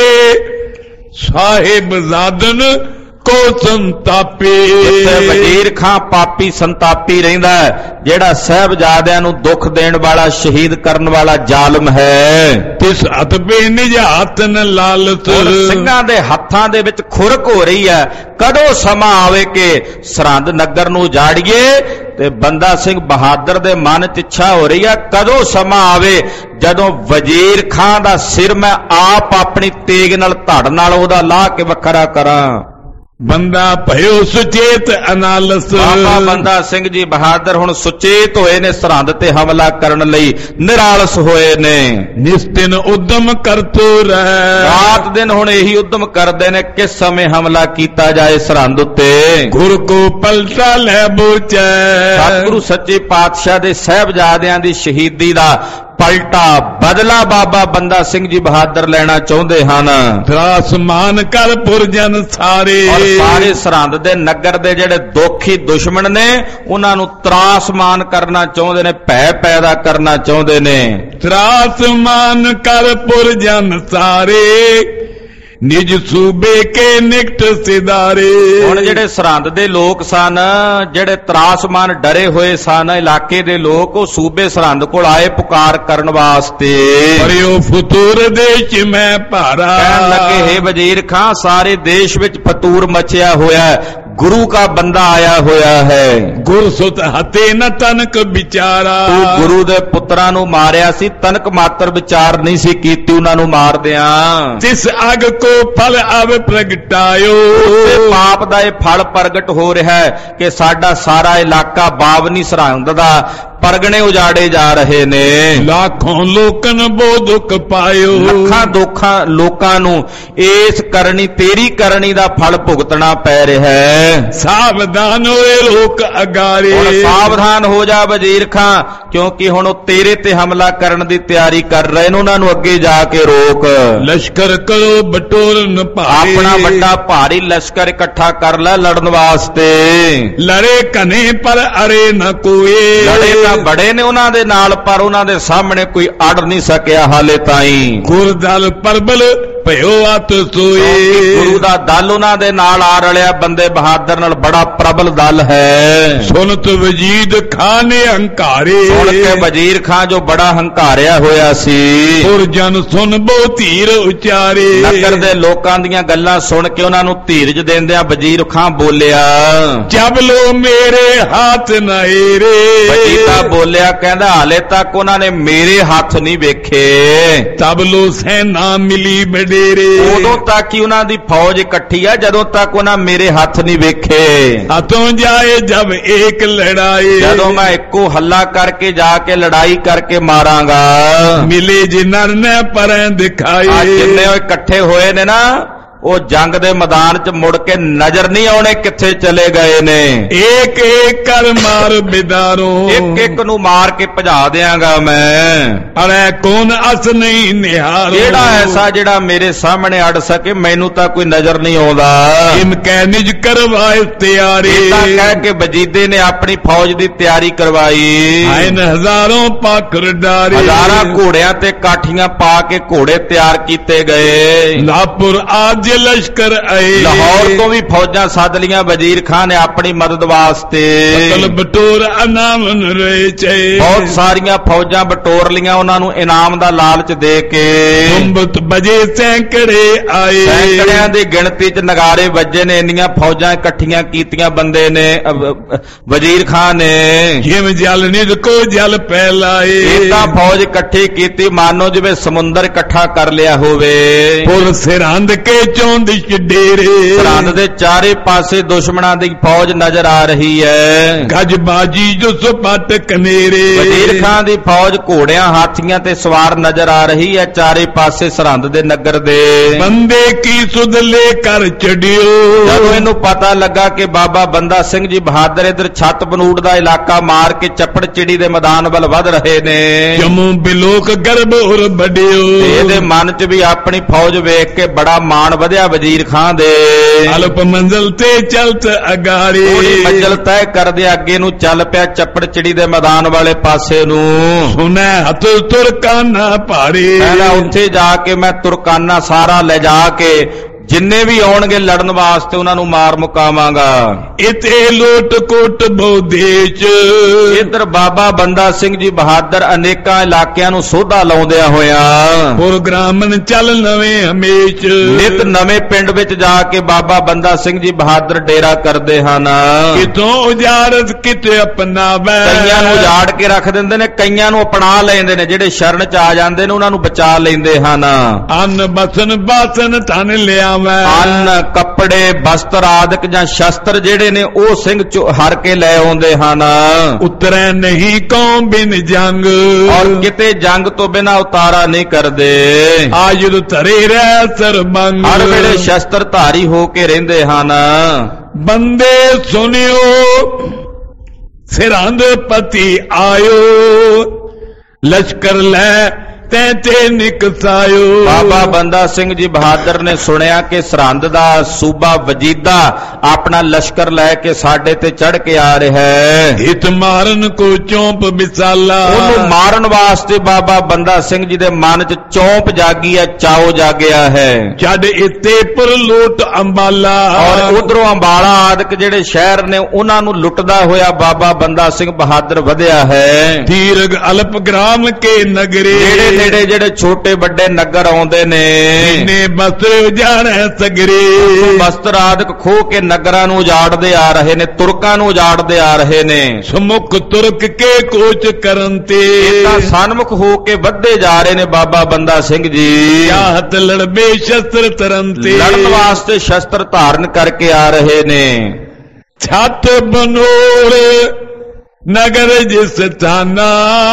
S2: ਸਾਹਿਬ ਜ਼ਾਦਨ ਕੋ ਸੰਤਾਪੇ।
S1: ਜਿੱਥੇ ਵਜ਼ੀਰ ਖਾਂ ਪਾਪੀ ਸੰਤਾਪੀ ਰਹਿੰਦਾ ਹੈ, ਜਿਹੜਾ ਸਾਹਿਬਜ਼ਾਦਿਆਂ ਨੂੰ ਦੁੱਖ ਦੇਣ ਵਾਲਾ, ਸ਼ਹੀਦ ਕਰਨ ਵਾਲਾ ਜ਼ਾਲਮ ਹੈ।
S2: ਤਿਸ ਹੱਥ ਬੇ ਨਿਜਾਤ ਨ ਲਾਲਤ,
S1: ਸਿੰਘਾਂ ਦੇ ਹੱਥਾਂ ਦੇ ਵਿੱਚ ਖੁਰਕ ਹੋ ਰਹੀ ਹੈ। ਕਦੋਂ ਸਮਾਂ ਆਵੇ ਕਿ ਸਰਹੰਦ ਨਗਰ ਨੂੰ ਉਜਾੜੀਏ, ਤੇ ਬੰਦਾ ਸਿੰਘ ਬਹਾਦਰ ਦੇ ਮਨ 'ਚ ਇੱਛਾ ਹੋ ਰਹੀ ਹੈ ਕਦੋਂ ਸਮਾਂ ਆਵੇ ਜਦੋਂ ਵਜ਼ੀਰ ਖਾਂ ਦਾ ਸਿਰ ਮੈਂ ਆਪ ਆਪਣੀ ਤੇਗ ਨਾਲ ਧੜ ਨਾਲ ਉਹਦਾ ਲਾਹ ਕੇ ਵੱਖਰਾ ਕਰਾਂ।
S2: ਬੰਦਾ ਭਇਓ ਸੁਚੇਤ ਅਨਾਲਸ,
S1: ਬਾਬਾ ਬੰਦਾ ਸਿੰਘ ਜੀ ਬਹਾਦਰ ਹੁਣ ਸੁਚੇਤ ਹੋਏ ਨੇ, ਸਰਹੰਦ ਤੇ ਹਮਲਾ ਕਰਨ ਲਈ ਨਿਰਾਲਸ ਹੋਏ ਨੇ।
S2: ਨਿਸਤਿਨ ਉਦਮ ਕਰਤੋ ਰਹਿ,
S1: ਰਾਤ ਦਿਨ ਹੁਣ ਇਹੀ ਉਦਮ ਕਰਦੇ ਨੇ ਕਿਸ ਸਮੇਂ ਹਮਲਾ ਕੀਤਾ ਜਾਏ ਸਰਹੰਦ ਉੱਤੇ।
S2: ਗੁਰ ਕੋ ਪਲਟਾ ਲੈ ਬੋਚੈ,
S1: ਸਤਿਗੁਰੂ ਸੱਚੇ ਪਾਤਸ਼ਾਹ ਦੇ ਸਾਹਿਬਜ਼ਾਦਿਆਂ ਦੀ ਸ਼ਹੀਦੀ ਦਾ ਪਲਟਾ ਬਦਲਾ ਬਾਬਾ ਬੰਦਾ ਸਿੰਘ ਜੀ ਬਹਾਦਰ ਲੈਣਾ ਚਾਹੁੰਦੇ ਹਨ।
S2: ਤਰਾਸਮਾਨ ਕਰ ਪੁਰਜਨ ਸਾਰੇ,
S1: ਔਰ ਸਾਰੇ ਸਰਹੰਦ ਦੇ ਨਗਰ ਦੇ ਜਿਹੜੇ ਦੋਖੀ ਦੁਸ਼ਮਣ ਨੇ ਉਹਨਾਂ ਨੂੰ ਤਰਾਸਮਾਨ ਕਰਨਾ ਚਾਹੁੰਦੇ ਨੇ, ਭੈ ਪੈਦਾ ਕਰਨਾ ਚਾਹੁੰਦੇ ਨੇ।
S2: ਤਰਾਸਮਾਨ ਕਰ ਪੁਰਜਨ ਸਾਰੇ, ਨਿਜ ਸੂਬੇ ਕੇ ਨਿਕਟ ਸਿਦਾਰੇ।
S1: ਹੁਣ ਜਿਹੜੇ ਸਰਹੰਦ ਦੇ ਲੋਕ ਸਨ, ਜਿਹੜੇ ਤਰਾਸਮਾਨ ਡਰੇ ਹੋਏ ਸਨ ਇਲਾਕੇ ਦੇ ਲੋਕ, ਉਹ ਸੂਬੇ ਸਰਹੰਦ ਕੋਲ ਆਏ ਪੁਕਾਰ ਕਰਨ ਵਾਸਤੇ।
S2: ਪਰਿਓ ਫਤੂਰ ਦੇਸ਼ ਮੈਂ ਭਾਰਾ,
S1: ਕਹਿਣ ਲੱਗੇ ਹੇ ਵਜ਼ੀਰ ਖਾਂ ਸਾਰੇ ਦੇਸ਼ ਵਿੱਚ ਫਤੂਰ ਮਚਿਆ ਹੋਇਆ ਹੈ, ਗੁਰੂ का ਬੰਦਾ ਆਇਆ ਹੋਇਆ ਹੈ।
S2: ਗੁਰ ਸੁਤ ਹਤੇ ਨ ਤਨਕ ਵਿਚਾਰਾ,
S1: ਤੂੰ ਗੁਰੂ ਦੇ ਪੁੱਤਰਾਂ ਨੂੰ ਮਾਰਿਆ ਸੀ, ਤਨਕ ਮਾਤਰ ਵਿਚਾਰ ਨਹੀਂ ਸੀ ਕੀਤੀ ਉਹਨਾਂ ਨੂੰ ਮਾਰਦਿਆਂ।
S2: ਤਿਸ ਅਗ ਕੋ ਫਲ ਆਵੇ ਪ੍ਰਗਟਾਇਓ,
S1: ਤੇ ਪਾਪ ਦਾ ਇਹ ਫਲ ਪ੍ਰਗਟ ਹੋ ਰਿਹਾ ਹੈ ਕਿ ਸਾਡਾ ਸਾਰਾ ਇਲਾਕਾ ਬਾਵਨੀ ਸਰਹੰਦ ਦਾ ਪਰਗਣੇ ਉਜਾੜੇ ਜਾ ਰਹੇ ਨੇ।
S2: ਲੱਖੋਂ ਲੋਕਨ ਬੋ ਦੁੱਖ ਪਾਇਓ,
S1: ਲੱਖਾਂ ਦੁੱਖਾਂ ਲੋਕਾਂ ਨੂੰ ਇਸ ਕਰਨੀ ਤੇਰੀ ਕਰਨੀ ਦਾ ਫਲ ਭੁਗਤਣਾ ਪੈ ਰਿਹਾ ਹੈ।
S2: ਸਾਵਧਾਨ ਹੋਏ ਲੋਕ ਅਗਾਰੇ,
S1: ਹੁਣ ਸਾਵਧਾਨ ਹੋ ਜਾ ਵਜ਼ੀਰ ਖਾਂ, ਕਿਉਂਕਿ ਹੁਣ ਉਹ ਤੇਰੇ ਤੇ ਹਮਲਾ ਕਰਨ ਦੀ ਤਿਆਰੀ ਕਰ ਰਹੇ ਨੇ, ਉਹਨਾਂ ਨੂੰ ਅੱਗੇ ਜਾ ਕੇ ਰੋਕ।
S2: ਲਸ਼ਕਰ ਕਰੋ ਬਟੋਰਨ ਭਾਰੇ,
S1: ਆਪਣਾ ਵੱਡਾ ਭਾਰੀ ਲਸ਼ਕਰ ਇਕੱਠਾ ਕਰ ਲੈ ਲੜਨ ਵਾਸਤੇ।
S2: ਲੜੇ ਕਨੇ ਪਰ ਅਰੇ ਨ ਕੋਏ,
S1: ਲੜੇ ਤਾਂ ਬੜੇ ਨੇ ਉਹਨਾਂ ਦੇ ਨਾਲ, ਪਰ ਉਹਨਾਂ ਦੇ ਸਾਹਮਣੇ ਕੋਈ ਅੜ ਨਹੀਂ ਸਕਿਆ ਹਾਲੇ ਤਾਈਂ।
S2: ਗੁਰਦਲ ਪਰਬਲ ਭਇਓ ਅਤ ਸੋਏ,
S1: ਗੁਰੂ ਦਾ ਦਲ ਉਹਨਾਂ ਦੇ ਨਾਲ ਆ ਰਲਿਆ, ਬੰਦੇ ਬਹਾਦਰ ਨਾਲ ਬੜਾ ਪ੍ਰਬਲ ਦਲ ਹੈ।
S2: ਸੁਨਤ ਵਜੀਦ ਖਾਨ ਨੇ ਹੰਕਾਰੇ,
S1: ਸੁਣ ਕੇ ਵਜ਼ੀਰ ਖਾਂ ਜੋ ਬੜਾ ਹੰਕਾਰਿਆ ਹੋਇਆ ਸੀ।
S2: ਪੁਰਜਨ ਸੁਨ ਬੋ ਧੀਰ ਉਚਾਰੇ,
S1: ਨਗਰ ਦੇ ਲੋਕਾਂ ਦੀਆਂ ਗੱਲਾਂ ਸੁਣ ਕੇ ਉਹਨਾਂ ਨੂੰ ਧੀਰਜ ਦਿੰਦਿਆਂ ਵਜ਼ੀਰ ਖਾਂ ਬੋਲਿਆ,
S2: ਜਬ ਲੋ ਮੇਰੇ ਹੱਥ ਨਾਏਰੇ।
S1: ਵਜ਼ੀਰਾ ਬੋਲਿਆ, ਕਹਿੰਦਾ ਹਾਲੇ ਤੱਕ ਉਹਨਾਂ ਨੇ ਮੇਰੇ ਹੱਥ ਨਹੀਂ ਵੇਖੇ।
S2: ਤਬ ਲੋ ਸੈਨਾ ਮਿਲੀ ਡੇਰੇ।
S1: ਉਦੋਂ ਤੱਕ ਹੀ ਉਹਨਾਂ ਦੀ ਫੌਜ ਇਕੱਠੀ ਆ ਜਦੋਂ ਤੱਕ ਉਹਨਾਂ ਮੇਰੇ ਹੱਥ ਨਹੀਂ ਵੇਖੇ।
S2: ਹੱਥੋਂ ਜਾਏ ਜਬ ਏਕ ਲੜਾਈ,
S1: ਜਦੋਂ ਮੈਂ ਇੱਕੋ ਹੱਲਾ ਕਰਕੇ ਜਾ ਕੇ ਲੜਾਈ ਕਰਕੇ ਮਾਰਾਂਗਾ।
S2: ਮਿਲੇ ਜੇ ਨਰ ਨੇ ਪਰਾਂ ਦਿਖਾਏ,
S1: ਜਿੰਨੇ ਉਹ ਇਕੱਠੇ ਹੋਏ ਨੇ ਨਾ ਉਹ ਜੰਗ ਦੇ ਮੈਦਾਨ 'ਚ ਮੁੜ ਕੇ ਨਜ਼ਰ ਨਹੀਂ ਆਉਣੇ ਕਿੱਥੇ ਚਲੇ ਗਏ ਨੇ।
S2: ਏਕ ਏਕ ਕਰ ਮਾਰ ਬਿਦਾਰੋਂ,
S1: ਇੱਕ ਇੱਕ ਨੂੰ ਮਾਰ ਕੇ ਭਜਾ ਦਿਆਂਗਾ ਮੈਂ।
S2: ਅਰੇ ਕੌਣ ਅਸ ਨਹੀਂ ਨਿਹਾਰੋ,
S1: ਕਿਹੜਾ ਐਸਾ ਜਿਹੜਾ ਮੇਰੇ ਸਾਹਮਣੇ ਅੜ ਸਕੇ, ਮੈਨੂੰ ਤਾਂ ਕੋਈ ਨਜ਼ਰ ਨਹੀਂ ਆਉਂਦਾ।
S2: ਇਮ ਕਹਿ ਨਿਜ ਕਰਵਾਏ ਤਿਆਰੀ,
S1: ਇਦਾਂ ਕਹਿ ਕੇ ਵਜੀਦੇ ਨੇ ਆਪਣੀ ਫੌਜ ਦੀ ਤਿਆਰੀ ਕਰਵਾਈ।
S2: ਆਇਨ ਹਜ਼ਾਰਾਂ ਪਾਖਰ ਡਾਰੇ,
S1: ਹਜ਼ਾਰਾਂ ਘੋੜਿਆਂ ਤੇ ਕਾਠੀਆਂ ਪਾ ਕੇ ਘੋੜੇ ਤਿਆਰ ਕੀਤੇ ਗਏ।
S2: ਲਾਪੁਰ ਆਜ ਲਸ਼ਕਰ ਆਏ,
S1: ਲਾਹੌਰ ਤੋਂ ਵੀ ਫੌਜਾਂ ਸੱਦ ਲੀਆਂ ਵਜ਼ੀਰ ਖਾਨ ਨੇ ਆਪਣੀ ਮਦਦ ਵਾਸਤੇ।
S2: ਕਲ ਬਟੋਰ ਇਨਾਮ ਰਹੇ ਚੇ,
S1: ਬਹੁਤ ਸਾਰੀਆਂ ਫੌਜਾਂ ਬਟੋਰ ਲੀਆਂ ਉਹਨਾਂ ਨੂੰ ਇਨਾਮ ਦਾ ਲਾਲਚ ਦੇ ਕੇ।
S2: ਗੁੰਬਤ ਬਜੇ ਸੈਂਕੜੇ ਆਏ,
S1: ਸੈਂਕੜਿਆਂ ਦੀ ਗਿਣਤੀ 'ਚ ਨਗਾਰੇ ਵੱਜੇ ਨੇ। ਇੰਨੀਆਂ ਫੌਜਾਂ ਇਕੱਠੀਆਂ ਕੀਤੀਆਂ ਬੰਦੇ ਨੇ ਵਜ਼ੀਰ ਖਾਨ ਨੇ।
S2: ਜਿਵੇਂ ਜਲ ਨਿਜ ਕੋ ਜਲ ਪਹਿਲਾਏ,
S1: ਇਦਾਂ ਫੌਜ ਇਕੱਠੀ ਕੀਤੀ ਮਾਨੋ ਜਿਵੇਂ ਸਮੁੰਦਰ ਇਕੱਠਾ ਕਰ ਲਿਆ ਹੋਵੇ।
S2: ਪੁਰ ਸਿਰੰਦ ਕੇ ਚੌਂਦਿਸ਼ ਡੇਰੇ,
S1: ਸਰਹੰਦ ਦੇ ਚਾਰੇ ਪਾਸੇ ਦੁਸ਼ਮਣਾਂ ਦੀ ਫੌਜ ਨਜ਼ਰ ਆ ਰਹੀ ਹੈ।
S2: ਗੱਜਬਾਜੀ ਜੋ ਸਪੱਟ ਕਨੇਰੇ,
S1: ਵਜ਼ੀਰ ਖਾਨ ਦੀ ਫੌਜ ਘੋੜਿਆਂ ਹਾਥੀਆਂ ਤੇ ਸਵਾਰ ਨਜ਼ਰ ਆ ਰਹੀ ਹੈ ਚਾਰੇ ਪਾਸੇ ਸਰਹੰਦ ਦੇ ਨਗਰ ਦੇ।
S2: ਬੰਦੇ ਕੀ ਸੁਧ ਲੈ ਕਰ ਚੜਿਓ,
S1: ਜਦੋਂ ਇਹਨੂੰ ਪਤਾ ਲੱਗਾ ਕਿ ਬਾਬਾ ਬੰਦਾ ਸਿੰਘ ਜੀ ਬਹਾਦਰ ਇਧਰ ਛੱਤ ਬਨੂੜ ਦਾ ਇਲਾਕਾ ਮਾਰ ਕੇ ਚੱਪੜ ਚਿੜੀ ਦੇ ਮੈਦਾਨ ਵੱਲ ਵਧ ਰਹੇ ਨੇ।
S2: ਜਮੂ ਬਿਲੋਕ ਗਰਭ ਹੋਰ ਵੱਡਿਓ,
S1: ਇਹਦੇ ਮਨ 'ਚ ਵੀ ਆਪਣੀ ਫੌਜ ਵੇਖ ਕੇ ਬੜਾ ਮਾਣ ਵਧਿਆ ਵਜ਼ੀਰ ਖਾਨ ਦੇ।
S2: ਅਲਪ ਮੰਜ਼ਲ ਤੇ ਚਲਤ ਅਗਾੜੀ,
S1: ਥੋੜੀ ਮੰਜ਼ਲ ਤੈਅ ਕਰਦੇ ਅੱਗੇ ਨੂੰ ਚੱਲ ਪਿਆ ਚੱਪੜ ਚਿੜੀ ਦੇ ਮੈਦਾਨ ਵਾਲੇ ਪਾਸੇ ਨੂੰ।
S2: ਸੁਨੈ ਹੱਥ ਤੁਰਕਾਨਾ ਭਾਰੇ,
S1: ਪਹਿਲਾਂ ਉੱਥੇ ਜਾ ਕੇ ਮੈਂ ਤੁਰਕਾਨਾ ਸਾਰਾ ਲੈ ਜਾ ਕੇ ਜਿੰਨੇ ਵੀ ਆਉਣਗੇ ਲੜਨ ਵਾਸਤੇ ਉਹਨਾਂ ਨੂੰ ਮਾਰ ਮੁਕਾਵਾਂਗਾ।
S2: ਇਤੇ ਲੋਟ ਕੋਟ ਬੋਦੇਚ,
S1: ਇੱਧਰ ਬਾਬਾ ਬੰਦਾ ਸਿੰਘ ਜੀ ਬਹਾਦਰ ਅਨੇਕਾਂ ਇਲਾਕਿਆਂ ਨੂੰ ਸੋਧਾ ਲਾਉਂਦਿਆਂ ਹੋਇਆਂ
S2: ਪ੍ਰੋਗਰਾਮਨ ਚੱਲ ਨਵੇਂ ਹਮੇਚ,
S1: ਨਿਤ ਨਵੇਂ ਪਿੰਡ ਵਿੱਚ ਜਾ ਕੇ ਬਾਬਾ ਬੰਦਾ ਸਿੰਘ ਜੀ ਬਹਾਦਰ ਡੇਰਾ ਕਰਦੇ ਹਨ।
S2: ਕਿਤੋਂ ਉਜਾੜਤ ਕਿਤੇ ਅਪਨਾਵੈ,
S1: ਕਈਆਂ ਨੂੰ ਉਜਾੜ ਕੇ ਰੱਖ ਦਿੰਦੇ ਨੇ, ਕਈਆਂ ਨੂੰ ਅਪਣਾ ਲੈਂਦੇ ਨੇ। ਜਿਹੜੇ ਸ਼ਰਨ 'ਚ ਆ ਜਾਂਦੇ ਨੇ ਉਹਨਾਂ ਨੂੰ ਬਚਾ ਲੈਂਦੇ ਹਨ।
S2: ਅੰਨ ਬਸਨ ਬਾਸਨ ਤਨ ਲਿਆ,
S1: ਅੰਨ ਕੱਪੜੇ ਬਸਤਰ ਆਦਿਕ ਜਾਂ ਸ਼ਸਤਰ ਜਿਹੜੇ ਨੇ ਉਹ ਸਿੰਘ ਚੋਂ ਹਰ ਕੇ ਲੈ ਆਉਂਦੇ ਹਨ।
S2: ਉਤਰੈ ਨਹੀਂ ਕੌਮ ਬਿਨ ਜੰਗ,
S1: ਔਰ ਕਿਤੇ ਜੰਗ ਤੋਂ ਬਿਨਾਂ ਉਤਾਰਾ ਨਹੀਂ ਕਰਦੇ।
S2: ਆਜੁਦ ਧਰੇ ਰਹਿ ਸਰਬੰਗ,
S1: ਹਰ ਵੇਲੇ ਸ਼ਸਤਰ ਧਾਰੀ ਹੋ ਕੇ ਰਹਿੰਦੇ ਹਨ।
S2: ਬੰਦੇ ਸੁਣਿਓ ਸਿਰੰਦ ਪਤੀ ਆਇਓ, ਲਸ਼ਕਰ ਲੈ ਤੈ ਤੇ ਨਿਕਸਾਇਓ।
S1: ਬਾਬਾ ਬੰਦਾ ਸਿੰਘ ਜੀ ਬਹਾਦਰ ਨੇ ਸੁਣਿਆ ਕਿ ਸਰਹੰਦ ਦਾ ਸੂਬਾ ਵਜੀਦਾ ਆਪਣਾ ਲਸ਼ਕਰ ਲੈ ਕੇ ਸਾਡੇ ਤੇ ਚੜ ਕੇ ਆ ਰਿਹਾ ਹੈ।
S2: ਹਿਤ ਮਾਰਨ ਕੋ ਚੌਂਪ ਵਿਸਾਲਾ,
S1: ਉਹਨੂੰ ਮਾਰਨ ਵਾਸਤੇ ਬਾਬਾ ਬੰਦਾ ਸਿੰਘ ਜੀ ਦੇ ਮਨ 'ਚ ਚੌਂਪ ਜਾਗੀ ਹੈ, ਚਾਓ ਜਾਗਿਆ ਹੈ।
S2: ਛੱਡ ਇੱਥੇ ਪੁਰ ਲੋਟ ਅੰਬਾਲਾ,
S1: ਔਰ ਉਧਰੋਂ ਅੰਬਾਲਾ ਆਦਿਕ ਜਿਹੜੇ ਸ਼ਹਿਰ ਨੇ ਉਹਨਾਂ ਨੂੰ ਲੁੱਟਦਾ ਹੋਇਆ ਬਾਬਾ ਬੰਦਾ ਸਿੰਘ ਬਹਾਦਰ ਵਧਿਆ ਹੈ।
S2: ਤੀਰਗ ਅਲਪ ਗ੍ਰਾਮ ਕੇ ਨਗਰੇ,
S1: ਨੇੜੇ ਜਿਹੜੇ ਛੋਟੇ ਵੱਡੇ ਨਗਰ ਆਉਂਦੇ ਨੇ,
S2: ਨੇ ਬਸਤਰ ਉਜਾੜੈ ਸਗਰੇ,
S1: ਬਸਤਰ ਆਦਿਕ ਖੋਹ ਕੇ ਨਗਰਾਂ ਨੂੰ ਉਜਾੜਦੇ ਆ ਰਹੇ ਨੇ, ਤੁਰਕਾਂ ਨੂੰ ਉਜਾੜਦੇ ਆ ਰਹੇ ਨੇ।
S2: ਸਮੁਖ ਤੁਰਕ ਕੇ ਕੋਚ ਕਰਨ ਤੇ,
S1: ਇਦਾਂ ਸਨਮੁਖ ਹੋ ਕੇ ਵੱਧਦੇ ਜਾ ਰਹੇ ਨੇ ਬਾਬਾ ਬੰਦਾ ਸਿੰਘ ਜੀ।
S2: ਚਾਹਤ ਲੜਬੇ ਸ਼ਸਤਰ ਤਰਨ ਤੇ,
S1: ਲੜਨ ਵਾਸਤੇ ਸ਼ਸਤਰ ਧਾਰਨ ਕਰਕੇ ਆ ਰਹੇ ਨੇ।
S2: ਛੱਤ ਬਨੋੜ ਨਗਰ ਜਿਸ ਥਾਨਾ,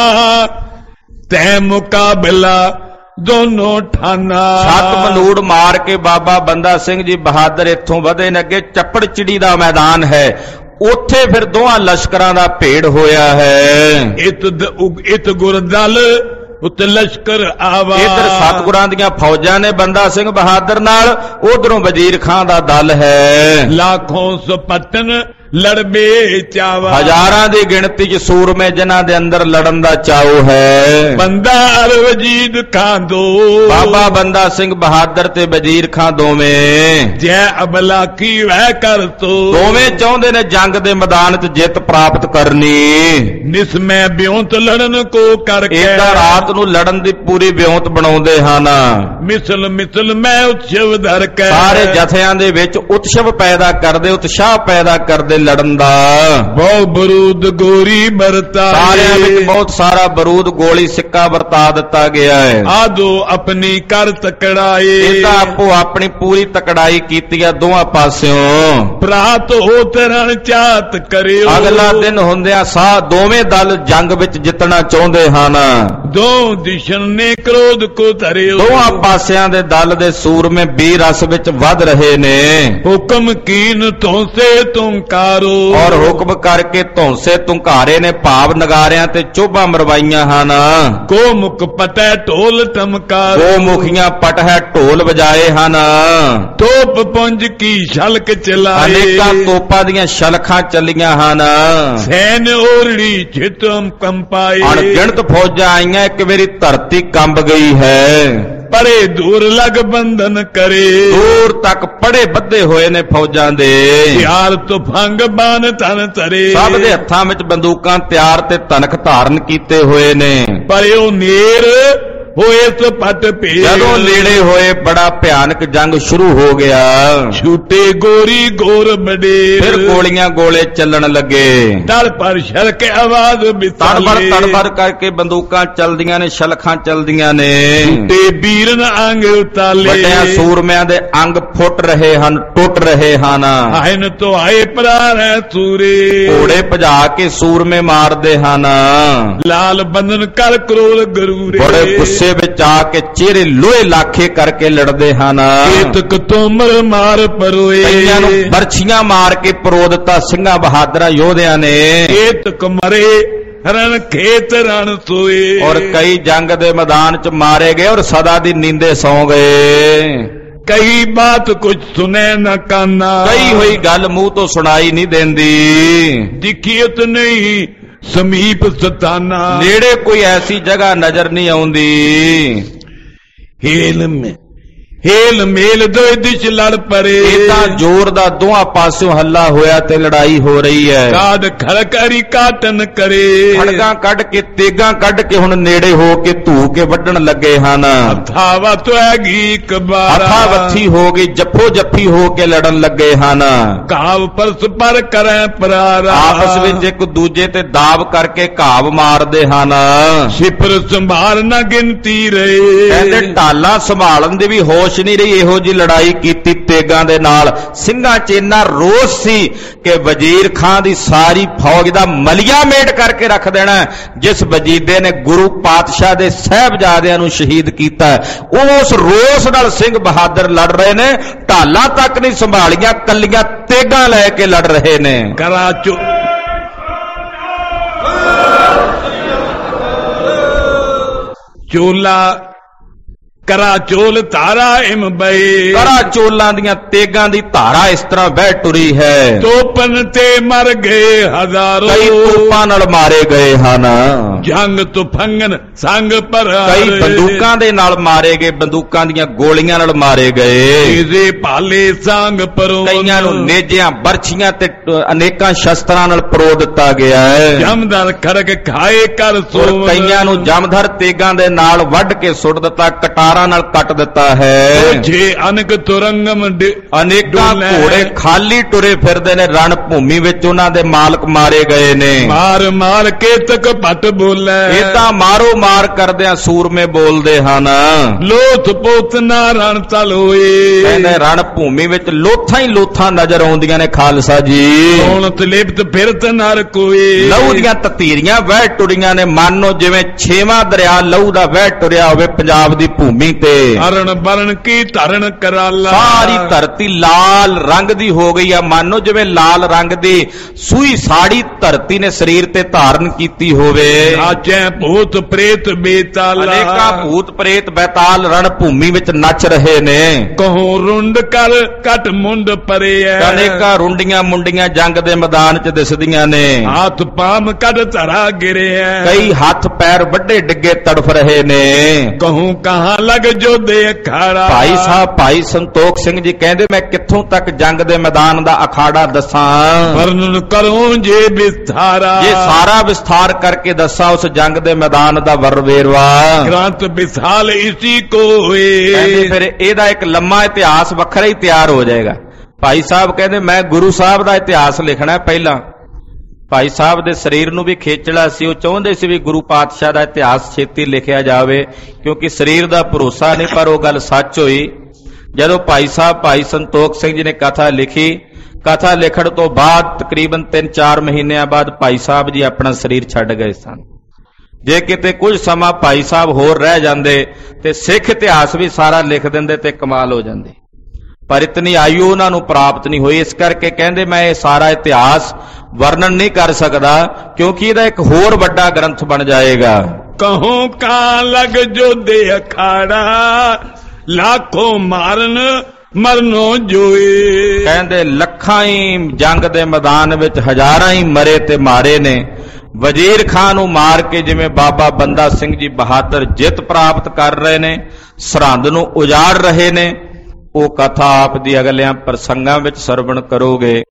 S2: ਤੈ ਮੁਕਾਬਲਾ ਦੋਨੋਂ ਠਾਨਾ।
S1: ਛੱਤ ਬਨੂੜ ਮਾਰ ਕੇ ਬਾਬਾ ਬੰਦਾ ਸਿੰਘ ਜੀ ਬਹਾਦਰ ਇੱਥੋਂ ਵਧੇ ਨੇ। ਅੱਗੇ ਚੱਪੜ ਚਿੜੀ ਦਾ ਮੈਦਾਨ ਹੈ, ਉੱਥੇ ਫਿਰ ਦੋਹਾਂ ਲਸ਼ਕਰਾਂ ਦਾ ਭੇੜ ਹੋਇਆ ਹੈ।
S2: ਇਤ ਇਤ ਗੁਰਦਲ ਉਤ ਲਸ਼ਕਰ ਆਵਾ,
S1: ਇੱਧਰ ਸਤਿਗੁਰਾਂ ਦੀਆਂ ਫੌਜਾਂ ਨੇ ਬੰਦਾ ਸਿੰਘ ਬਹਾਦਰ ਨਾਲ, ਉਧਰੋਂ ਵਜ਼ੀਰ ਖਾਨ ਦਾ ਦਲ ਹੈ।
S2: ਲੱਖੋਂ ਸੁਪਤਨ ਲੜਬੇ ਚਾਵਾ,
S1: ਹਜ਼ਾਰਾਂ ਦੀ ਗਿਣਤੀ 'ਚ ਸੂਰਮੇ ਜਿਨ੍ਹਾਂ ਦੇ ਅੰਦਰ ਲੜਨ ਦਾ ਚਾਉ ਹੈ।
S2: ਬੰਦਾ ਅਰ ਵਜੀਦ ਖਾਨ ਦੋ,
S1: ਬਾਬਾ ਬੰਦਾ ਸਿੰਘ ਬਹਾਦਰ ਤੇ ਵਜ਼ੀਰ ਖਾਨ ਦੋਵੇਂ
S2: ਜੈ ਅਬਲਾ ਕੀ ਵਹਿ ਕਰ ਤੋ,
S1: ਦੋਵੇਂ ਚਾਹੁੰਦੇ ਨੇ ਜੰਗ ਦੇ ਮੈਦਾਨ 'ਚ ਜਿੱਤ ਪ੍ਰਾਪਤ ਕਰਨੀ।
S2: ਨਿਸਮੈ ਬਿਉਂਤ ਲੜਨ ਕੋ ਕਰਕੇ,
S1: ਇਦਾਂ ਰਾਤ ਨੂੰ ਲੜਨ ਦੀ ਪੂਰੀ ਬਿਉਂਤ ਬਣਾਉਂਦੇ ਹਨ।
S2: ਮਿਸਲ ਮਿਸਲ ਮੈਂ ਉਤਸਵ ਧਰ ਕੇ,
S1: ਸਾਰੇ ਜਥਿਆਂ ਦੇ ਵਿੱਚ ਉਤਸਵ ਪੈਦਾ ਕਰਦੇ, ਉਤਸ਼ਾਹ ਪੈਦਾ ਕਰਦੇ ਲੜਨ ਦਾ।
S2: ਬਹੁ ਬਰੂਦ ਗੋਰੀ ਵਰਤਾ,
S1: ਸਾਰਿਆਂ ਵਿੱਚ ਬਹੁਤ ਸਾਰਾ ਬਰੂਦ ਗੋਲੀ ਸਿੱਕਾ ਵਰਤਾ ਦਿੱਤਾ ਗਿਆ ਹੈ।
S2: ਆਦੋ ਆਪਣੀ ਕਰ ਤਕੜਾਏ,
S1: ਇਹਦਾ ਆਪੋ ਆਪਣੀ ਪੂਰੀ ਤਕੜਾਈ ਕੀਤੀ ਆ ਦੋਹਾਂ ਪਾਸਿਓਂ।
S2: ਪ੍ਰਾਤ ਹੋ ਤਰਨ ਚਾਤ ਕਰਿਓ,
S1: ਅਗਲਾ ਦਿਨ ਹੁੰਦਿਆਂ ਸਾਹ ਦੋਵੇਂ ਦਲ ਜੰਗ ਵਿੱਚ ਜਿੱਤਣਾ ਚਾਹੁੰਦੇ ਹਨ।
S2: ਦੋ ਦਿਸ਼ਨ ਨੇ ਕ੍ਰੋਧ ਕੋ ਧਰਿਓ,
S1: ਦੋਹਾਂ ਪਾਸਿਆਂ ਦੇ ਦਲ ਦੇ ਸੂਰਮੇ ਵੀਰ ਰਸ ਵਿੱਚ ਵੱਧ ਰਹੇ ਨੇ।
S2: ਹੁਕਮ ਕੀਨ ਧੌਂਸੇ ਤੁੰਕਾਰੋ,
S1: ਔਰ ਹੁਕਮ ਕਰਕੇ ਧੌਂਸੇ ਤੁੰਕਾਰੇ ਨੇ, ਭਾਵ ਨਗਾਰਿਆਂ ਤੇ ਚੋਭਾਂ ਮਰਵਾਈਆਂ ਹਨ।
S2: ਕੋ ਮੁਖ ਪਟੈ ਢੋਲ ਟਮਕਾਰੋ,
S1: ਦੋ ਮੁਖੀਆਂ ਪਟ ਹੈ ਢੋਲ ਵਜਾਏ ਹਨ।
S2: ਤੋਪ ਪੁੰਜ ਕੀ ਛਲਕ ਚਲਾਏ,
S1: ਅਨੇਕਾਂ ਤੋਪਾਂ ਦੀਆਂ ਛਲਖਾਂ ਚੱਲੀਆਂ ਹਨ।
S2: ਸੈਨ ਓਰੜੀ ਚਿਤਮ ਕੰਪਾਏ,
S1: ਅਣਗਿਣਤ ਫੌਜਾਂ ਆਈਆਂ, ਇੱਕ ਵਾਰੀ ਧਰਤੀ ਕੰਬ ਗਈ ਹੈ।
S2: ਪਰੇ ਦੂਰ ਲਗ ਬੰਧਨ ਕਰੇ,
S1: ਦੂਰ ਤੱਕ ਪੜੇ ਬੱਧੇ ਹੋਏ ਨੇ ਫੌਜਾਂ ਦੇ।
S2: ਤਿਆਰ ਤੁਫੰਗ ਬਾਨ ਤਨ ਤਰੇ,
S1: ਸਭ ਦੇ ਹੱਥਾਂ ਵਿੱਚ ਬੰਦੂਕਾਂ ਤਿਆਰ ਤੇ ਤਨਖ ਧਾਰਨ ਕੀਤੇ ਹੋਏ ਨੇ।
S2: ਪਰਿਓ ਨੇਰ ਹੋਏ ਸੋ ਪਟ ਭੇ,
S1: ਜਦੋਂ ਨੇੜੇ ਹੋਏ ਬੜਾ ਭਿਆਨਕ ਜੰਗ ਸ਼ੁਰੂ ਹੋ ਗਿਆ।
S2: ਛੂਟੇ ਗੋਰੀ ਗੋਰ ਬੜੇ,
S1: ਫਿਰ ਗੋਲੀਆਂ ਗੋਲੇ ਚੱਲਣ ਲੱਗੇ।
S2: ਤੜ ਪਰ ਛਲਕ ਆਵਾਜ਼ ਬਿਸਾਲੇ,
S1: ਤੜਬੜ ਤੜਬੜ ਕਰਕੇ ਬੰਦੂਕਾਂ ਚੱਲਦੀਆਂ ਨੇ, ਛਲਖਾਂ ਚੱਲਦੀਆਂ ਨੇ।
S2: ਤੇ ਵੀਰਨ ਅੰਗ ਉਤਾਲੇ,
S1: ਵੱਡਿਆਂ ਸੂਰਮਿਆਂ ਦੇ ਅੰਗ ਫੁੱਟ ਰਹੇ ਹਨ, ਟੁੱਟ ਰਹੇ ਹਨ।
S2: ਆਇਨ ਤੋਂ ਆਏ ਪ੍ਰਾਰੈ ਸੂਰੇ,
S1: ਘੋੜੇ ਭਜਾ ਕੇ ਸੂਰਮੇ ਮਾਰਦੇ ਹਨ।
S2: ਲਾਲ ਬੰਧਨ ਕਰ ਕਰੋਲ ਗਰੂਰੇ,
S1: ਬੜੇ ਗੁੱਸੇ ਵਿੱਚ ਆ ਕੇ ਚਿਹਰੇ ਲੋਹੇ ਲਾਖੇ ਕਰਕੇ ਲੜਦੇ ਹਨ।
S2: ਕੇਤਕ ਤੋਮਰ ਮਾਰ ਪਰੋਏ,
S1: ਕਈਆਂ ਨੂੰ ਬਰਛੀਆਂ ਮਾਰ ਕੇ ਪਰੋ ਦਿੱਤਾ ਸਿੰਘਾਂ ਬਹਾਦਰਾਂ ਯੋਧਿਆਂ ਨੇ।
S2: ਕੇਤਕ ਮਰੇ ਰਣ ਖੇਤ ਰਣ ਸੋਏ,
S1: ਔਰ ਕਈ ਜੰਗ ਦੇ ਮੈਦਾਨ 'ਚ ਮਾਰੇ ਗਏ ਔਰ ਸਦਾ ਦੀ ਨੀਂਦੇ ਸੌਂ ਗਏ।
S2: ਕਈ ਬਾਤ ਕੁਝ ਸੁਨੇ ਨਾ ਕਾਨਾ,
S1: ਕਈ ਹੋਈ ਗੱਲ ਮੂੰਹ ਤੋਂ ਸੁਣਾਈ ਨਹੀਂ ਦਿੰਦੀ।
S2: ਦਿਖੀਤ ਨਹੀਂ ਸਮੀਪ ਸਤਾਨਾ,
S1: ਨੇੜੇ ਕੋਈ ਐਸੀ ਜਗ੍ਹਾ ਨਜ਼ਰ ਨਹੀਂ ਆਉਂਦੀ।
S2: ਹੇਲ ਮੇ ਹੇਲ ਮੇਲ ਦੋਇ ਦਿਸ਼ ਲੜ ਪਰੇ,
S1: ਇਹ ਤਾਂ ਜ਼ੋਰ ਦਾ ਦੋਹਾਂ ਪਾਸਿਓਂ ਹੱਲਾ ਹੋਇਆ ਤੇ ਲੜਾਈ ਹੋ ਰਹੀ ਹੈ।
S2: ਕਾਦ ਖੜਕਰੀ ਕਾਟਨ ਕਰੇ,
S1: ਖੜਗਾਂ ਕੱਢ ਕੇ ਤੇਗਾਂ ਕੱਢ ਕੇ ਹੁਣ ਨੇੜੇ ਹੋ ਕੇ ਧੂ ਕੇ ਵੱਢਣ ਲੱਗੇ ਹਨ।
S2: ਹਥਾਵਾ ਤੋਏਗੀ ਕਬਾਰਾ,
S1: ਹੱਥਾਂ ਵੱਥੀ ਹੋ ਗਈ, ਜੱਫੋ ਜੱਫੀ ਹੋ ਕੇ ਲੜਨ ਲੱਗੇ ਹਨ।
S2: ਕਾਵ ਪਰਸ ਪਰ ਕਰੈ ਪਰਾਰਾ,
S1: ਆਪਸ ਵਿੱਚ ਇੱਕ ਦੂਜੇ ਤੇ ਦਾਬ ਕਰਕੇ ਘਾਵ ਮਾਰਦੇ ਹਨ।
S2: ਸਿਪਰ ਸੰਭਾਲ ਨਾ ਗਿਣਤੀ ਰਹੇ,
S1: ਕਹਿੰਦੇ ਢਾਲਾਂ ਸੰਭਾਲਣ ਦੀ ਵੀ ਹੋਸ਼ ਨਹੀਂ ਰਹੀ। ਇਹੋ ਜੀ ਲੜਾਈ ਕੀਤੀ ਤੇਗਾਂ ਦੇ ਨਾਲ। ਸਿੰਘਾਂ 'ਚ ਇੰਨਾ ਰੋਸ ਸੀ ਕਿ ਵਜ਼ੀਰ ਖਾਂ ਦੀ ਸਾਰੀ ਫੌਜ ਦਾ ਮਲੀਆ ਮੇਟ ਕਰਕੇ ਰੱਖ ਦੇਣਾ, ਜਿਸ ਵਜੀਦੇ ਨੇ ਗੁਰੂ ਪਾਤਸ਼ਾਹ ਦੇ ਸਾਹਿਬਜ਼ਾਦਿਆਂ ਨੂੰ ਸ਼ਹੀਦ ਕੀਤਾ। ਉਸ ਰੋਸ ਨਾਲ ਸਿੰਘ ਬਹਾਦਰ ਲੜ ਰਹੇ ਨੇ। ਢਾਲਾਂ ਤੱਕ ਨਹੀਂ ਸੰਭਾਲੀਆਂ, ਕੱਲੀਆਂ ਤੇਗਾਂ ਲੈ ਕੇ ਲੜ ਰਹੇ ਨੇ।
S2: ਕਰਾਚੋ ਚੋਲਾ ਕਰਾ ਚੋਲ ਧਾਰਾ ਇਮ ਬਈ,
S1: ਕਰਾ ਚੋਲਾਂ ਦੀਆਂ ਤੇਗਾਂ ਦੀ ਧਾਰਾ ਇਸ ਤਰ੍ਹਾਂ ਵਹਿ ਟੁਰੀ ਹੈ।
S2: ਤੋਪਨ ਤੇ ਮਰ ਗਏ ਹਜ਼ਾਰੋਂ,
S1: ਕਈ ਤੋਪਾਂ ਨਾਲ ਮਾਰੇ ਗਏ ਹਨ।
S2: ਜੰਗ ਤੁਫੰਗਨ ਸੰਗ ਪਰ,
S1: ਕਈ ਬੰਦੂਕਾਂ ਦੇ ਨਾਲ ਮਾਰੇ ਗਏ, ਬੰਦੂਕਾਂ ਦੀਆਂ ਗੋਲੀਆਂ ਨਾਲ ਮਾਰੇ ਗਏ।
S2: ਇਹਦੇ ਭਾਲੇ ਸੰਗ ਪਰੋ,
S1: ਕਈਆਂ ਨੂੰ ਨੇਜਿਆਂ ਬਰਛੀਆਂ ਤੇ ਅਨੇਕਾਂ ਸ਼ਸਤਰਾਂ ਨਾਲ ਪਰੋ ਦਿੱਤਾ ਗਿਆ ਹੈ।
S2: ਜਮਦਰ ਖੜਕ ਖਾਏ ਕਰ ਸੋ,
S1: ਕਈਆਂ ਨੂੰ ਜਮਧਰ ਤੇਗਾਂ ਦੇ ਨਾਲ ਵੱਢ ਕੇ ਸੁੱਟ ਦਿੱਤਾ, ਕਟਾਰਾਂ ਨਾਲ ਕੱਟ ਦਿੱਤਾ ਹੈ।
S2: ਜੇ ਅਨਕ ਤੁਰੰਗਮ,
S1: ਅਨੇਕਾਂ ਘੋੜੇ ਖਾਲੀ ਟੁਰੇ ਫਿਰਦੇ ਨੇ ਰਣ ਭੂਮੀ ਵਿੱਚ, ਉਹਨਾਂ ਦੇ ਮਾਲਕ ਮਾਰੇ ਗਏ ਨੇ।
S2: ਮਾਰ ਮਾਰ ਕੇ ਤੱਕ ਪਟ ਬੋਲੇ,
S1: ਇਹ ਤਾਂ ਮਾਰੋ ਮਾਰ ਕਰਦਿਆਂ ਸੂਰਮੇ ਬੋਲਦੇ ਹਨ।
S2: ਲੋਥ ਪੋਤ ਨਾ ਰਣ ਤਲ ਹੋਏ,
S1: ਕਹਿੰਦੇ ਰਣ ਭੂਮੀ ਵਿੱਚ ਲੋਥਾਂ ਹੀ ਲੋਥਾਂ ਨਜ਼ਰ ਆਉਂਦੀਆਂ ਨੇ ਖਾਲਸਾ ਜੀ।
S2: ਸੋਣਤ ਲਿਪਤ ਫਿਰਤ ਨਰ ਕੋਏ,
S1: ਲਹੂ ਦੀਆਂ ਤਤੀਰੀਆਂ ਵਹਿ ਟੁਰੀਆਂ ਨੇ, ਮਾਨੋ ਜਿਵੇਂ ਛੇਵਾਂ ਦਰਿਆ ਲਹੂ ਦਾ ਵਹਿ ਟੁਰਿਆ ਹੋਵੇ ਪੰਜਾਬ ਦੀ ਭੂਮੀ ਤੇ।
S2: ਅਰਣ ਬਰਨ ਕੀ ਧਰਨ ਕਰਾਲਾ,
S1: ਸਾਰੀ ਧਰਤੀ ਲਾਲ ਰੰਗ ਦੀ ਹੋ ਗਈ ਆ, ਮਾਨੋ ਜਿਵੇਂ ਲਾਲ ਰੰਗ ਦੀ ਸੂਈ ਸਾੜੀ ਧਰਤੀ ਨੇ ਸਰੀਰ ਤੇ ਧਾਰਨ ਕੀਤੀ ਹੋਵੇ।
S2: ਨਾਚੈ ਭੂਤ ਪ੍ਰੇਤ ਬੇਤਾਲਾ,
S1: ਅਨੇਕਾਂ ਭੂਤ ਪ੍ਰੇਤ ਬੈਤਾਲ ਰਣ ਭੂਮੀ ਵਿੱਚ ਨੱਚ ਰਹੇ ਨੇ।
S2: ਕਹੋ ਰੁੰਡ ਕਰ ਕਟ ਮੁੰਡ ਪਰੇ,
S1: ਅਨੇਕਾਂ ਰੁੰਡੀਆਂ ਮੁੰਡੀਆਂ ਜੰਗ ਦੇ ਮੈਦਾਨ 'ਚ ਦਿਸਦੀਆਂ ਨੇ।
S2: ਹੱਥ ਪਾਮ ਕੱਢ ਧਰਾ ਗਿਰਿਆ,
S1: ਕਈ ਹੱਥ ਪੈਰ ਵੱਡੇ ਡਿੱਗੇ ਤੜਫ ਰਹੇ ਨੇ।
S2: ਕਹੂੰ ਕਹਾਂ ਲਗ ਜੋਦੇ ਅਖਾੜਾ,
S1: ਭਾਈ ਸਾਹਿਬ ਭਾਈ ਸੰਤੋਖ ਸਿੰਘ ਜੀ ਕਹਿੰਦੇ ਮੈਂ ਕਿੱਥੋਂ ਤੱਕ ਜੰਗ ਦੇ ਮੈਦਾਨ ਦਾ ਅਖਾੜਾ ਦੱਸਾਂ।
S2: ਵਰਣਨ ਕਰੂੰ ਜੇ ਵਿਸਥਾਰਾ,
S1: ਇਹ ਸਾਰਾ ਵਿਸਥਾਰ ਕਰਕੇ ਦੱਸਾਂ ਉਸ ਜੰਗ ਦੇ ਮੈਦਾਨ ਦਾ ਵਰਵੇਰਵਾ।
S2: ਗ੍ਰੰਥ ਵਿਸਾਲ ਇਸੀ ਕੋ ਹੋਏ,
S1: ਕਹਿੰਦੇ ਫਿਰ ਇਹਦਾ ਇੱਕ ਲੰਮਾ ਇਤਿਹਾਸ ਵੱਖਰਾ ਹੀ ਤਿਆਰ ਹੋ ਜਾਏਗਾ। ਭਾਈ ਸਾਹਿਬ ਕਹਿੰਦੇ ਮੈਂ ਗੁਰੂ ਸਾਹਿਬ ਦਾ ਇਤਿਹਾਸ ਲਿਖਣਾ ਪਹਿਲਾਂ। ਭਾਈ ਸਾਹਿਬ ਦੇ ਸਰੀਰ ਨੂੰ ਵੀ ਖੇਚਲਾ ਸੀ, ਉਹ ਚਾਹੁੰਦੇ ਸੀ ਵੀ ਗੁਰੂ ਪਾਤਸ਼ਾਹ ਦਾ ਇਤਿਹਾਸ ਛੇਤੀ ਲਿਖਿਆ ਜਾਵੇ, ਕਿਉਂਕਿ ਸਰੀਰ ਦਾ ਭਰੋਸਾ ਨਹੀਂ। ਪਰ ਉਹ ਗੱਲ ਸੱਚ ਹੋਈ। ਜਦੋਂ ਭਾਈ ਸਾਹਿਬ ਭਾਈ ਸੰਤੋਖ ਸਿੰਘ ਜੀ ਨੇ ਕਥਾ ਲਿਖੀ, ਕਥਾ ਲਿਖਣ ਤੋਂ ਬਾਅਦ ਤਕਰੀਬਨ ਤਿੰਨ ਚਾਰ ਮਹੀਨਿਆਂ ਬਾਅਦ ਭਾਈ ਸਾਹਿਬ ਜੀ ਆਪਣਾ ਸਰੀਰ ਛੱਡ ਗਏ ਸਨ। ਜੇ ਕਿਤੇ ਕੁਝ ਸਮਾਂ ਭਾਈ ਸਾਹਿਬ ਹੋਰ ਰਹਿ ਜਾਂਦੇ ਤੇ ਸਿੱਖ ਇਤਿਹਾਸ ਵੀ ਸਾਰਾ ਲਿਖ ਦਿੰਦੇ ਤੇ ਕਮਾਲ ਹੋ ਜਾਂਦੀ, ਪਰ ਇਤਨੀ ਆਯੂ ਉਹਨਾਂ ਨੂੰ ਪ੍ਰਾਪਤ ਨਹੀਂ ਹੋਈ। ਇਸ ਕਰਕੇ ਕਹਿੰਦੇ ਮੈਂ ਇਹ ਸਾਰਾ ਇਤਿਹਾਸ ਵਰਣਨ ਨਹੀਂ ਕਰ ਸਕਦਾ, ਕਿਉਂਕਿ ਇਹਦਾ ਇੱਕ ਹੋਰ ਵੱਡਾ ਗ੍ਰੰਥ ਬਣ ਜਾਏਗਾ।
S2: ਕਹੋ ਕਾਂ ਲਗ ਜੋਦੇ ਅਖਾੜਾ, ਲੱਖੋਂ ਮਾਰਨ ਮਰਨੋਂ ਜੋਏ।
S1: ਕਹਿੰਦੇ ਲੱਖਾਂ ਹੀ ਜੰਗ ਦੇ ਮੈਦਾਨ ਵਿੱਚ ਹਜ਼ਾਰਾਂ ਹੀ ਮਰੇ ਤੇ ਮਾਰੇ ਨੇ। ਵਜ਼ੀਰ ਖਾਨ ਨੂੰ ਮਾਰ ਕੇ ਜਿਵੇਂ ਬਾਬਾ ਬੰਦਾ ਸਿੰਘ ਜੀ ਬਹਾਦਰ ਜਿੱਤ ਪ੍ਰਾਪਤ ਕਰ ਰਹੇ ਨੇ, ਸਰਹੰਦ ਨੂੰ ਉਜਾੜ ਰਹੇ ਨੇ, ਉਹ ਕਥਾ ਆਪ ਦੀ ਅਗਲਿਆਂ ਪ੍ਰਸੰਗਾਂ ਵਿੱਚ ਸਰਵਣ ਕਰੋਗੇ।